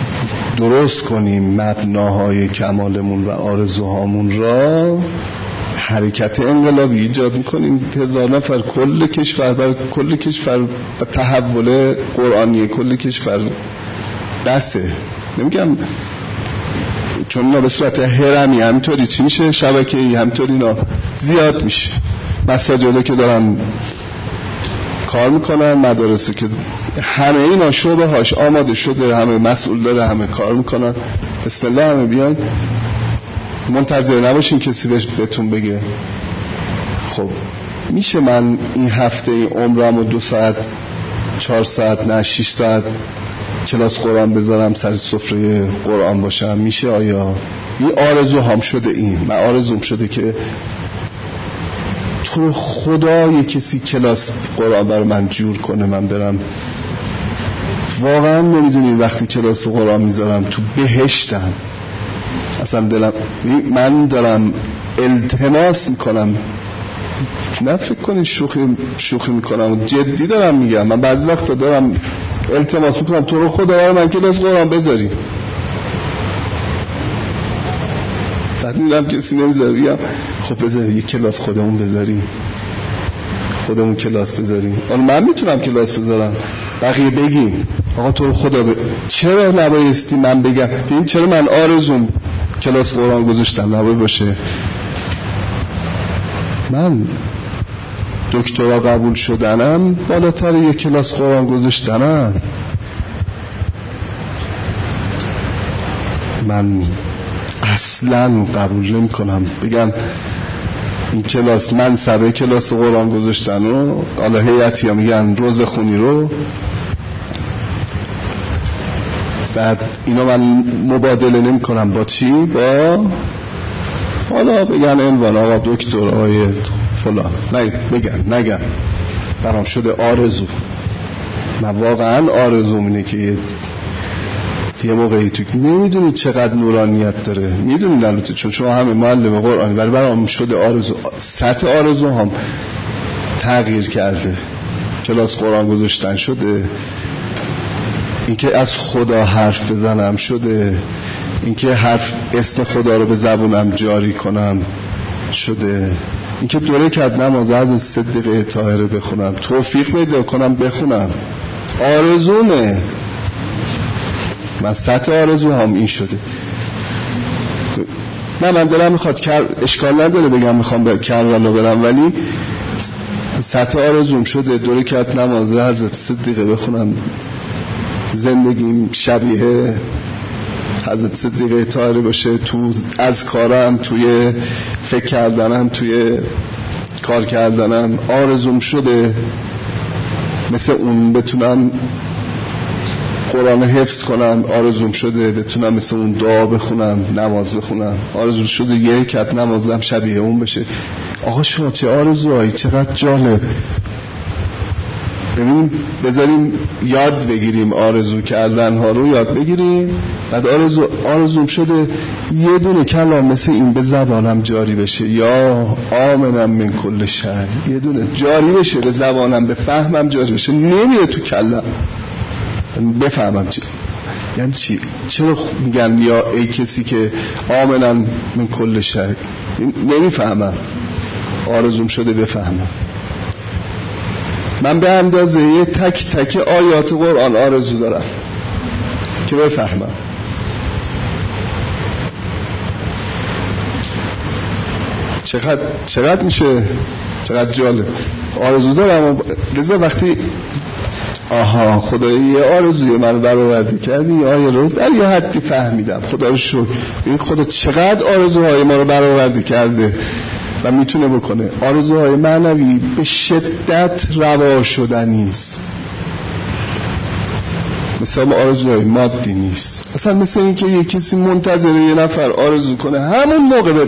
درست کنیم مبناهای کمالمون و آرزوهامون را، حرکت انقلابی ایجاد میکنیم، 1000 نفر کل کشور و تحول قرآنی کل کشور دسته. نمیگم چون اینا به صورت هرمی همینطوری چی میشه، شبکه‌ای همینطوری اینا زیاد میشه. مساجدها که دارن کار میکنن، مدارسه که همه اینا شعبه هاش آماده شده، همه مسئول داره، همه کار میکنن. بسم الله همه بیان، منتظر نباشین کسی بهتون بگه. خب میشه من این هفته این عمرم و 2 ساعت 4 ساعت نه 6 ساعت کلاس قرآن بذارم، سر سفره قرآن باشم؟ میشه؟ آیا این آرزو هم شده؟ این من آرزوم شده که تو خدا یه کسی کلاس قرآن برای من جور کنه، من برم. واقعا نمیدونی وقتی کلاس قرآن میذارم تو بهشتم، اصلا دلم، من دارم التماس میکنم، نه فکر کنی شوخی میکنم، جدی دارم میگم. من بعضی وقتا دارم التماس میکنم تو رو خدا برای من کلاس قرآن بذاری. بعد میرم کسی نمیذاره، بگم خب بذاری یه کلاس خودمون بذاریم، خودمون کلاس بذاریم. من میتونم کلاس بذارم، بقیه بگیم آقا تو رو خدا چرا نبایستی من بگم؟ این چرا من آرزوم کلاس قرآن گذاشتم نباید باشه؟ من دکترا قبول شدنم بالاتر یه کلاس قرآن گذاشتنم. من اصلا قبول نمی کنم بگم این کلاس منصبه کلاس قرآن گذاشتن رو، حالا هیئتی ها میگن روز خونی رو، بعد اینا من مبادله نمی کنم با چی؟ با حالا بگن عنوان آقا دکتر آقای فلان، نگم برام شده آرزو. من واقعا آرزوم اینه که یه موقعی تو نمیدونید چقدر نورانیت داره، میدونید البته چون شما همه معلم قرآنی، ولی برام شده آرزو، سطح آرزو هم تغییر کرده. کلاس قرآن گذاشتن شده، اینکه از خدا حرف بزنم شده، اینکه اسم خدا رو به زبونم جاری کنم شده، اینکه 2 رکعت نماز از صدیقه طاهره بخونم، توفیق پیدا کنم بخونم. آرزومه. من سطح آرزو هم این شده. من دلم میخواد اشکال نداره بگم میخوام به کربلا برم، ولی سطح آرزوم شده 2 رکعت نماز حضرت صدیقه بخونم، زندگیم شبیه حضرت صدیقه طاهره باشه، تو اذکارم، توی فکر کردنم، توی کار کردنم. آرزوم شده مثل اون بتونم قرآن حفظ کنم، آرزوم شده بتونم مثل اون دعا بخونم، نماز بخونم، آرزوم شده 1 رکعت نمازم شبیه اون بشه. آقا شما چه آرزوهایی، چقدر جالب. ببین بذاریم یاد بگیریم، آرزو کردن ها رو یاد بگیریم. بعد آرزوم شده یه دونه کلام مثل این به زبانم جاری بشه، یا آمنم من کل شر، یه دونه جاری بشه به زبانم، به فهمم جاری بشه، نمیره تو کلم بفهمم چی یعنی چی. چرا میگن یا ای کسی که آمنم من کل شر؟ نمیفهمم، آرزوم شده بفهمم. من به اندازه یه تک تک آیات قرآن آرزو دارم که بفهمم. چقدر میشه، چقدر جالب. آرزو دارم. لذا وقتی خدایی یه آرزوی من برآورده کردی، یه آیه رو در یه حدی فهمیدم، خدا رو شکر. این خدا چقدر آرزوهای ما رو برآورده کرده و میتونه بکنه. آرزوهای معنوی به شدت روا شدنی است، مثل آرزوهای مادی نیست. اصلا مثل این که یه کسی منتظر یه نفر آرزو کنه همون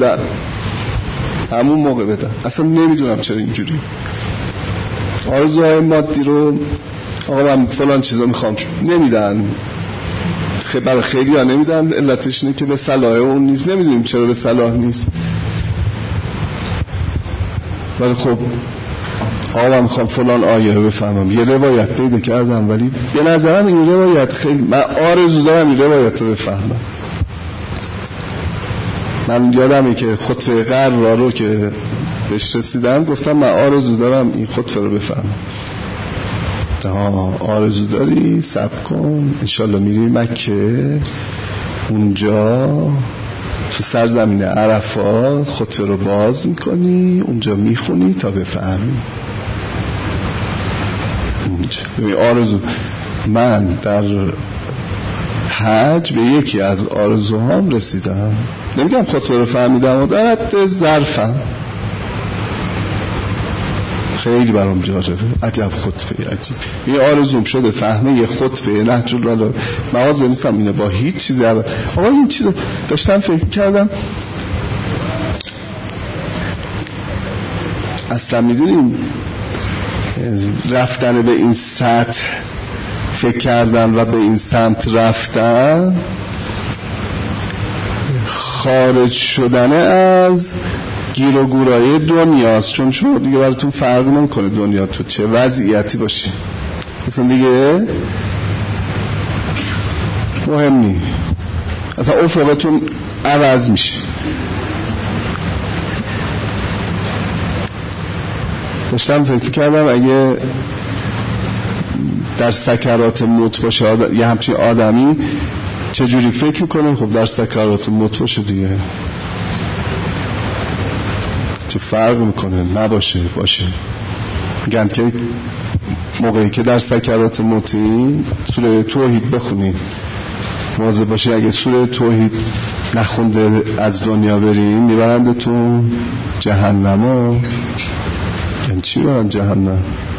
موقع بدن. اصلا نمیدونم چرا اینجوری. آرزوهای مادی رو آقا من فلان چیزا میخوام نمیدن، برای خیلی ها نمیدن. علتش اینه که به صلاح اون نیست، نمیدونیم چرا به صلاح نیست. ولی خب آقا من میخوام فلان آیه رو بفهمم، یه روایت پیدا کردم، ولی به نظرم این روایت خیلی، من آرزو دارم این روایت رو بفهمم. من یادمه که خطبه قرار رو که بهش رسیدم گفتم من آرزو دارم این خطبه رو بفهمم. آرزو داری؟ صبر کن، انشالله میری مکه، اونجا تو سرزمین عرفات خطبه رو باز میکنی، اونجا میخونی تا بفهمی. اونجا آرزو من در حج به یکی از آرزوهام رسیدم، نمیگم خطبه رو فهمیدم و در حد ظرفم، خیلی برام جالبه، عجب خطبه عجیب. یه آرزوم شده فهمه یه خطبه نهج الله، مواضع نیستم اینه با هیچ چیزی. آقا این چیز داشتم فکر کردم، اصلا میدونیم رفتن به این سطح فکر کردن و به این سمت رفتن خارج شدن از گیر و گورای دنیاست. چون شما دیگه براتون فرق نمیکنه دنیا تو چه وضعیتی باشه، مثلا دیگه مهم نی، اصلا افقتون عوض میشه. داشتم فکر کردم اگه در سکرات موت باشه یه همچین آدمی چجوری فکر میکنه؟ خب در سکرات موت باشه دیگه، چه فرق میکنه نباشه باشه. میگن که موقعی که در سکرات موتی سوره توحید بخونی، مواظب باشی اگه سوره توحید نخونده از دنیا بریم میبرنده تو جهنم. یعنی چی برن جهنم؟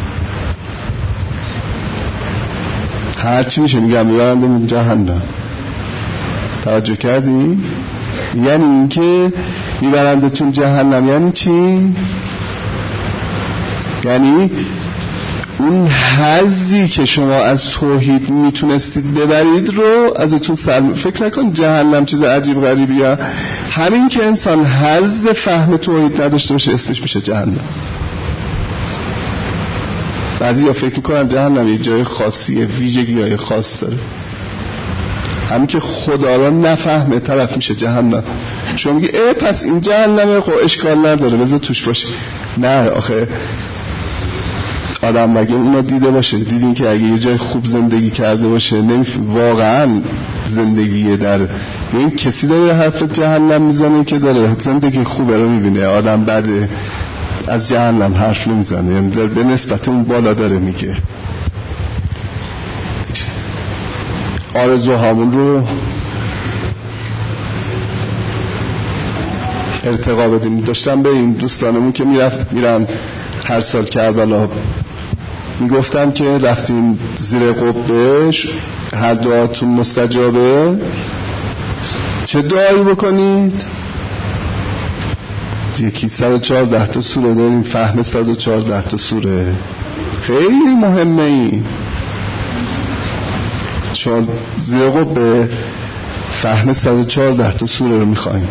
هر چی میشه میگم میبرنده من جهنم. توجه کردی؟ یعنی این که میبرندتون جهنم یعنی چی؟ یعنی اون حظی که شما از توحید میتونستید ببرید رو ازتون سلب. فکر نکن جهنم چیز عجیب غریبیه، همین که انسان حظ فهم توحید نداشته باشه اسمش میشه جهنم. بعضی ها فکر میکنن جهنم یه جای خاصیه، ویژگی های خاص داره، همین که خدا را نفهمه طرف میشه جهنم. شما میگی پس این جهنمه، خب اشکال نداره بذار توش باشه. نه آخه آدم مگه اونو دیده باشه؟ دیدین که اگه یه جای خوب زندگی کرده باشه واقعا زندگیه. در این کسی داره حرف جهنم میزنه که داره زندگی خوبه رو میبینه، آدم بده از جهنم حرف نمیزنه، یعنی به نسبت اون بالا داره میگه. آرزوهامون رو ارتقا بدیم. داشتم به این دوستانمون که میرن هر سال کربلا میگفتم که رفتیم زیر قبهش هر دعاتون مستجابه، چه دعایی بکنید؟ یکی 114 تا سوره داریم، فهم 114 تا سوره خیلی مهمه. این چون زیر قبه فهم 114 تا سوره رو میخوایم.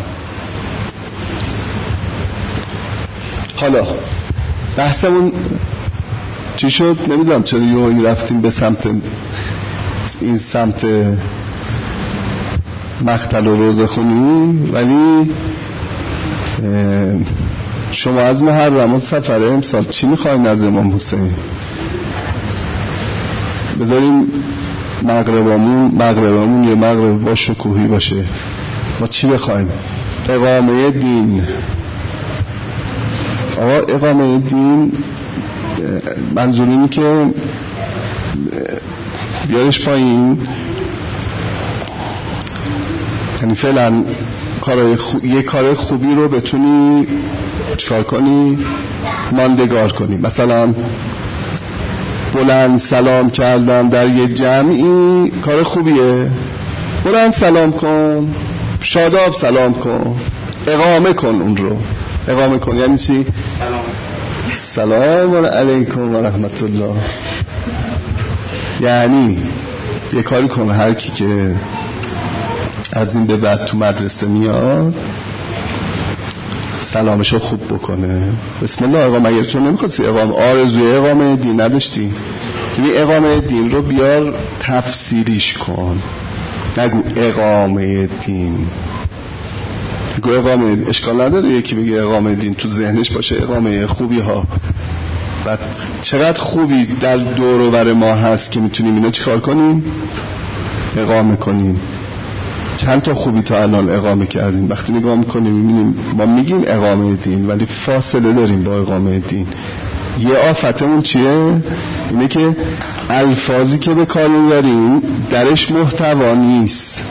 حالا بحثمون چی شد؟ نمیدونم چرا یهو رفتیم به سمت این سمت مقتل و روزه خونی. ولی شما از محرم و سفر امسال چی میخواین از امام حسین؟ بذاریم مغربمون یه مغرب با شکوهی باشه. ما چی بخوایم؟ اقامه دین. آقا اقامه دین منظور اینه که بیارش پایین، یعنی فعلا یه کار خوبی رو بتونی چکار کنی؟ ماندگار کنی. مثلا بلند سلام کردم در یه جمعی کار خوبیه، بلند سلام کن، شاداب سلام کن، اقامه کن. اون رو اقامه کن یعنی چی؟ سلام علیکم و رحمت الله. یعنی یه کاری کن هر کی که از این به بعد تو مدرسه میاد سلامشو خوب بکنه. بسم الله. اقامه اگر تو نمیخواستی آرزوی اقامه دین نداشتی، دیگه اقامه دین رو بیار تفسیریش کن، نگو اقامه دین، نگو اقامه اشکال نداره یکی بگه اقامه دین تو ذهنش باشه اقامه خوبی ها، بعد چقدر خوبی در دور و بر ما هست که میتونیم اینو چیکار کنیم؟ اقامه کنیم. چند تا خوبی تا الان اقامه کردیم. وقتی نگاه میکنیم میبینیم ما میگیم اقامه دین ولی فاصله داریم با اقامه دین. یه آفتمون چیه؟ اینه که الفاظی که به کار میبریم درش محتوا نیست.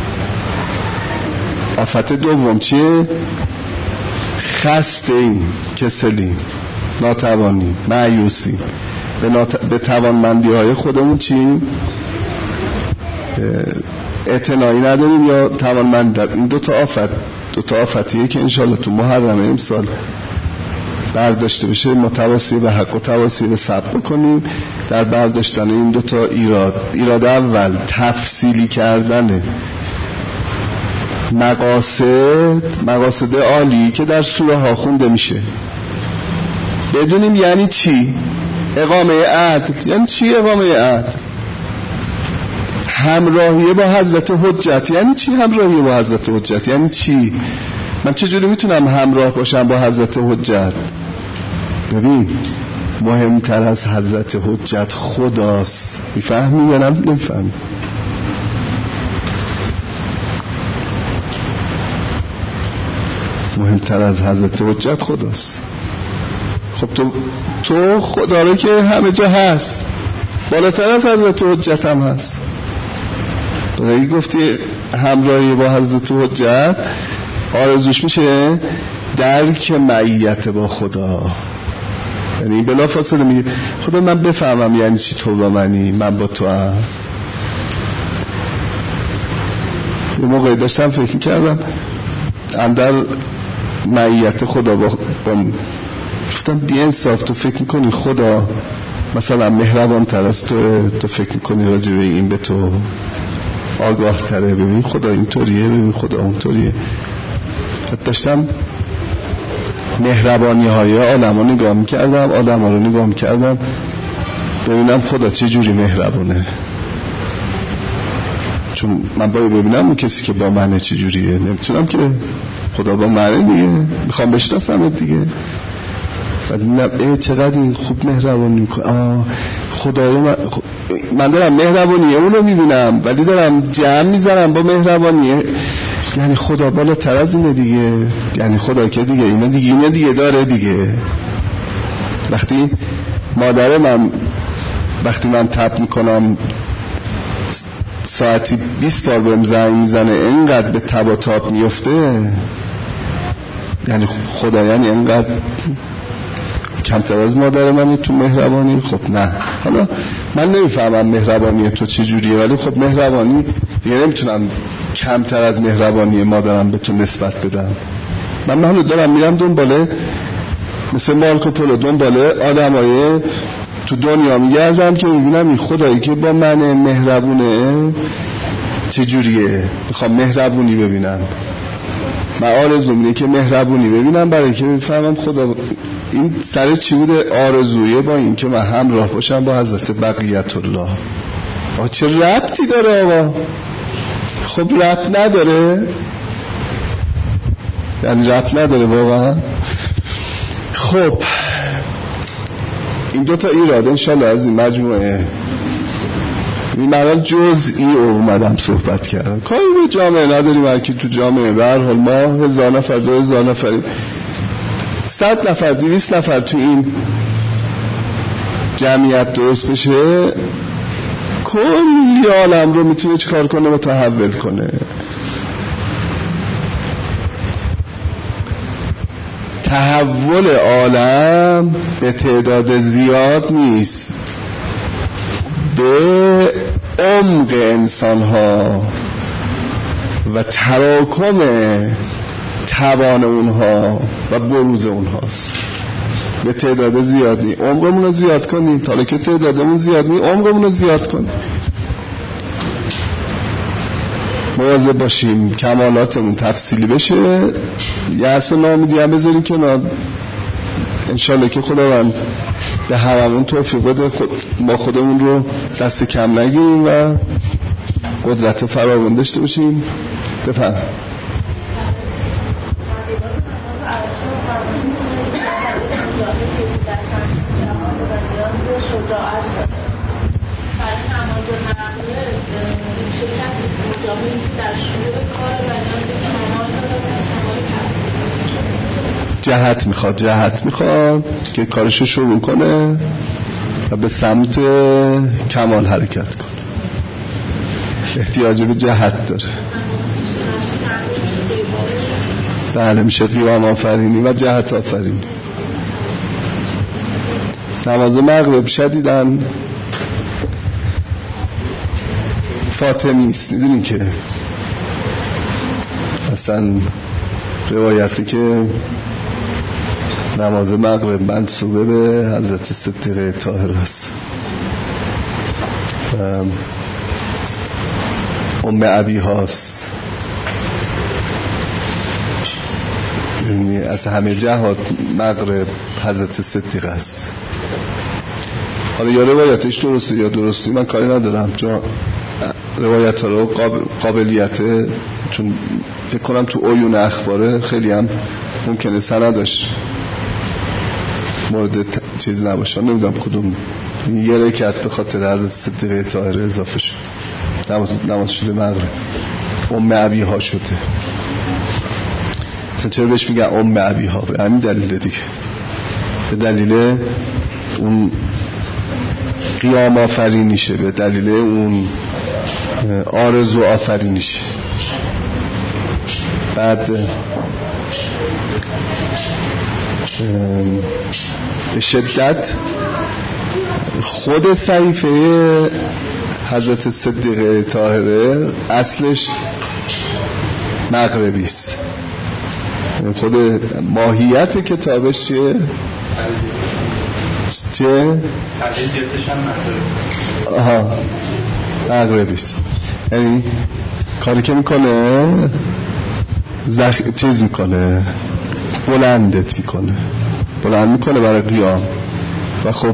آفت دوم چیه؟ خسته‌ایم، کسلیم، ناتوانی، مایوسی، به توانمندی های خودمون چیم؟ اعتنایی نداریم یا توانمند در این دو تا آفتیه که انشالله تو محرم امسال برداشته بشه، متواسی به حق و تواسی به صبر بکنیم در برداشتن این دو تا ایراد اول تفصیلی کردنه مقاصد عالی که در سوره ها خونده میشه، بدونیم یعنی چی اقامه عدل. یعنی چی اقامه عدل؟ همراهی با حضرت حجت. یعنی چی همراهی با حضرت حجت؟ یعنی چی؟ من چجوری میتونم همراه باشم با حضرت حجت؟ ببین مهمتر از حضرت حجت خداست. میفهمی یا نمیفهمی؟ مهمتر از حضرت حجت خداست. خب تو خدا رو که همه جا هست، بالاتر از حضرت حجت هم هست. اگه گفتی همراهی با حضرت حجت آرزوش میشه درک معیت با خدا. یعنی بلا فاصله میگه خدا من بفهمم یعنی چی تو با منی، من با تو هم. یه موقعی داشتم فکر میکردم اندر معیت خدا با گفتم بی انصاف تو فکر میکنی خدا مثلا مهربان تر از تو فکر میکنی راجع به این به تو آگاه تره. ببین خدا اینطوریه، ببین خدا اونطوریه. داشتم مهربانی های آدم ها نگاه میکردم، آدم ها رو نگاه میکردم ببینم خدا چه جوری مهربانه، چون من باید ببینم اون کسی که با منه چه جوریه. نمیتونم که خدا با منه دیگه، میخوام بشناسم دیگه. بعد چقدر این خوب مهربانی میکنه. خدای من دارم مهربانیه اونو میبینم ولی دارم جمع میزنم با مهربانیه. یعنی خدا بالاتر از اینه دیگه. یعنی خدا که دیگه اینه دیگه داره دیگه. وقتی مادر من من تپ میکنم ساعتی 20 بار بهم زنگ میزنه اینقدر به تب و تاب میفته، یعنی خدا یعنی اینقدر کمتر از مادر منی تو مهربانی؟ خب نه. حالا من نمیفهمم مهربانی تو چه جوریه ولی خب مهربانی دیگه نمیتونم کمتر از مهربانی مادرم به تو نسبت بدم. من حالا دارم میرم دنباله مثل مارکو پولو دنباله آدمای تو دنیا میگردم که میبینم این خدایی که با من مهربونه چه جوریه. میخوام مهربونی ببینم. من آرزوم اینه که مهربونی ببینم برای که بفهمم خدا این سر چی بوده آرزویه با این که من همراه باشم با حضرت بقیت الله. چه ربطی داره آقا؟ خب ربط نداره، یعنی ربط نداره واقعا. خب این دوتا ایراد انشالله از این مجموعه من جزئی اومدم صحبت کردم. کاری به جامعه نداریم، هرکی تو جامعه به هر حال ما 1000 نفر 2000 نفریم، 100 نفر 200 نفر تو این جمعیت درست بشه کلی عالم رو میتونه چیکار کنه؟ متحول کنه. تحول عالم به تعداد زیاد نیست، به عمق انسان ها و تراکم توان اونها و بروز اونهاست. به تعداد زیاد نیست، عمقمون رو زیاد کنیم. تا که تعدادمون زیاد نیست عمقمون رو زیاد کنیم، مواظب باشیم کمالاتمون تفصیلی بشه. یأس و ناامیدی هم بذاریم کنار. انشالله که خداوند به هممون توفیق بده ما خودمون رو دست کم نگیریم و قدرت فراوان داشته باشیم. بفرمایید. شاهدی که در شروع کار و کمال جهت میخواد که کارشو شروع کنه و به سمت کمال حرکت کنه. احتیاج به جهت داره. بله میشه قیام آفرینی و جهت آفرینی. نماز مغرب شدیدن فاطمی است. میدونی که اصلا روایتی که نماز مغرب منسوبه به حضرت صدیقه طاهره است. ام ابی هاست، یعنی از همه جهات مغرب حضرت صدیقه است. حالا یا روایتش درسته یا درستی من کاری ندارم، چون روایت ها رو قابلیت، چون فکر کنم تو عیون اخباره خیلی هم ممکنه سندش مورد چیز نباشه، نمیدونم کدوم یه رکعت به خاطر حضرت صدیقه طاهره اضافه شد، نماز شده مغرب ام ابی ها شده. مثلا چرا بهش میگن ام ابی ها؟ به همین دلیل دیگه، به دلیل اون قیام آفرینیشه، به دلیل اون آرزو آفرینیشه. بعد به شدت خود صحیفه حضرت صدیقه طاهره اصلش مغربی است. خود ماهیت کتابش چیه؟ آها مغربی است. یعنی کاری که میکنه چیز میکنه، بلند میکنه برای قیام. و خب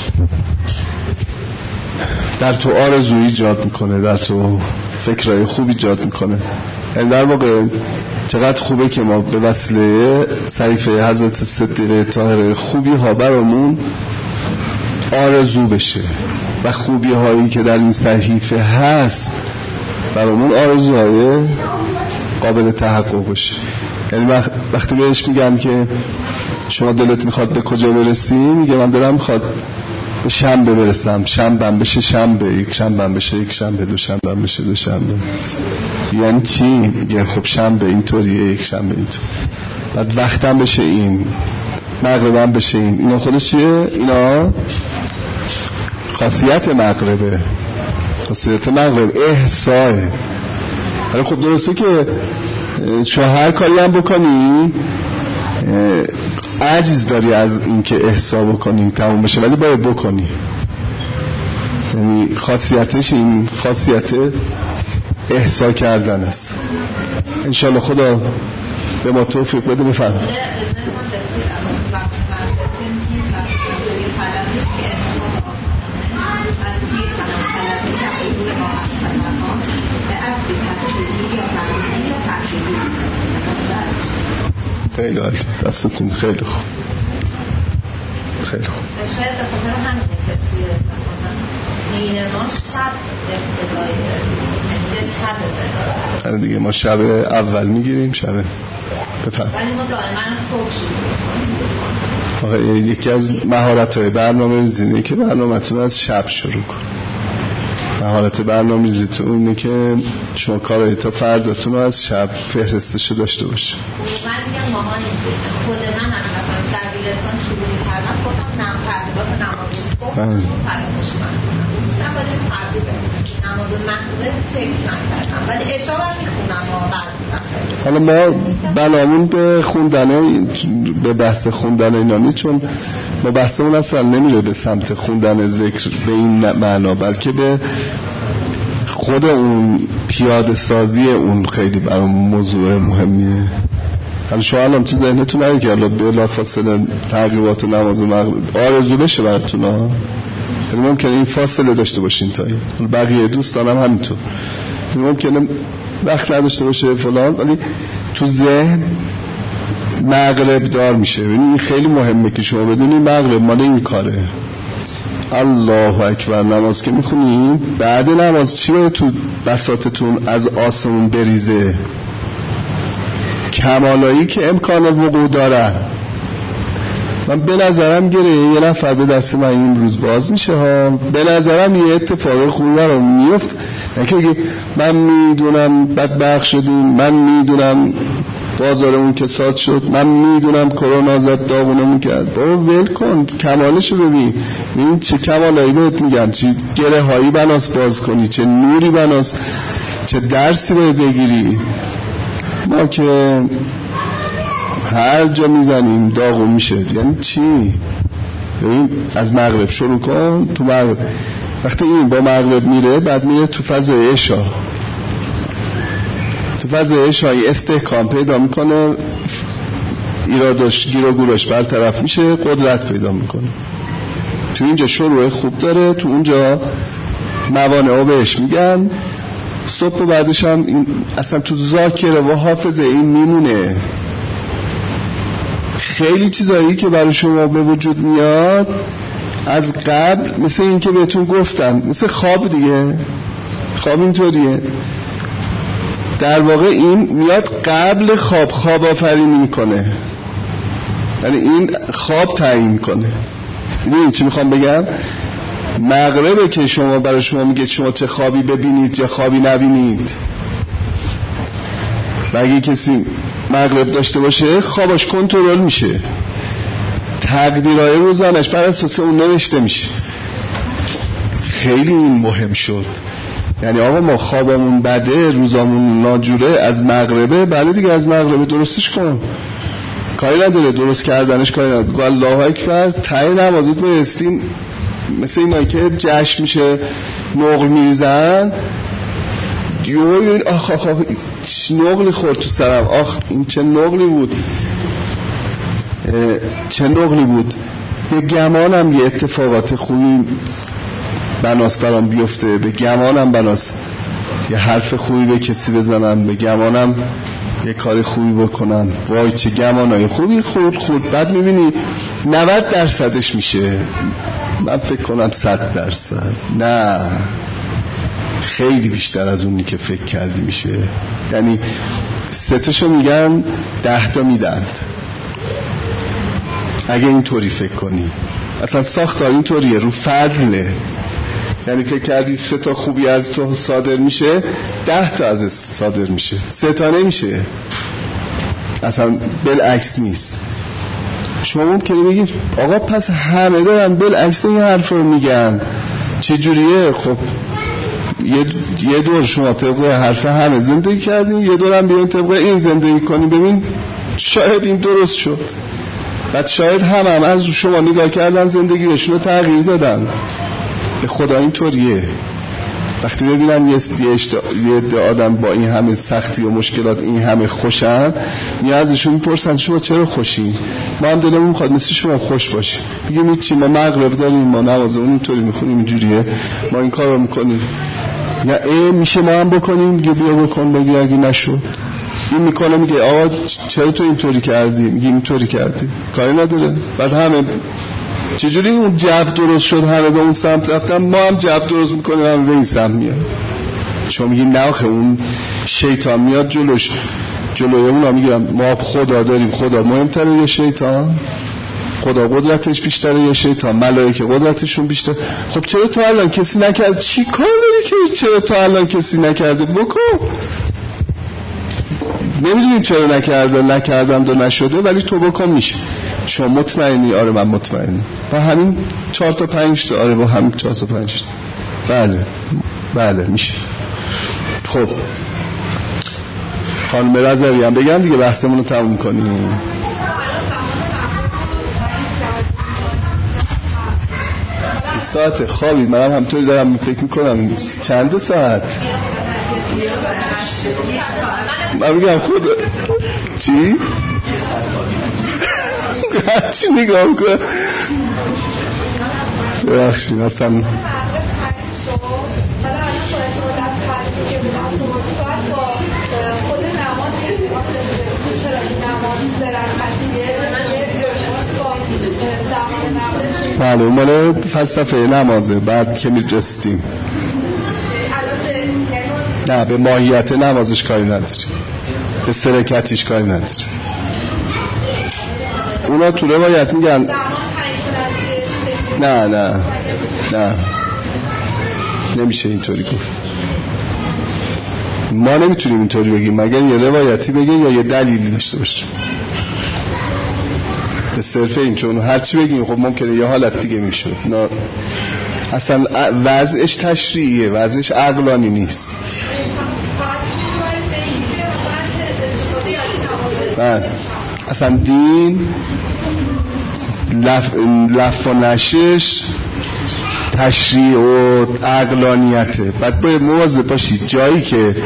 در تو آرزو ایجاد میکنه، در تو فکرهای خوب ایجاد میکنه. یعنی در واقع چقدر خوبه که ما به وسیله صحیفه حضرت صدیقه طاهره خوبی ها برامون آرزو بشه و خوبی هایی که در این صحیفه هست برامون آرزوهای قابل تحقق بشه. یعنی وقتی بهش میگن که شما دلت میخواد به کجا برسی، میگه من دلم میخواد به شنبه برسم، شنبه بشه شنبه، یک شنبه بشه یک شنبه، دو شنبه بشه دو شنبه. یعنی چی؟ میگه خب شنبه اینطوریه، یک شنبه اینطور، بعد وقتم بشه این، مغربم بشه این. اینا خودش چیه؟ اینا خاصیت مغربه، خاصیت مغرب احساه. ولی خب درسته که شما هر کاری هم بکنی عجز داری از اینکه احسا بکنی تموم بشه، ولی باید بکنی. یعنی خاصیتش این خاصیت احسا کردن است. انشالله خدا به ما توفیق بده. بفرمایید. خیلی عالی، دستتون خیلی خوب، خیلی خوب. شاید به خاطر همینه که توی نیرمان شب ابتدایی داره، شب داره دیگه. ما شب اول میگیریم، شب بفهم، ولی ما دائما صبح شروع کنیم. یکی از مهارت‌های برنامه‌ریزی اینه که برنامه‌تون از شب شروع کنید. مهارت برنامه‌ریزیتون اینه که شما کارهای تا فرداتون رو از شب فهرستش داشته باشه. من میگم ماها نیست. خود من مثلا در بیرستان شروع کردم، خودم تغییرات نمازی فراموش نکنم. نماز مغرب فکر نکردم، ولی عشا رو میخونم. حالا ما بنامون به خوندن، به بحث خوندن اینا نیست، چون ما بحثمون اصلا نمیره به سمت خوندن ذکر به این معنا، بلکه به خود اون پیاده سازی اون خیلی برام موضوع مهمیه. حالا شما الان تو ذهنتون نره که الان بلا فاصله تغییرات نماز مغرب آرزو بشه براتون ها، یعنی ممکنه این فاصله داشته باشین تا این. بقیه دوستانم همینطور، ممکنه وقت نداشته باشه فلان، ولی تو ذهن مغرب دار میشه. یعنی خیلی مهمه که شما بدونی مغرب مال این کاره. الله اکبر نماز که میخونیم، بعد نماز چی باید تو بساطتون از آسمون بریزه؟ کمالایی که امکان وقوع داره. من به نظرم یه نفر به دست من این روز باز میشه ها، به نظرم یه اتفاق خوبی رو میفت. نکه من میدونم بدبخت شدیم، من میدونم بازارمون کساد شد، من میدونم کرونا زد داغونمون کرد. بابا ول کن، کمالشو ببین. ببین چه کمالایی بهت میگم، چه گره هایی بناس باز کنی، چه نوری بناس، چه درسی باید بگیری. ما که هر جا میزنیم داغون میشه. یعنی چی؟ ببین از مغرب شروع کن، تو مغرب وقتی این با مغرب میره، بعد میره تو فضای عشا. تو فضای عشایی استحکام پیدا میکنه، ایرادش گیر و گورش برطرف میشه، قدرت پیدا میکنه. تو اینجا شروع خوب داره، تو اونجا موانعو بهش میگن. صبح و بعدش هم این اصلا تو ذاکره و حافظه این میمونه. خیلی چیزایی که برای شما به وجود میاد از قبل، مثل این که بهتون گفتم، مثل خواب دیگه. خواب اینطوریه، در واقع این میاد قبل خواب آفرینی میکنه. یعنی این خواب تعیین میکنه. میدونید چی میخوام بگم؟ مغربه که شما برای شما میگه شما چه خوابی ببینید یا خوابی نبینید. اگه کسی مغرب داشته باشه خوابش کنترل میشه، تقدیرهای روزانش بر اساس اون نوشته میشه. خیلی این مهم شد. یعنی آقا ما خوابمون بده، روزامون ناجوره، از مغربه، بله دیگه از مغربه درستش کن، کاری نداره، درست کردنش کاری نداره. الله اکبر، تای نمازت بایستین مثل اینایی که جشن میشه نقل میریزن، آخ چه نقلی خورد تو سرم، آخ این چه نقلی بود، چه نقلی بود. به گمانم یه اتفاقات خوبی بناس برام بیفته، به گمانم بناس یه حرف خوبی به کسی بزنم، به گمانم یه کاری خوبی بکنم. وای چه گمانای خوبی خورد. بعد میبینی 90% میشه. من فکر کنم 100%، نه خیلی بیشتر از اونی که فکر کردی میشه. یعنی 3 میگن 10 میدند اگه اینطوری فکر کنی. اصلا ساختار اینطوریه، رو فضله. یعنی فکر کردی 3 خوبی از تو صادر میشه، 10 از صادر میشه، 3 نمیشه. اصلا بالعکس نیست. شما ممکنه بگید آقا پس همه دارن بالعکس این حرف رو میگن، چجوریه؟ خب یه دور شما طبق حرف همه زندگی کردین، یه دور هم بیاین طبق این زندگی کنین، ببین شاید این درست شد. بعد شاید هم از شما نگاه کردن زندگیشون رو تغییر دادن. به خدا اینطوریه. وقتی ببینن یه آدم با این همه سختی و مشکلات این همه خوشن، ازشون میپرسن شما چرا خوشین؟ ما هم دلمون میخواد مثل شما خوش باشیم. میگیم چی، ما مغرب داریم، ما نمازمون اینطوری میخونیم، اینجوریه، ما این کار رو میکنیم. یا میشه ما هم بکنیم؟ میگه بیا بکن، بگی اگه نشد. این میکنه میگه آقا چرا تو اینطوری کردی؟ میگه اینطوری کردی، کاری نداره. بعد همه چجوری اون جو درست شد، همه به اون سمت رفتن، ما هم جو درست میکنیم، همه به این سمت میاد. شما میگی نه آخه اون شیطان میاد جلوی اون هم میگم ما خدا داریم، خدا مهمتره یا شیطان؟ خدا قدرتش بیشتره یا شیطان؟ ملائکه قدرتشون بیشتر؟ خب چرا تا الان کسی نکرد؟ چی کار داری که چرا تا الان کسی نکرده؟ بکن. نمیدونیم چرا نکردم و نشده، ولی تو بکن میشه. شما مطمئنی؟ آره من مطمئنم. با همین 4 تا 5 تا، آره با همین 4 تا 5 تا، بله میشه. خب خانم رضوی هم بگم دیگه بحثمون رو تموم کنیم. ساعت خوابی منم همطوری دارم فکر میکنم. چند ساعت؟ من میگم خود چی؟ چی نگاه میکنم؟ بخشید اصلا چرا این نماز بله مال فلسفه نمازه. بعد که میرسیم نه به ماهیت نمازش کاری نداری، به سرکتیش کاری نداری. اونا تو روایت میگن نه نمیشه اینطوری گفت. ما نمیتونیم اینطوری بگیم مگر یه روایتی بگه یا یه دلیلی داشته باشه. به صرف این چون هر چی بگیم خب ممکنه یه حالت دیگه میشه. اصلا وضعش تشریعیه، وضعش عقلانی نیست. اصلا دین لف و نشش تشریع و عقلانیته. بعد باید مواظب باشید جایی که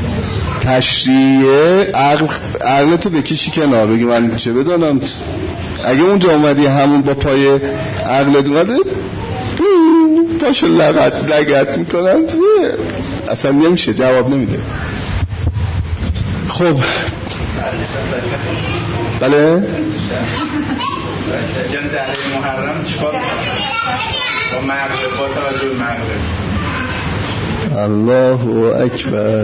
تشریعه عقلتو بکشی کنار، بگی من چه بدانم. اگه اونجا اومدی همون با پای عقلت اومده پاشو لگت میکنم اصلا نمیشه، جواب نمیده. خب بله جان در محرم چیکار با مغرب، با توجه مغرب. الله اکبر.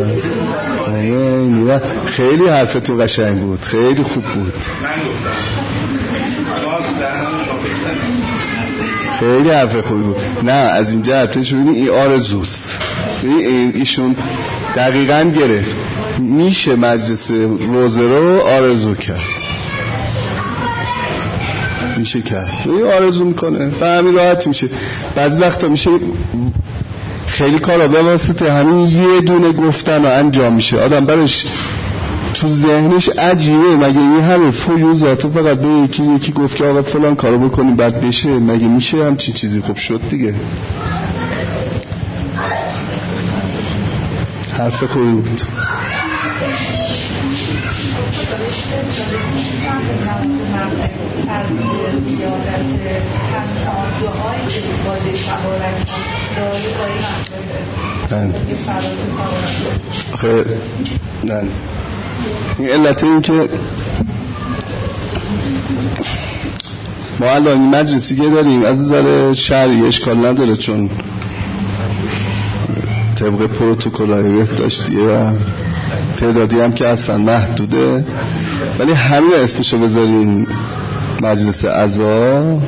خیلی حرفتون قشنگ بود، خیلی خوب بود. من گفتم خیلی حرف خوبی بود. نه از این جهتش ببینید این آرزوست. ایشون دقیقاً گرفت. میشه مجلس روزه رو آرزو کرد، میشه کرد. آرزو میکنه و همین راحت میشه. بعضی وقتا میشه خیلی کارا به واسطه همین یه دونه گفتن و انجام میشه. آدم برش تو ذهنش عجیبه، مگه این همه فیوزاتو فقط به یکی گفت که آقا فلان کارو بکنیم بعد بشه؟ مگه میشه همچین چیزی؟ خب شد دیگه. حرف خوبی بود. نه این علت این که ما الان مجلسی که داریم از نظر شرعی اشکال نداره، چون طبق پروتکل‌های بهداشتیه و تعدادی هم که اصلا محدوده. ولی همین اسمشو بذارین مجلس عزا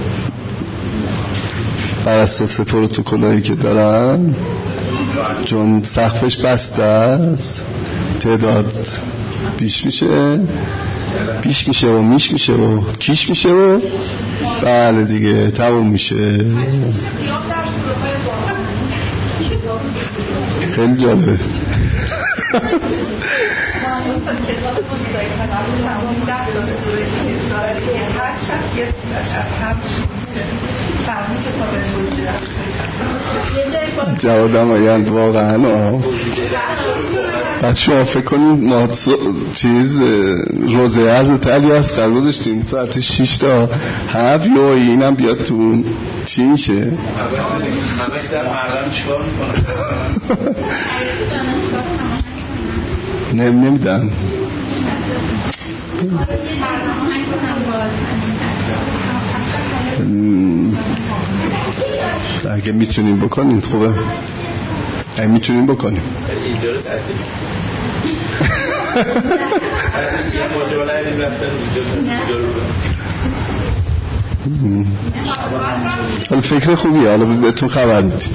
بر اساس پروتکل‌هایی که دارن، چون سقفش بسته است، تعداد بیش میشه و میش میشه و کیش میشه و بله دیگه تموم میشه. خیلی جالبه. جوادم آیند واقعا. بعد شما فکر کنید ما چیز روزه حضرت علی اصغر گذاشتیم ساعت 6 تا 7 یا اینم بیاد تو چی میشه؟ همش در محرم چیکار میکنه؟ نمیدن. اگه میتونیم بکنیم خوبه. اگه میتونیم بکنیم اینجا رو تعطیل حالا فکر خوبیه، حالا بهتون خبر میدیم.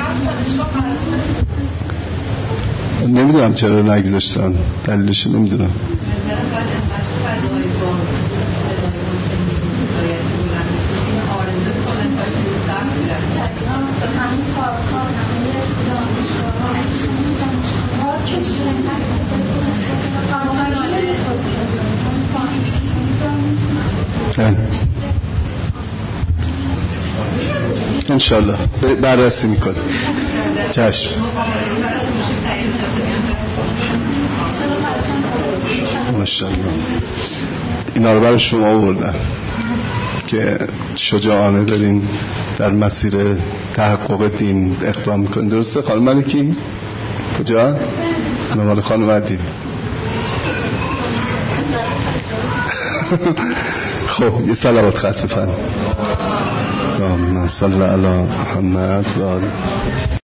نمیدونم چرا نگذاشتن، دلیلش نمیدونم. انشالله بررسی میکنه. چشم. ماشاءالله. اینا رو برای شما آوردن که شجاعانه دارین در مسیر تحقق دین اقدام میکنین. درسته خانم ملکی؟ کجا؟ مال خانم ادیب. خب یه صلوات خط بفرمایید. اللهم صل علی محمد و آل